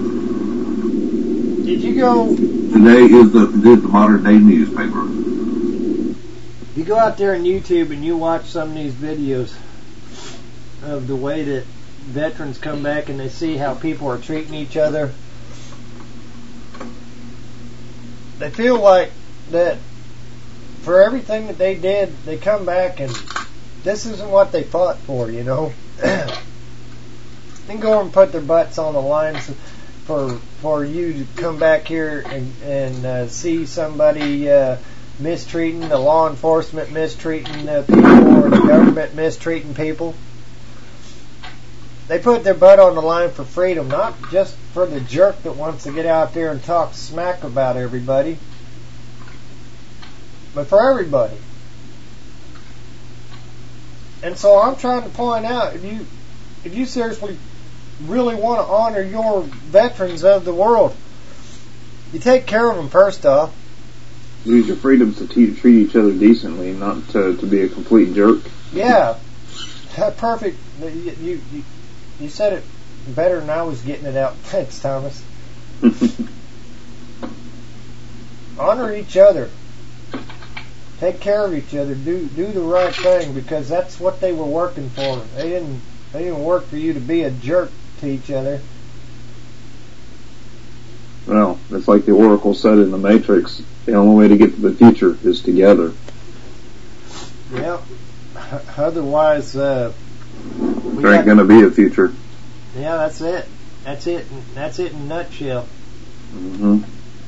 Did you go... Today is the modern day newspaper. You go out there on YouTube and you watch some of these videos of the way that veterans come back and they see how people are treating each other. They feel like that for everything that they did, they come back and this isn't what they fought for, you know. They go and put their butts on the line for you to come back here and see somebody mistreating, the law enforcement mistreating people, or the government mistreating people. They put their butt on the line for freedom, not just for the jerk that wants to get out there and talk smack about everybody, but for everybody. And so I'm trying to point out, if you seriously really want to honor your veterans of the world, you take care of them first off. Use your freedoms to treat each other decently, not to be a complete jerk. Yeah, perfect. You said it better than I was getting it out. Thanks, Thomas. Honor each other. Take care of each other. Do the right thing, because that's what they were working for. They didn't work for you to be a jerk to each other. Well, it's like the Oracle said in the Matrix. The only way to get to the future is together. Yeah. Otherwise, there ain't gonna be a future. Yeah, that's it. That's it in a nutshell. Mm-hmm.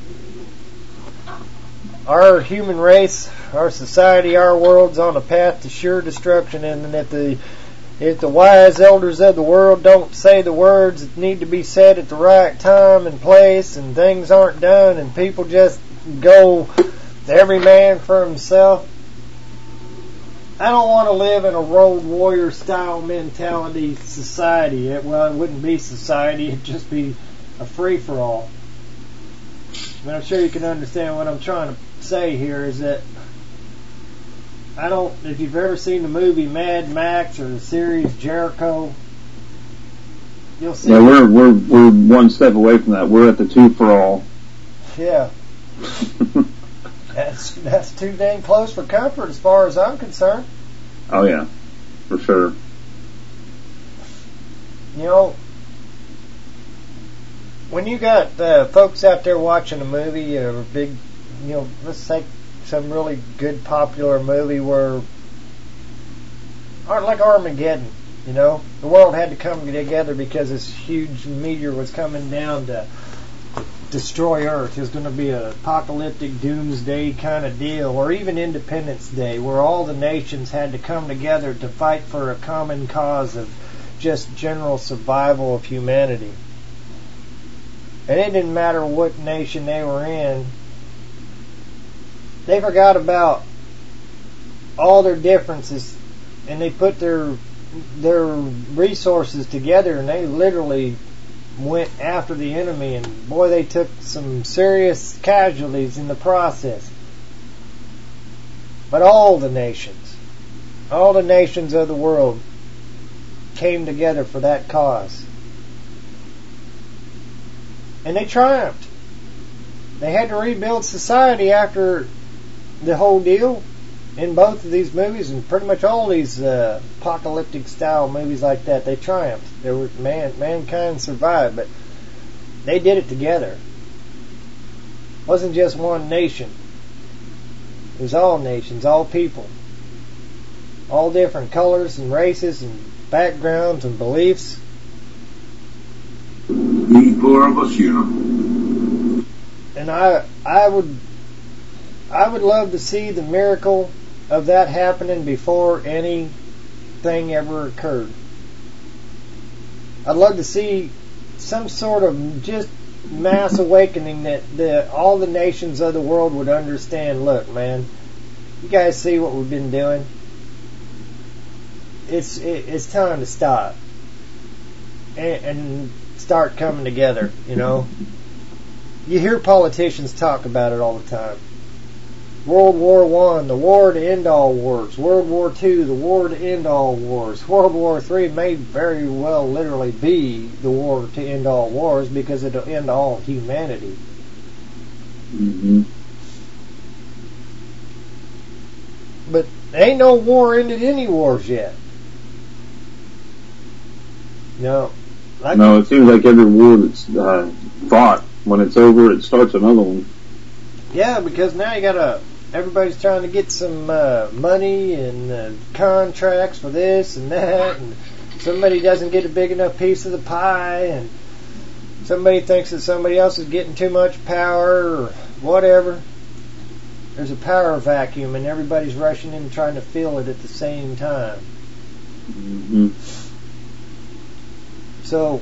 Our human race, our society, our world's on a path to sure destruction, and if the wise elders of the world don't say the words that need to be said at the right time and place, and things aren't done, and people just go every man for himself, I don't want to live in a road warrior style mentality society. Well, it wouldn't be society, it'd just be a free-for-all. And I'm sure you can understand what I'm trying to say here is that if you've ever seen the movie Mad Max or the series Jericho, you'll see. Yeah, we're one step away from that. We're at the two for all. Yeah. That's too dang close for comfort as far as I'm concerned. Oh yeah, for sure. You know, when you got folks out there watching a movie, or a big, let's take some really good popular movie like Armageddon, the world had to come together because this huge meteor was coming down to destroy Earth. It was going to be an apocalyptic doomsday kind of deal, or even Independence Day, where all the nations had to come together to fight for a common cause of just general survival of humanity. And it didn't matter what nation they were in. They forgot about all their differences, and they put their resources together, and they literally went after the enemy, and boy, they took some serious casualties in the process. But all the nations of the world came together for that cause. And they triumphed. They had to rebuild society after the whole deal in both of these movies, and pretty much all these apocalyptic style movies like that. They triumphed. Mankind survived, but they did it together. It wasn't just one nation. It was all nations, all people, all different colors and races and backgrounds and beliefs. The four of us, And I would love to see the miracle of that happening before anything ever occurred. I'd love to see some sort of just mass awakening that all the nations of the world would understand. Look, man, you guys see what we've been doing? It's time to stop and start coming together. You hear politicians talk about it all the time. World War I, the war to end all wars. World War II, the war to end all wars. World War III may very well literally be the war to end all wars, because it'll end all humanity. Mm-hmm. But ain't no war ended any wars yet. No, it seems like every war that's fought, when it's over, it starts another one. Yeah, because now everybody's trying to get some money and contracts for this and that, and somebody doesn't get a big enough piece of the pie, and somebody thinks that somebody else is getting too much power or whatever. There's a power vacuum, and everybody's rushing in trying to fill it at the same time. Mm-hmm. So,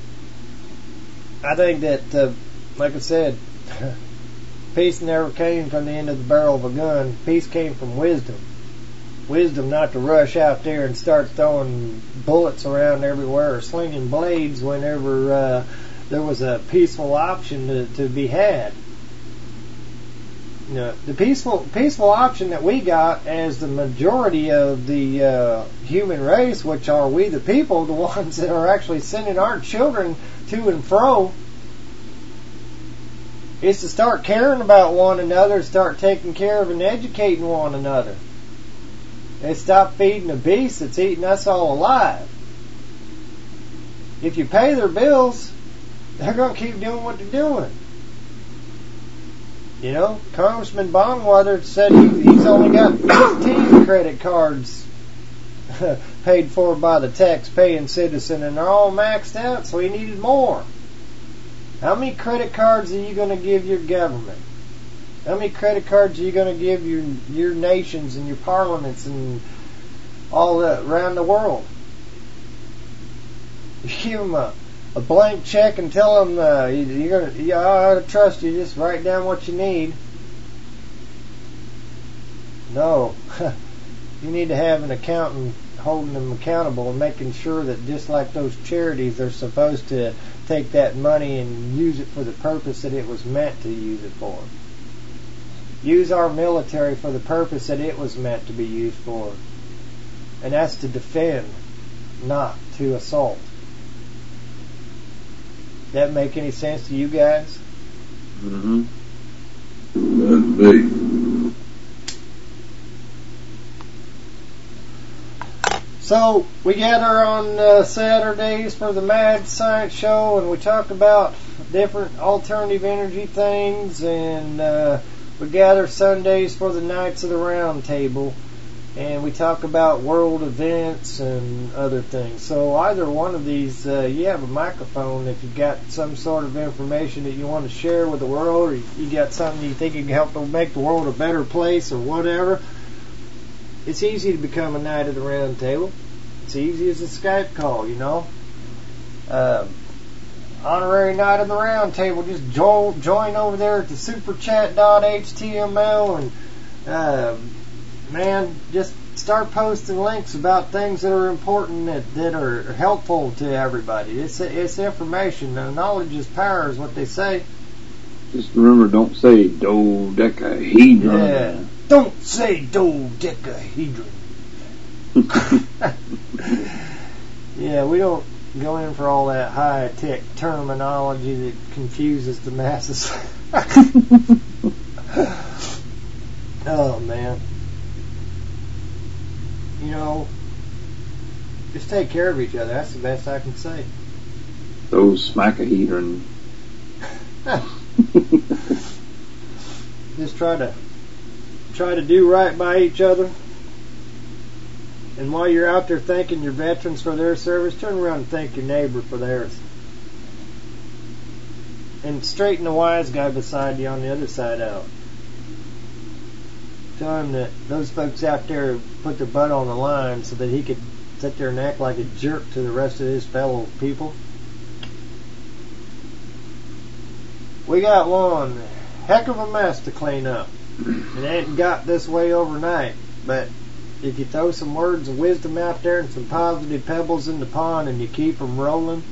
I think that, like I said, peace never came from the end of the barrel of a gun. Peace came from wisdom. wisdom not to rush out there and start throwing bullets around everywhere or slinging blades whenever there was a peaceful option to be had. You know, the peaceful option that we got as the majority of the human race, which are we the people, the ones that are actually sending our children to and fro, is to start caring about one another, start taking care of and educating one another. And stop feeding the beast that's eating us all alive. If you pay their bills, they're going to keep doing what they're doing. You know, Congressman Bonweather said he's only got 15 credit cards paid for by the tax-paying citizen, and they're all maxed out, so he needed more. How many credit cards are you going to give your government? How many credit cards are you going to give your nations and your parliaments and all that around the world? You give them a blank check and tell them I trust you, just write down what you need. No. You need to have an accountant holding them accountable and making sure that just like those charities, they're supposed to take that money and use it for the purpose that it was meant to use it for. Use our military for the purpose that it was meant to be used for. And that's to defend, not to assault. That make any sense to you guys? Mm-hmm. That's big. So, we gather on Saturdays for the Mad Science Show, and we talk about different alternative energy things, and we gather Sundays for the Knights of the Round Table, and we talk about world events and other things. So either one of these, you have a microphone if you've got some sort of information that you want to share with the world, or you got something you think you can help to make the world a better place or whatever. It's easy to become a Knight of the Round Table. It's easy as a Skype call, you know. Honorary Knight of the Round Table, just join over there at the superchat.html and man, just start posting links about things that are important that are helpful to everybody. It's information. Knowledge is power is what they say. Just remember, don't say dodecahedron. Yeah, don't say dodecahedron. Yeah, we don't go in for all that high-tech terminology that confuses the masses. Oh, man. You know, just take care of each other. That's the best I can say. Those smackahedron. Just try to do right by each other. And while you're out there thanking your veterans for their service, turn around and thank your neighbor for theirs. And straighten the wise guy beside you on the other side out. Tell him that those folks out there put their butt on the line so that he could sit there and act like a jerk to the rest of his fellow people. We got one heck of a mess to clean up. It ain't got this way overnight, but if you throw some words of wisdom out there and some positive pebbles in the pond and you keep them rolling,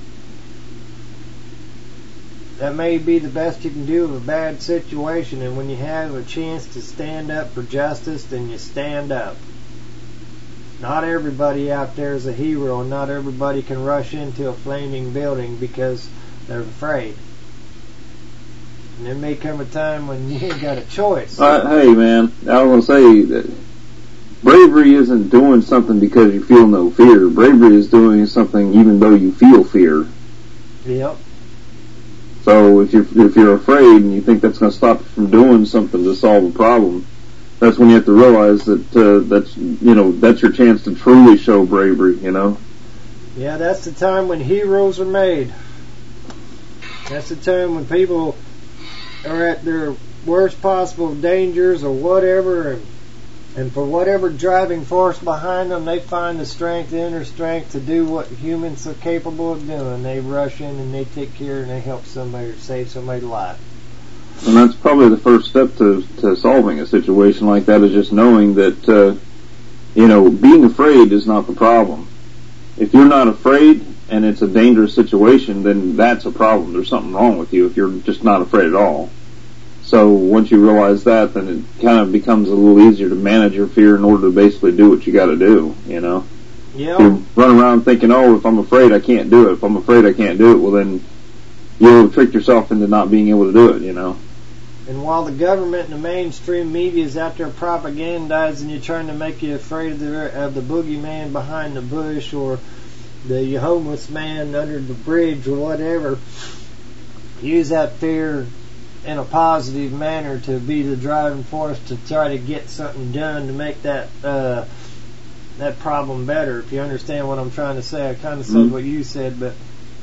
that may be the best you can do of a bad situation. And when you have a chance to stand up for justice, then you stand up. Not everybody out there is a hero, and not everybody can rush into a flaming building because they're afraid. And there may come a time when you ain't got a choice. Hey man, I was going to say that bravery isn't doing something because you feel no fear. Bravery is doing something even though you feel fear. Yep. So if you're afraid and you think that's going to stop you from doing something to solve a problem, that's when you have to realize that that's your chance to truly show bravery. You know. Yeah, that's the time when heroes are made. That's the time when people are at their worst possible dangers or whatever, and for whatever driving force behind them, they find the strength, the inner strength to do what humans are capable of doing. They rush in and they take care and they help somebody or save somebody's life. And that's probably the first step to solving a situation like that, is just knowing that being afraid is not the problem. If you're not afraid and it's a dangerous situation, then that's a problem. There's something wrong with you if you're just not afraid at all. So once you realize that, then it kind of becomes a little easier to manage your fear in order to basically do what you got to do, Yeah. If you run around thinking, oh, if I'm afraid, I can't do it. If I'm afraid, I can't do it. Well, then you'll trick yourself into not being able to do it, And while the government and the mainstream media is out there propagandizing you, trying to make you afraid of the boogeyman behind the bush or the homeless man under the bridge or whatever, use that fear in a positive manner to be the driving force to try to get something done to make that problem better. If you understand what I'm trying to say, I kind of said what you said, but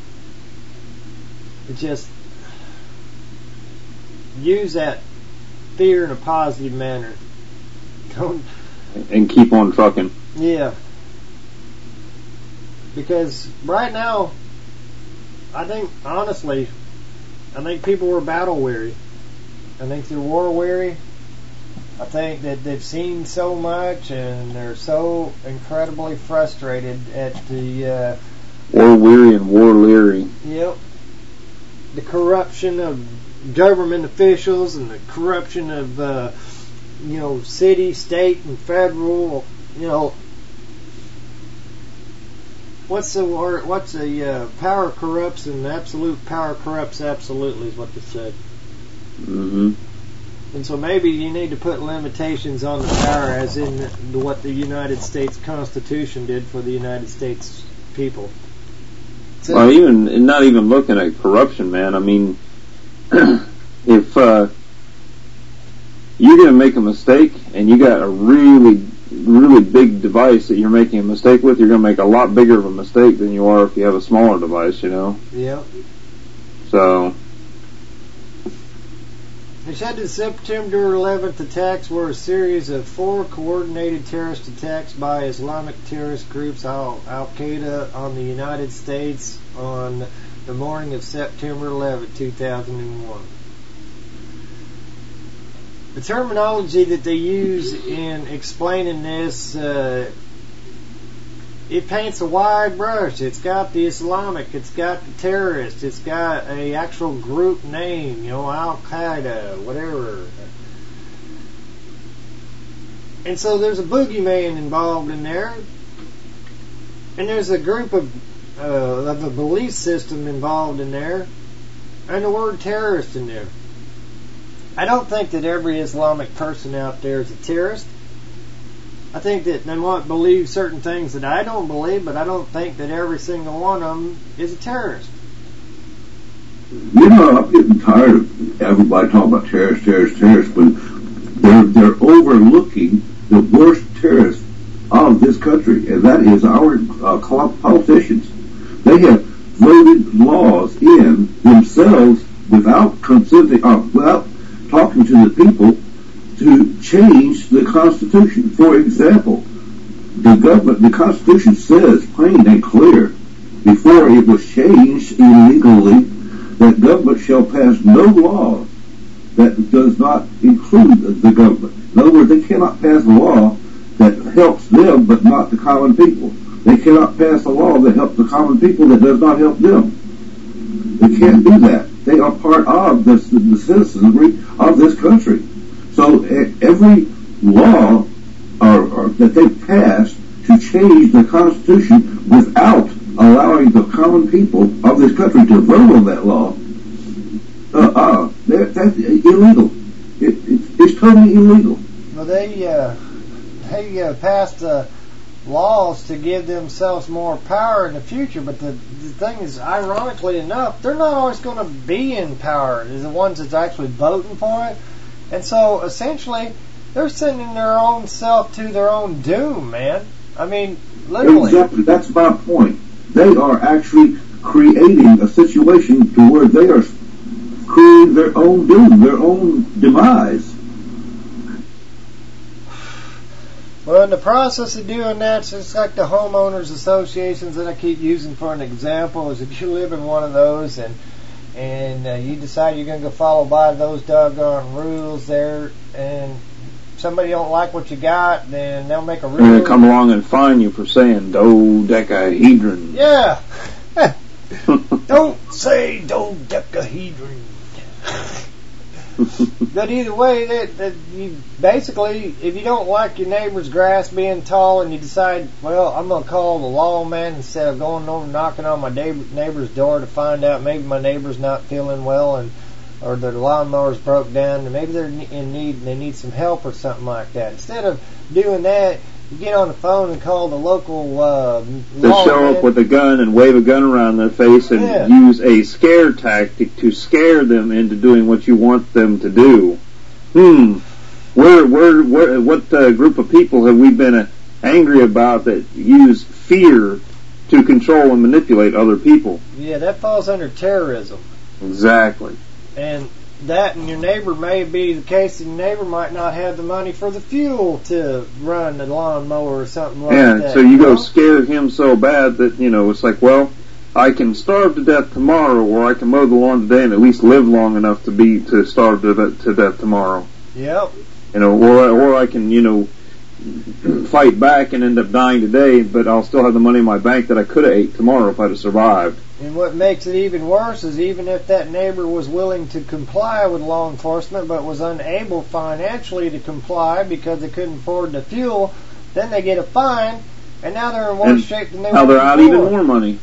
it just use that fear in a positive manner. And keep on trucking. Yeah. Because right now, I think people are battle weary. I think they're war weary. I think that they've seen so much and they're so incredibly frustrated at the war weary and war leery. Yep. The corruption of government officials and the corruption of city, state, and federal. What's the word? What's the power corrupts and absolute power corrupts absolutely is what they said. Mm-hmm. And so maybe you need to put limitations on the power, as in what the United States Constitution did for the United States people. So, well, not even looking at corruption, man. I mean, if you're going to make a mistake and you got a really, really big device that you're making a mistake with, you're going to make a lot bigger of a mistake than you are if you have a smaller device, Yeah. So. They said the September 11th attacks were a series of 4 coordinated terrorist attacks by Islamic terrorist groups Al-Qaeda on the United States on the morning of September 11, 2001. The terminology that they use in explaining this, it paints a wide brush. It's got the Islamic, it's got the terrorist, it's got a actual group name, Al-Qaeda, whatever. And so there's a boogeyman involved in there, and there's a group of a belief system involved in there, and the word terrorist in there. I don't think that every Islamic person out there is a terrorist. I think that they might believe certain things that I don't believe, but I don't think that every single one of them is a terrorist. I'm getting tired of everybody talking about terrorists, when they're overlooking the worst terrorists of this country, and that is our politicians. They have voted laws in themselves without consenting, without talking to the people, to change the Constitution. For example, the Constitution says plain and clear, before it was changed illegally, that government shall pass no law that does not include the government. In other words, they cannot pass a law that helps them but not the common people. They cannot pass a law that helps the common people that does not help them. They can't do that. They are part of the citizenry of this country. So every law that they passed to change the Constitution without allowing the common people of this country to vote on that law, that's illegal. It's totally illegal. Well, they passed laws to give themselves more power in the future, but the thing is, ironically enough, they're not always going to be in power. They're the ones that's actually voting for it. And so, essentially, they're sending their own self to their own doom, man. I mean, literally. Exactly. That's my point. They are actually creating a situation to where they are creating their own doom, their own demise. Well, in the process of doing that, it's just like the homeowners associations that I keep using for an example, is if you live in one of those and you decide you're going to go follow by those doggone rules there, and somebody don't like what you got, then they'll make a And rule. they come along and fine you for saying dodecahedron. Yeah. Don't say dodecahedron. But either way, that you basically, if you don't like your neighbor's grass being tall and you decide, well, I'm going to call the lawman instead of going over knocking on my neighbor's door to find out maybe my neighbor's not feeling well and or their lawnmower's broke down and maybe they're in need and they need some help or something like that. Instead of doing that, you get on the phone and call the local They show up with a gun and wave a gun around their face and use a scare tactic to scare them into doing what you want them to do. What group of people have we been angry about that use fear to control and manipulate other people? Yeah, that falls under terrorism. Exactly. And that and your neighbor may be the case, and your neighbor might not have the money for the fuel to run the lawnmower or something like that. Yeah, so you go scare him so bad that, it's like, well, I can starve to death tomorrow, or I can mow the lawn today and at least live long enough to starve to death tomorrow. Yep. Or I can, fight back and end up dying today, but I'll still have the money in my bank that I could have ate tomorrow if I'd have survived. And what makes it even worse is even if that neighbor was willing to comply with law enforcement but was unable financially to comply because they couldn't afford the fuel, then they get a fine, and now they're in worse shape than they were before. Now they're out even more money.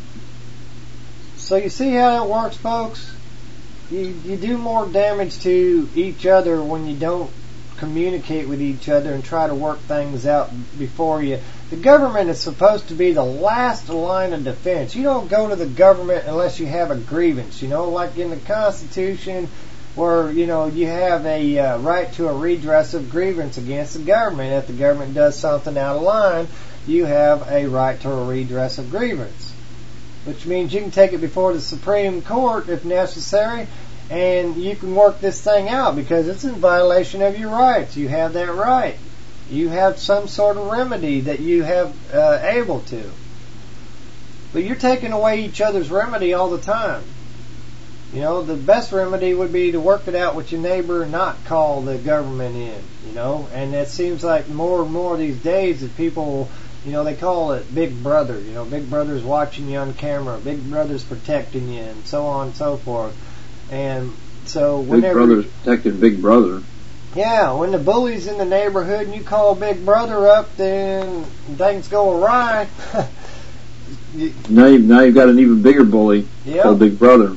So you see how that works, folks? You do more damage to each other when you don't communicate with each other and try to work things out before you. The government is supposed to be the last line of defense. You don't go to the government unless you have a grievance. Like in the Constitution, where you have a right to a redress of grievance against the government. If the government does something out of line, you have a right to a redress of grievance, which means you can take it before the Supreme Court if necessary, and you can work this thing out because it's in violation of your rights. You have that right. You have some sort of remedy that you have able to. But you're taking away each other's remedy all the time. The best remedy would be to work it out with your neighbor and not call the government in, And it seems like more and more these days that people, they call it Big Brother. Big Brother's watching you on camera. Big Brother's protecting you, and so on and so forth. And so whenever Big Brother's protecting Big Brother. Yeah, when the bully's in the neighborhood and you call Big Brother up, then things go awry. Now you've got an even bigger bully called Big Brother.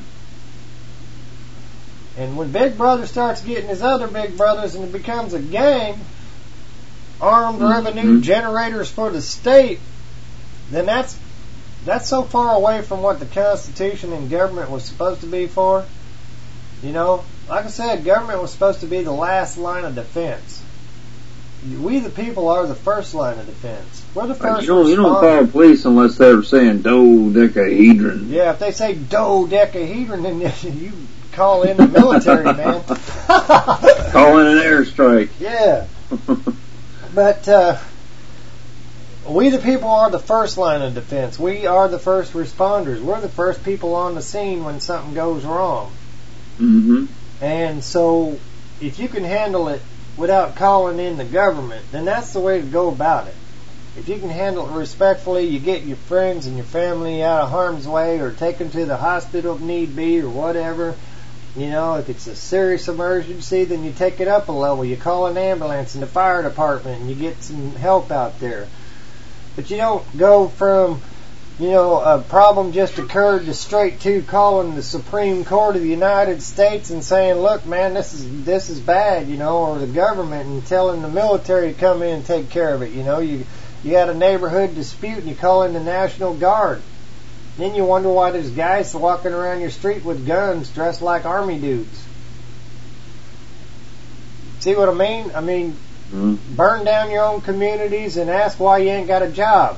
And when Big Brother starts getting his other big brothers and it becomes a gang, armed revenue generators for the state, then that's so far away from what the Constitution and government was supposed to be for. Like I said, government was supposed to be the last line of defense. We, the people, are the first line of defense. We're the first. You don't call police unless they're saying dodecahedron. Yeah, if they say dodecahedron, then you call in the military, man. Call in an airstrike. Yeah. But we, the people, are the first line of defense. We are the first responders. We're the first people on the scene when something goes wrong. Mm-hmm. And so, if you can handle it without calling in the government, then that's the way to go about it. If you can handle it respectfully, you get your friends and your family out of harm's way, or take them to the hospital if need be, or whatever. If it's a serious emergency, then you take it up a level. You call an ambulance and the fire department, and you get some help out there. But you don't go from, a problem just occurred to straight to calling the Supreme Court of the United States and saying, look, man, this is bad, or the government, and telling the military to come in and take care of it. You had a neighborhood dispute and you call in the National Guard. Then you wonder why there's guys walking around your street with guns dressed like army dudes. See what I mean? I mean, burn down your own communities and ask why you ain't got a job.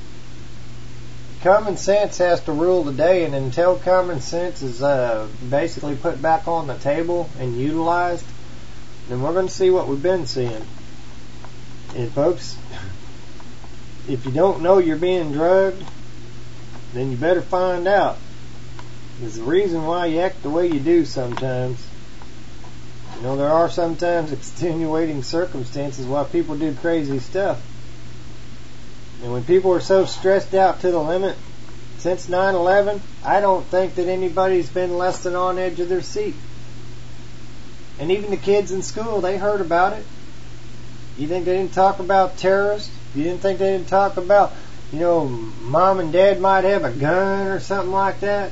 Common sense has to rule the day, and until common sense is basically put back on the table and utilized, then we're going to see what we've been seeing. And folks, if you don't know you're being drugged, then you better find out. There's a reason why you act the way you do sometimes. You know, there are sometimes extenuating circumstances why people do crazy stuff. And when people are so stressed out to the limit, since 9/11, I don't think that anybody's been less than on edge of their seat. And even the kids in school, they heard about it. You think they didn't talk about terrorists? You didn't think they didn't talk about, you know, mom and dad might have a gun or something like that?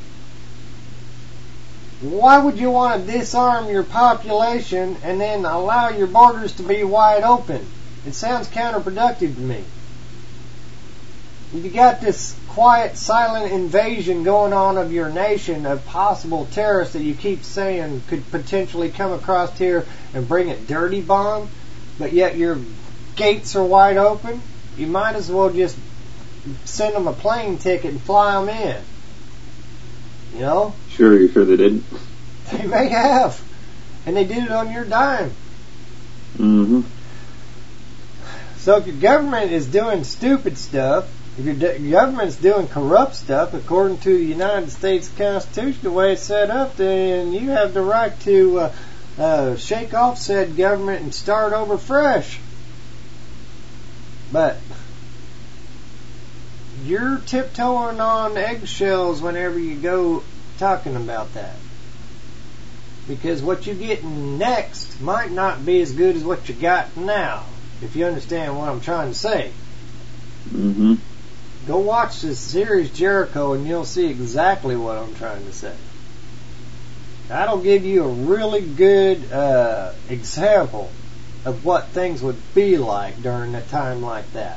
Why would you want to disarm your population and then allow your borders to be wide open? It sounds counterproductive to me. You got this quiet, silent invasion going on of your nation of possible terrorists that you keep saying could potentially come across here and bring a dirty bomb, but yet your gates are wide open. You might as well just send them a plane ticket and fly them in. You know? Sure, you sure they didn't? They may have. And they did it on your dime. Mm-hmm. So if your government is doing stupid stuff, if your government's doing corrupt stuff, according to the United States Constitution, the way it's set up, then you have the right to shake off said government and start over fresh. But you're tiptoeing on eggshells whenever you go talking about that. Because what you get next might not be as good as what you got now, if you understand what I'm trying to say. Mm-hmm. Go watch this series Jericho and you'll see exactly what I'm trying to say. That'll give you a really good example of what things would be like during a time like that.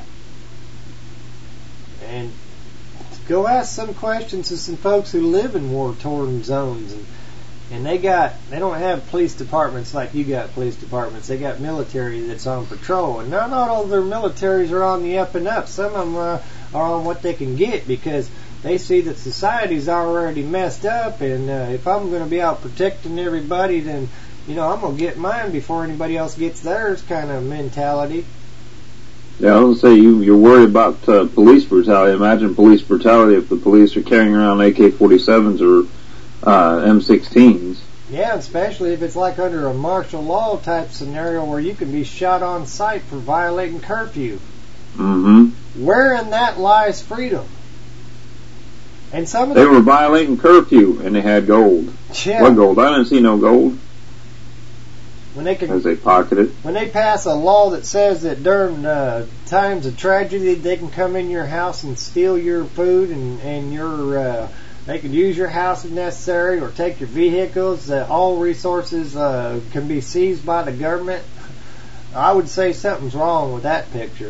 And go ask some questions to some folks who live in war-torn zones, and they don't have police departments like you got police departments. They got military that's on patrol, and not all of their militaries are on the up and up. Some of them are on what they can get because they see that society's already messed up, and if I'm going to be out protecting everybody, then I'm going to get mine before anybody else gets theirs kind of mentality. Yeah, I was going to say, you're worried about police brutality. Imagine police brutality if the police are carrying around AK-47s or M16s. Yeah, especially if it's like under a martial law type scenario where you can be shot on sight for violating curfew. Mm-hmm. Wherein that lies freedom. And some of they were violating curfew and they had gold. Yeah. What gold? I didn't see no gold. As they pocketed. When they pass a law that says that during times of tragedy they can come in your house and steal your food and your they can use your house if necessary or take your vehicles, all resources can be seized by the government, I would say something's wrong with that picture.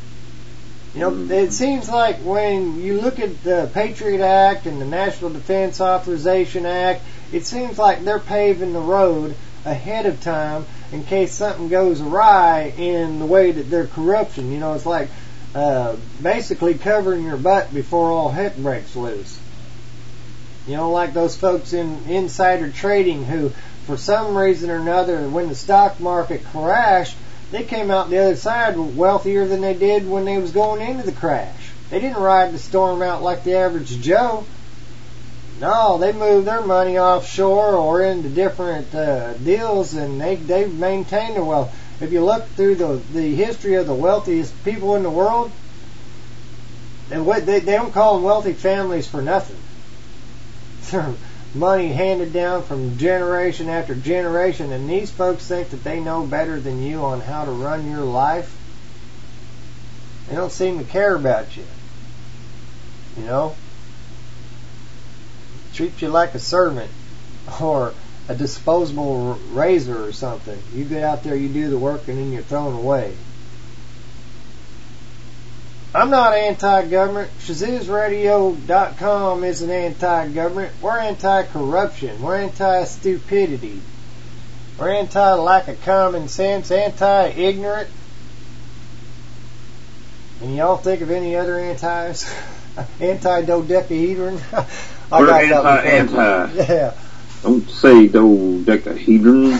It seems like when you look at the Patriot Act and the National Defense Authorization Act, it seems like they're paving the road ahead of time in case something goes awry in the way that their corruption. It's like basically covering your butt before all heck breaks loose. Like those folks in insider trading who, for some reason or another, when the stock market crashed, they came out the other side wealthier than they did when they was going into the crash. They didn't ride the storm out like the average Joe. No, they moved their money offshore or into different deals, and they maintained their wealth. If you look through the history of the wealthiest people in the world, they don't call them wealthy families for nothing. Their money handed down from generation after generation, and these folks think that they know better than you on how to run your life. They don't seem to care about you. Treat you like a servant or a disposable razor or something. You get out there, you do the work, and then you're thrown away. I'm not anti-government. ShazoosRadio.com isn't anti-government. We're anti-corruption. We're anti-stupidity. We're anti-lack of common sense, anti-ignorant. And y'all think of any other antis? Anti-dodecahedron? We're anti. Yeah. Don't say dodecahedron.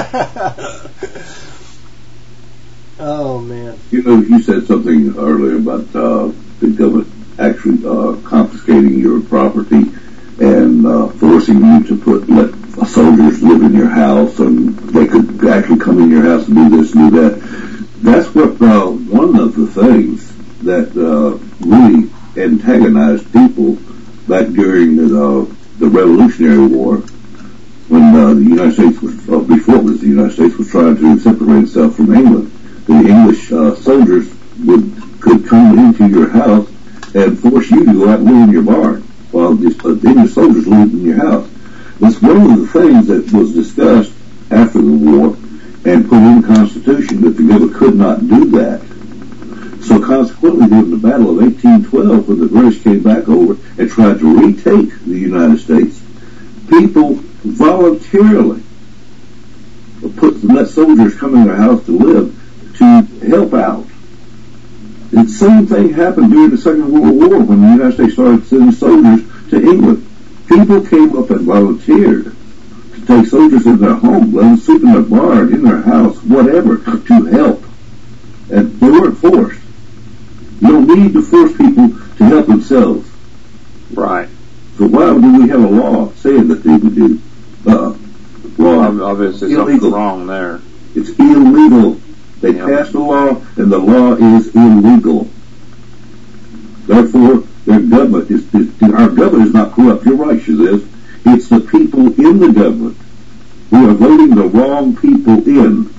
Oh, man. You said something earlier about the government actually confiscating your property and forcing you to let soldiers live in your house, and they could actually come in your house and do this and do that. That's what one of the things that really antagonized people back during the Revolutionary War, when the United States was, before it was the United States was trying to separate itself from England. The English soldiers could come into your house and force you to go out and live in your barn while the English soldiers lived in your house. It's one of the things that was discussed after the war and put in the Constitution that the government could not do that. So consequently, during the Battle of 1812, when the British came back over and tried to retake the United States, people voluntarily let soldiers come in their house to live to help out. The same thing happened during the Second World War when the United States started sending soldiers to England. People came up and volunteered to take soldiers in their home, let them sleep in their barn, in their house, whatever, to help. And they weren't forced. You don't need to force people to help themselves. Right. So why do we have a law saying that they would do? Well, obviously something's wrong there. It's illegal. They passed a law, and the law is illegal. Therefore, our government is not corrupt. You're right, Shazez. It's the people in the government who are voting the wrong people in.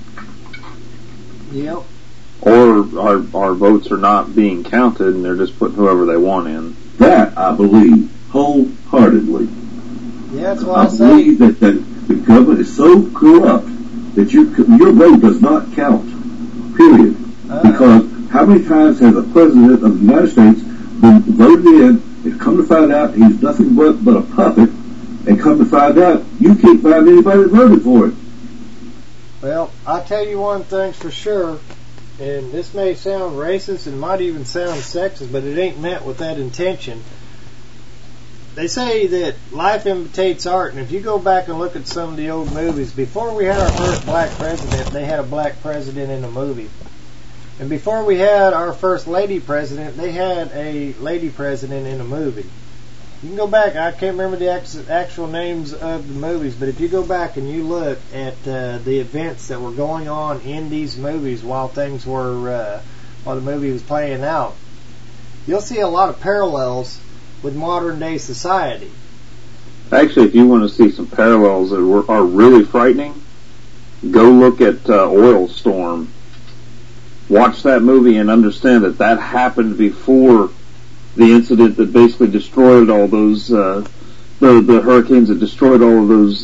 Yep. Or our votes are not being counted, and they're just putting whoever they want in. That, I believe, wholeheartedly. Yeah, that's what I believe that the government is so corrupt that your vote does not count. Period. Because how many times has a president of the United States been voted in and come to find out he's nothing but a puppet, and come to find out you can't find anybody that voted for it? Well, I'll tell you one thing for sure, and this may sound racist and might even sound sexist, but it ain't meant with that intention. They say that life imitates art, and if you go back and look at some of the old movies, before we had our first black president, they had a black president in a movie. And before we had our first lady president, they had a lady president in a movie. You can go back, I can't remember the actual names of the movies, but if you go back and you look at the events that were going on in these movies while things were, while the movie was playing out, you'll see a lot of parallels with modern day society. Actually, if you want to see some parallels that are really frightening, go look at Oil Storm. Watch that movie and understand that happened before the incident that basically destroyed all those the hurricanes that destroyed all of those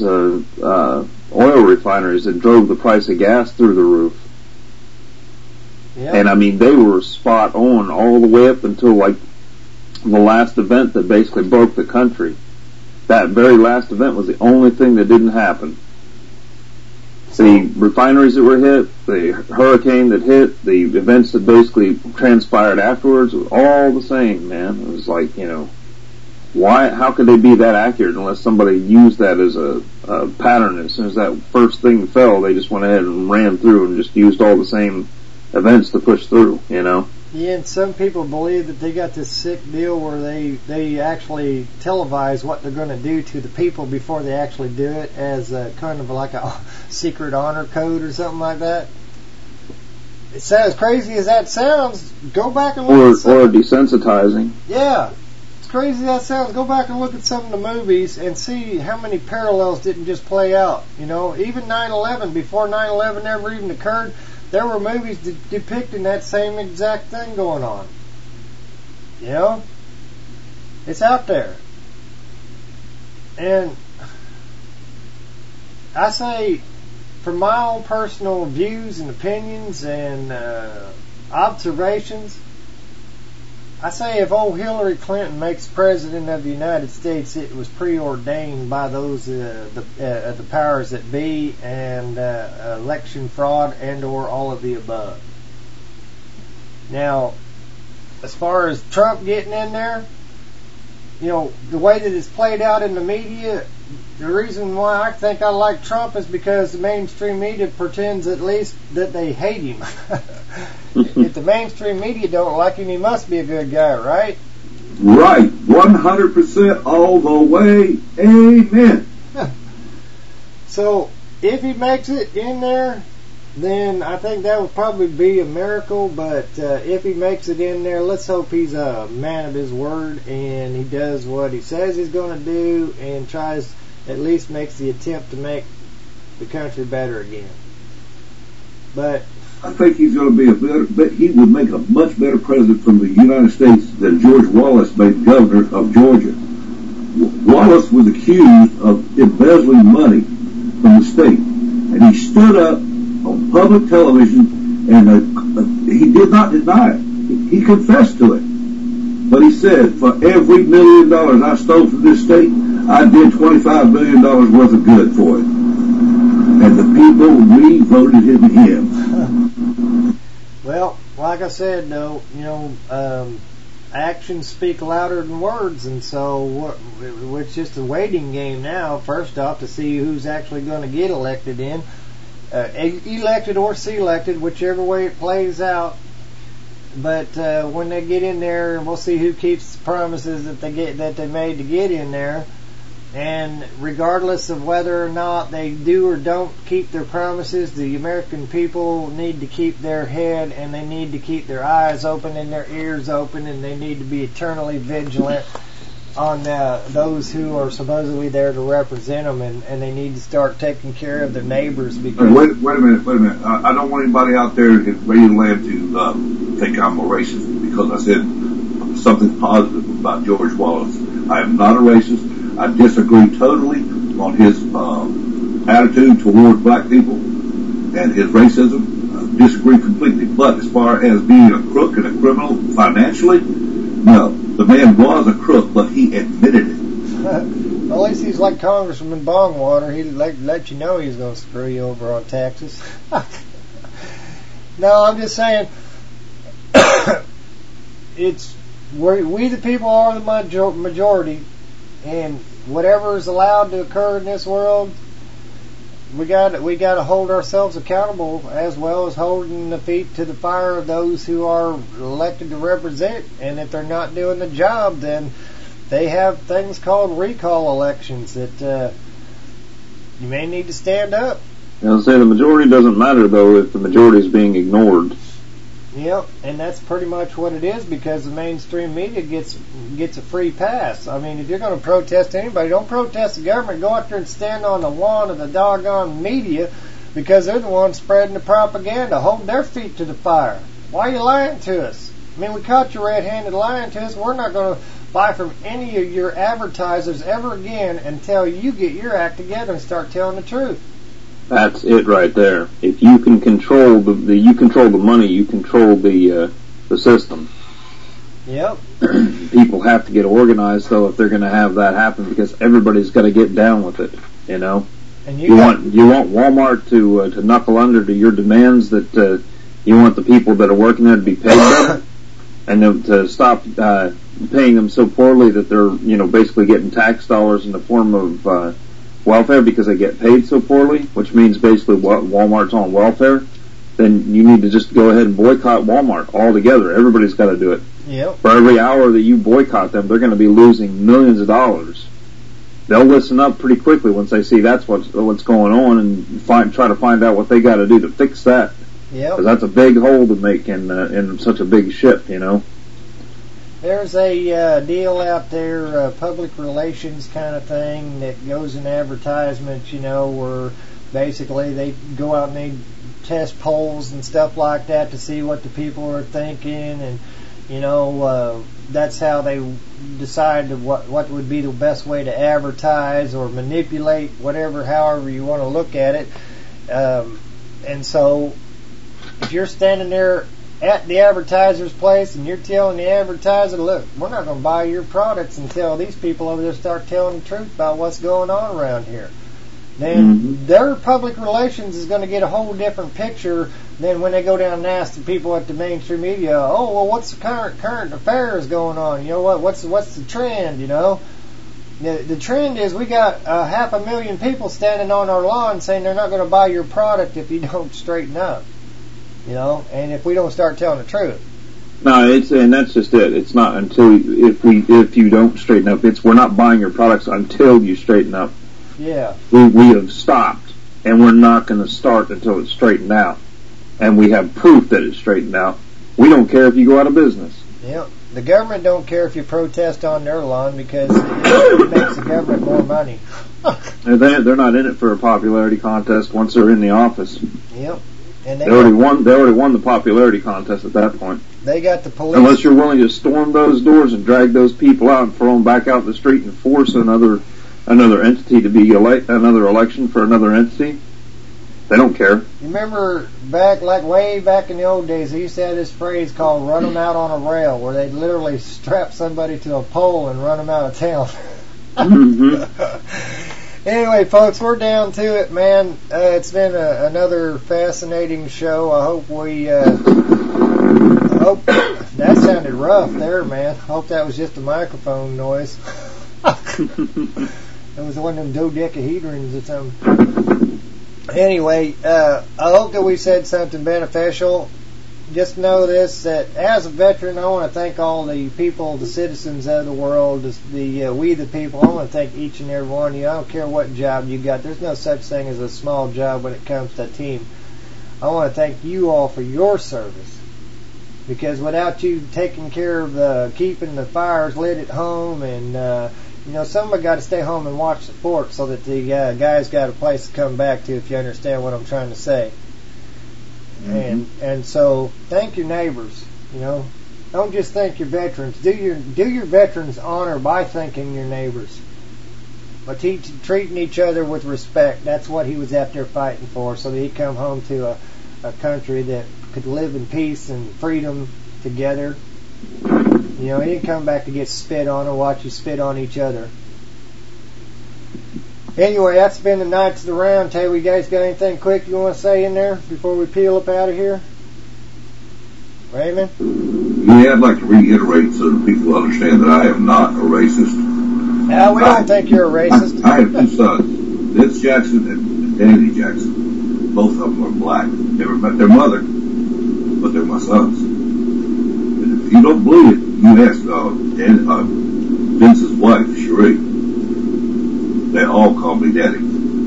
oil refineries and drove the price of gas through the roof. Yeah. And I mean, they were spot on all the way up until like the last event that basically broke the country. That very last event was the only thing that didn't happen. The refineries that were hit, the hurricane that hit, the events that basically transpired afterwards, was all the same, man. It was like, how could they be that accurate unless somebody used that as a pattern? As soon as that first thing fell, they just went ahead and ran through and just used all the same events to push through, Yeah, and some people believe that they got this sick deal where they actually televise what they're going to do to the people before they actually do it as kind of like a secret honor code or something like that. It sounds crazy as that sounds. Go back and look at some. Or desensitizing. Yeah, as crazy as that sounds. Go back and look at some of the movies and see how many parallels didn't just play out. Even 9/11, before 9/11 ever even occurred, there were movies depicting that same exact thing going on. It's out there. And I say, from my own personal views and opinions and observations, I say if old Hillary Clinton makes president of the United States, it was preordained by those the powers that be, and election fraud and or all of the above. Now, as far as Trump getting in there, the way that it's played out in the media, the reason why I think I like Trump is because the mainstream media pretends at least that they hate him. If the mainstream media don't like him, he must be a good guy, right? Right. 100% all the way. Amen. So if he makes it in there, then I think that would probably be a miracle. But if he makes it in there, let's hope he's a man of his word and he does what he says he's going to do and tries, at least makes the attempt to make the country better again. But I think he's going to be he would make a much better president from the United States than George Wallace made governor of Georgia. Wallace was accused of embezzling money from the state, and he stood up on public television, and he did not deny it. He confessed to it. But he said, for every $1 million I stole from this state, I did $25 million worth of good for it. And the people re-voted him in. Well, like I said, though, actions speak louder than words, and so it's just a waiting game now, first off, to see who's actually going to get elected in. Elected or selected, whichever way it plays out. But when they get in there, we'll see who keeps the promises that they made to get in there. And regardless of whether or not they do or don't keep their promises, the American people need to keep their head and they need to keep their eyes open and their ears open, and they need to be eternally vigilant on those who are supposedly there to represent them, and they need to start taking care of their neighbors. Because wait a minute. I don't want anybody out there at Radio Land to think I'm a racist because I said something positive about George Wallace. I am not a racist. I disagree totally on his attitude toward black people and his racism. I disagree completely. But as far as being a crook and a criminal financially, no. The man was a crook, but he admitted it. Well, at least he's like Congressman Bongwater. He'd let you know he's going to screw you over on taxes. No, I'm just saying, we the people are the majority, and whatever is allowed to occur in this world, we got to hold ourselves accountable, as well as holding the feet to the fire of those who are elected to represent. And if they're not doing the job, then they have things called recall elections that you may need to stand up. I'll say the majority doesn't matter, though, if the majority is being ignored. Yep, and that's pretty much what it is, because the mainstream media gets a free pass. I mean, if you're going to protest anybody, don't protest the government. Go out there and stand on the lawn of the doggone media, because they're the ones spreading the propaganda. Hold their feet to the fire. Why are you lying to us? I mean, we caught you red-handed lying to us. We're not going to buy from any of your advertisers ever again until you get your act together and start telling the truth. That's it right there. If you can control you control the money, you control the system. Yep. People have to get organized, though, if they're going to have that happen, because everybody's got to get down with it. You know. And you want Walmart to knuckle under to your demands, that you want the people that are working there to be paid better, and to stop paying them so poorly that they're basically getting tax dollars in the form of welfare because they get paid so poorly, which means basically Walmart's on welfare. Then you need to just go ahead and boycott Walmart altogether. Everybody's got to do it. Yep. For every hour that you boycott them, they're going to be losing millions of dollars. They'll listen up pretty quickly once they see that's what's going on, and try to find out what they got to do to fix that. Yep. Because that's a big hole to make in such a big ship, There's a deal out there, public relations kind of thing, that goes in advertisements, where basically they go out and they test polls and stuff like that to see what the people are thinking, and that's how they decide what would be the best way to advertise or manipulate, however you want to look at it. And so if you're standing there at the advertiser's place and you're telling the advertiser, look, we're not going to buy your products until these people over there start telling the truth about what's going on around here, then their public relations is going to get a whole different picture than when they go down and ask the people at the mainstream media, oh, well, what's the current affairs going on? What's the trend, The trend is we got 500,000 people standing on our lawn saying they're not going to buy your product if you don't straighten up. And if we don't start telling the truth. No, and that's just it. It's not until if you don't straighten up. We're not buying your products until you straighten up. Yeah. We have stopped and we're not going to start until it's straightened out. And we have proof that it's straightened out. We don't care if you go out of business. Yep. The government don't care if you protest on their lawn because it makes the government more money. They're not in it for a popularity contest once they're in the office. Yep. And they already won the popularity contest at that point. They got the police. Unless you're willing to storm those doors and drag those people out and throw them back out in the street and force another entity to be another election for another entity, they don't care. You remember way back in the old days, they used to have this phrase called "run them out on a rail," where they'd literally strap somebody to a pole and run them out of town. Mm-hmm. Anyway, folks, we're down to it, man. It's been another fascinating show. I hope that sounded rough there, man. I hope that was just a microphone noise. It was one of them dodecahedrons or something. Anyway, I hope that we said something beneficial. Just know this, that as a veteran, I want to thank all the people, the citizens of the world, we the people. I want to thank each and every one of you. I don't care what job you got. There's no such thing as a small job when it comes to a team. I want to thank you all for your service. Because without you taking care of keeping the fires lit at home and, somebody got to stay home and watch the fort so that the guys got a place to come back to, if you understand what I'm trying to say. Mm-hmm. And so thank your neighbors. Don't just thank your veterans. Do your veterans honor by thanking your neighbors, by treating each other with respect. That's what he was out there fighting for, so that he'd come home to a country that could live in peace and freedom together. He didn't come back to get spit on or watch you spit on each other. Anyway, that's been the Knights of the Round Table. You guys got anything quick you want to say in there before we peel up out of here? Raymond? Yeah, I'd like to reiterate so that people understand that I am not a racist. No, we don't think you're a racist. I have two sons, Vince Jackson and Danny Jackson. Both of them are black. Never met their mother, but they're my sons. And if you don't believe it, you ask Vince's wife, Cherie. They all call me Daddy.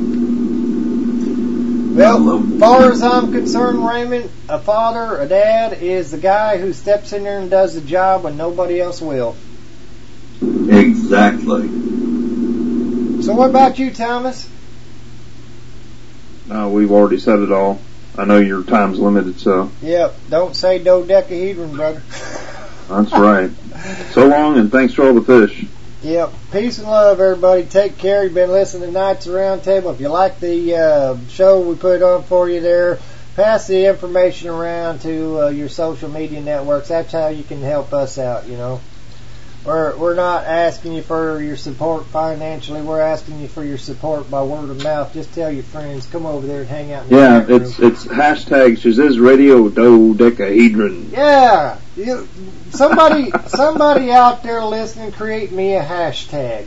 Well, as far as I'm concerned, Raymond, a father, a dad, is the guy who steps in there and does the job when nobody else will. Exactly. So what about you, Thomas? We've already said it all. I know your time's limited, so... Yep, don't say dodecahedron, brother. That's right. So long, and thanks for all the fish. Yep. Peace and love, everybody. Take care. You've been listening to Knights of the Round Table. If you like the show we put on for you there, pass the information around to your social media networks. That's how you can help us out, We're not asking you for your support financially. We're asking you for your support by word of mouth. Just tell your friends. Come over there and hang out in the chat room. It's hashtag Shaziz Radio Dodecahedron. Yeah. Somebody out there listening, create me a hashtag.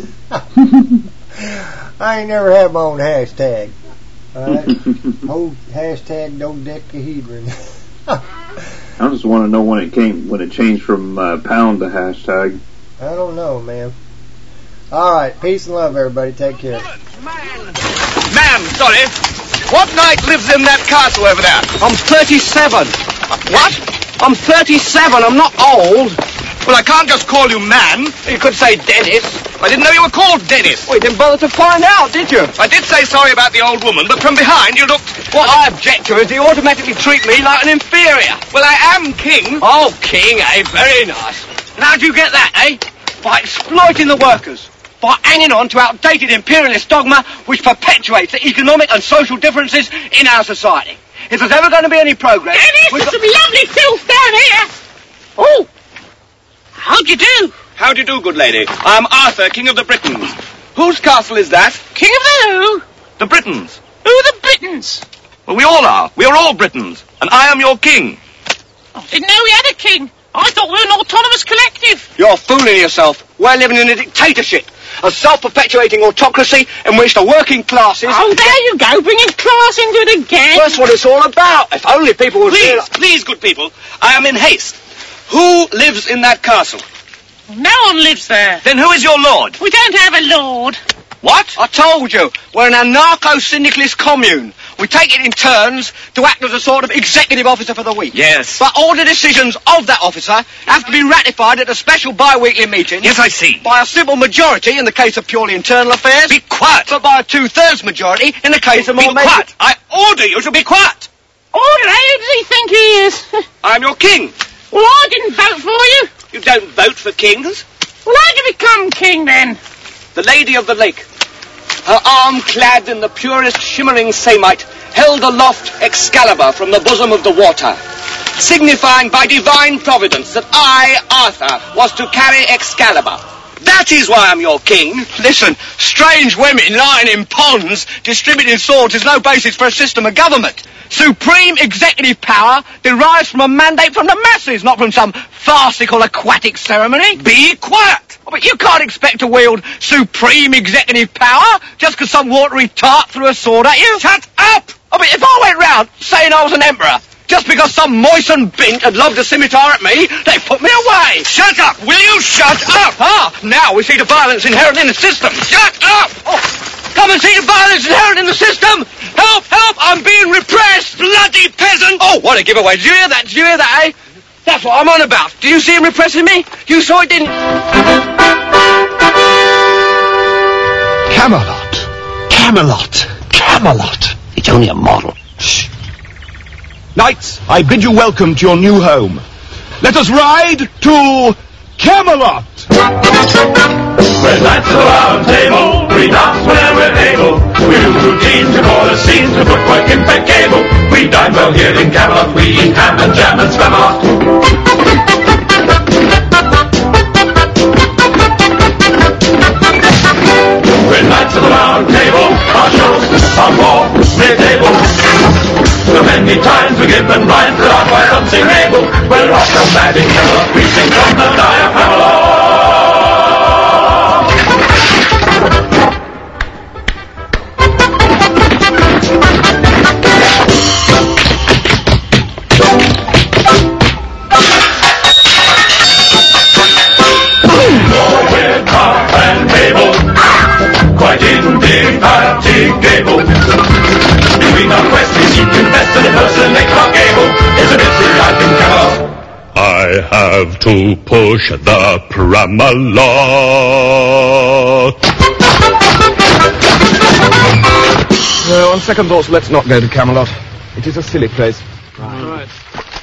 I ain't never had my own hashtag. Alright? Hashtag dodecahedron. I just want to know when it changed from pound to hashtag. I don't know, man. Alright, peace and love, everybody. Take care. Ma'am, sorry. What knight lives in that castle over there? I'm 37. What? I'm 37. I'm not old. Well, I can't just call you man. You could say Dennis. I didn't know you were called Dennis. Well, you didn't bother to find out, did you? I did say sorry about the old woman, but from behind you looked... What I object to is you automatically treat me like an inferior. Well, I am king. Oh, king, eh? Very nice. And how'd you get that, eh? By exploiting the workers. By hanging on to outdated imperialist dogma which perpetuates the economic and social differences in our society. If there's ever going to be any progress... Dennis, there's some lovely filth down here. Oh, how'd you do? How do you do, good lady? I am Arthur, King of the Britons. Whose castle is that? King of the who? The Britons. Who are the Britons? Well, we all are. We are all Britons. And I am your king. I didn't know we had a king. I thought we were an autonomous collective. You're fooling yourself. We're living in a dictatorship. A self-perpetuating autocracy in which the working classes... Oh, there you go, bringing class into it again. That's what it's all about. If only people would... Please, good people. I am in haste. Who lives in that castle? No one lives there. Then who is your lord? We don't have a lord. What? I told you. We're an anarcho-syndicalist commune. We take it in turns to act as a sort of executive officer for the week. Yes. But all the decisions of that officer have to be ratified at a special bi-weekly meeting. Yes, I see. By a simple majority in the case of purely internal affairs. Be quiet. But by a 2/3 majority in the case of more... Be quiet. I order you to be quiet. Order, who does he think he is? I'm your king. Well, I didn't vote for you. You don't vote for kings. Well, how'd you become king, then? The Lady of the Lake, her arm clad in the purest shimmering samite, held aloft Excalibur from the bosom of the water, signifying by divine providence that I, Arthur, was to carry Excalibur. That is why I'm your king. Listen, strange women lying in ponds distributing swords is no basis for a system of government. Supreme executive power derives from a mandate from the masses, not from some farcical aquatic ceremony. Be quiet! Oh, but you can't expect to wield supreme executive power just because some watery tart threw a sword at you. Shut up! Oh, but if I went round saying I was an emperor, just because some moistened bint had lobbed a scimitar at me, they put me away. Shut up! Will you shut up? Ah, now we see the violence inherent in the system. Shut up! Oh, come and see the violence inherent in the system! Help! Help! I'm being repressed! Bloody peasant! Oh, what a giveaway. Did you hear that? Did you hear that, eh? That's what I'm on about. Do you see him repressing me? You saw it, didn't... Camelot. Camelot. Camelot. It's only a model. Shh. Knights, I bid you welcome to your new home. Let us ride to Camelot. We're knights of the round table, we dance whenever we're able. We do routines, we call the scenes, we footwork impeccable. We dine well here in Camelot, we eat ham and jam and Spamalot. We're knights of the round table, our shows are more mid-table. So many times we give and rhymes that are quite unsingable. We'll rock the mad in Camelot, we sing from the diaphragm. Quite indefatigable. Doing our quest, we seek confess and impersonate Clark Gable. It's a busy life in Camelot. I have to push the Pramalot. On second thoughts, let's not go to Camelot. It is a silly place. Right.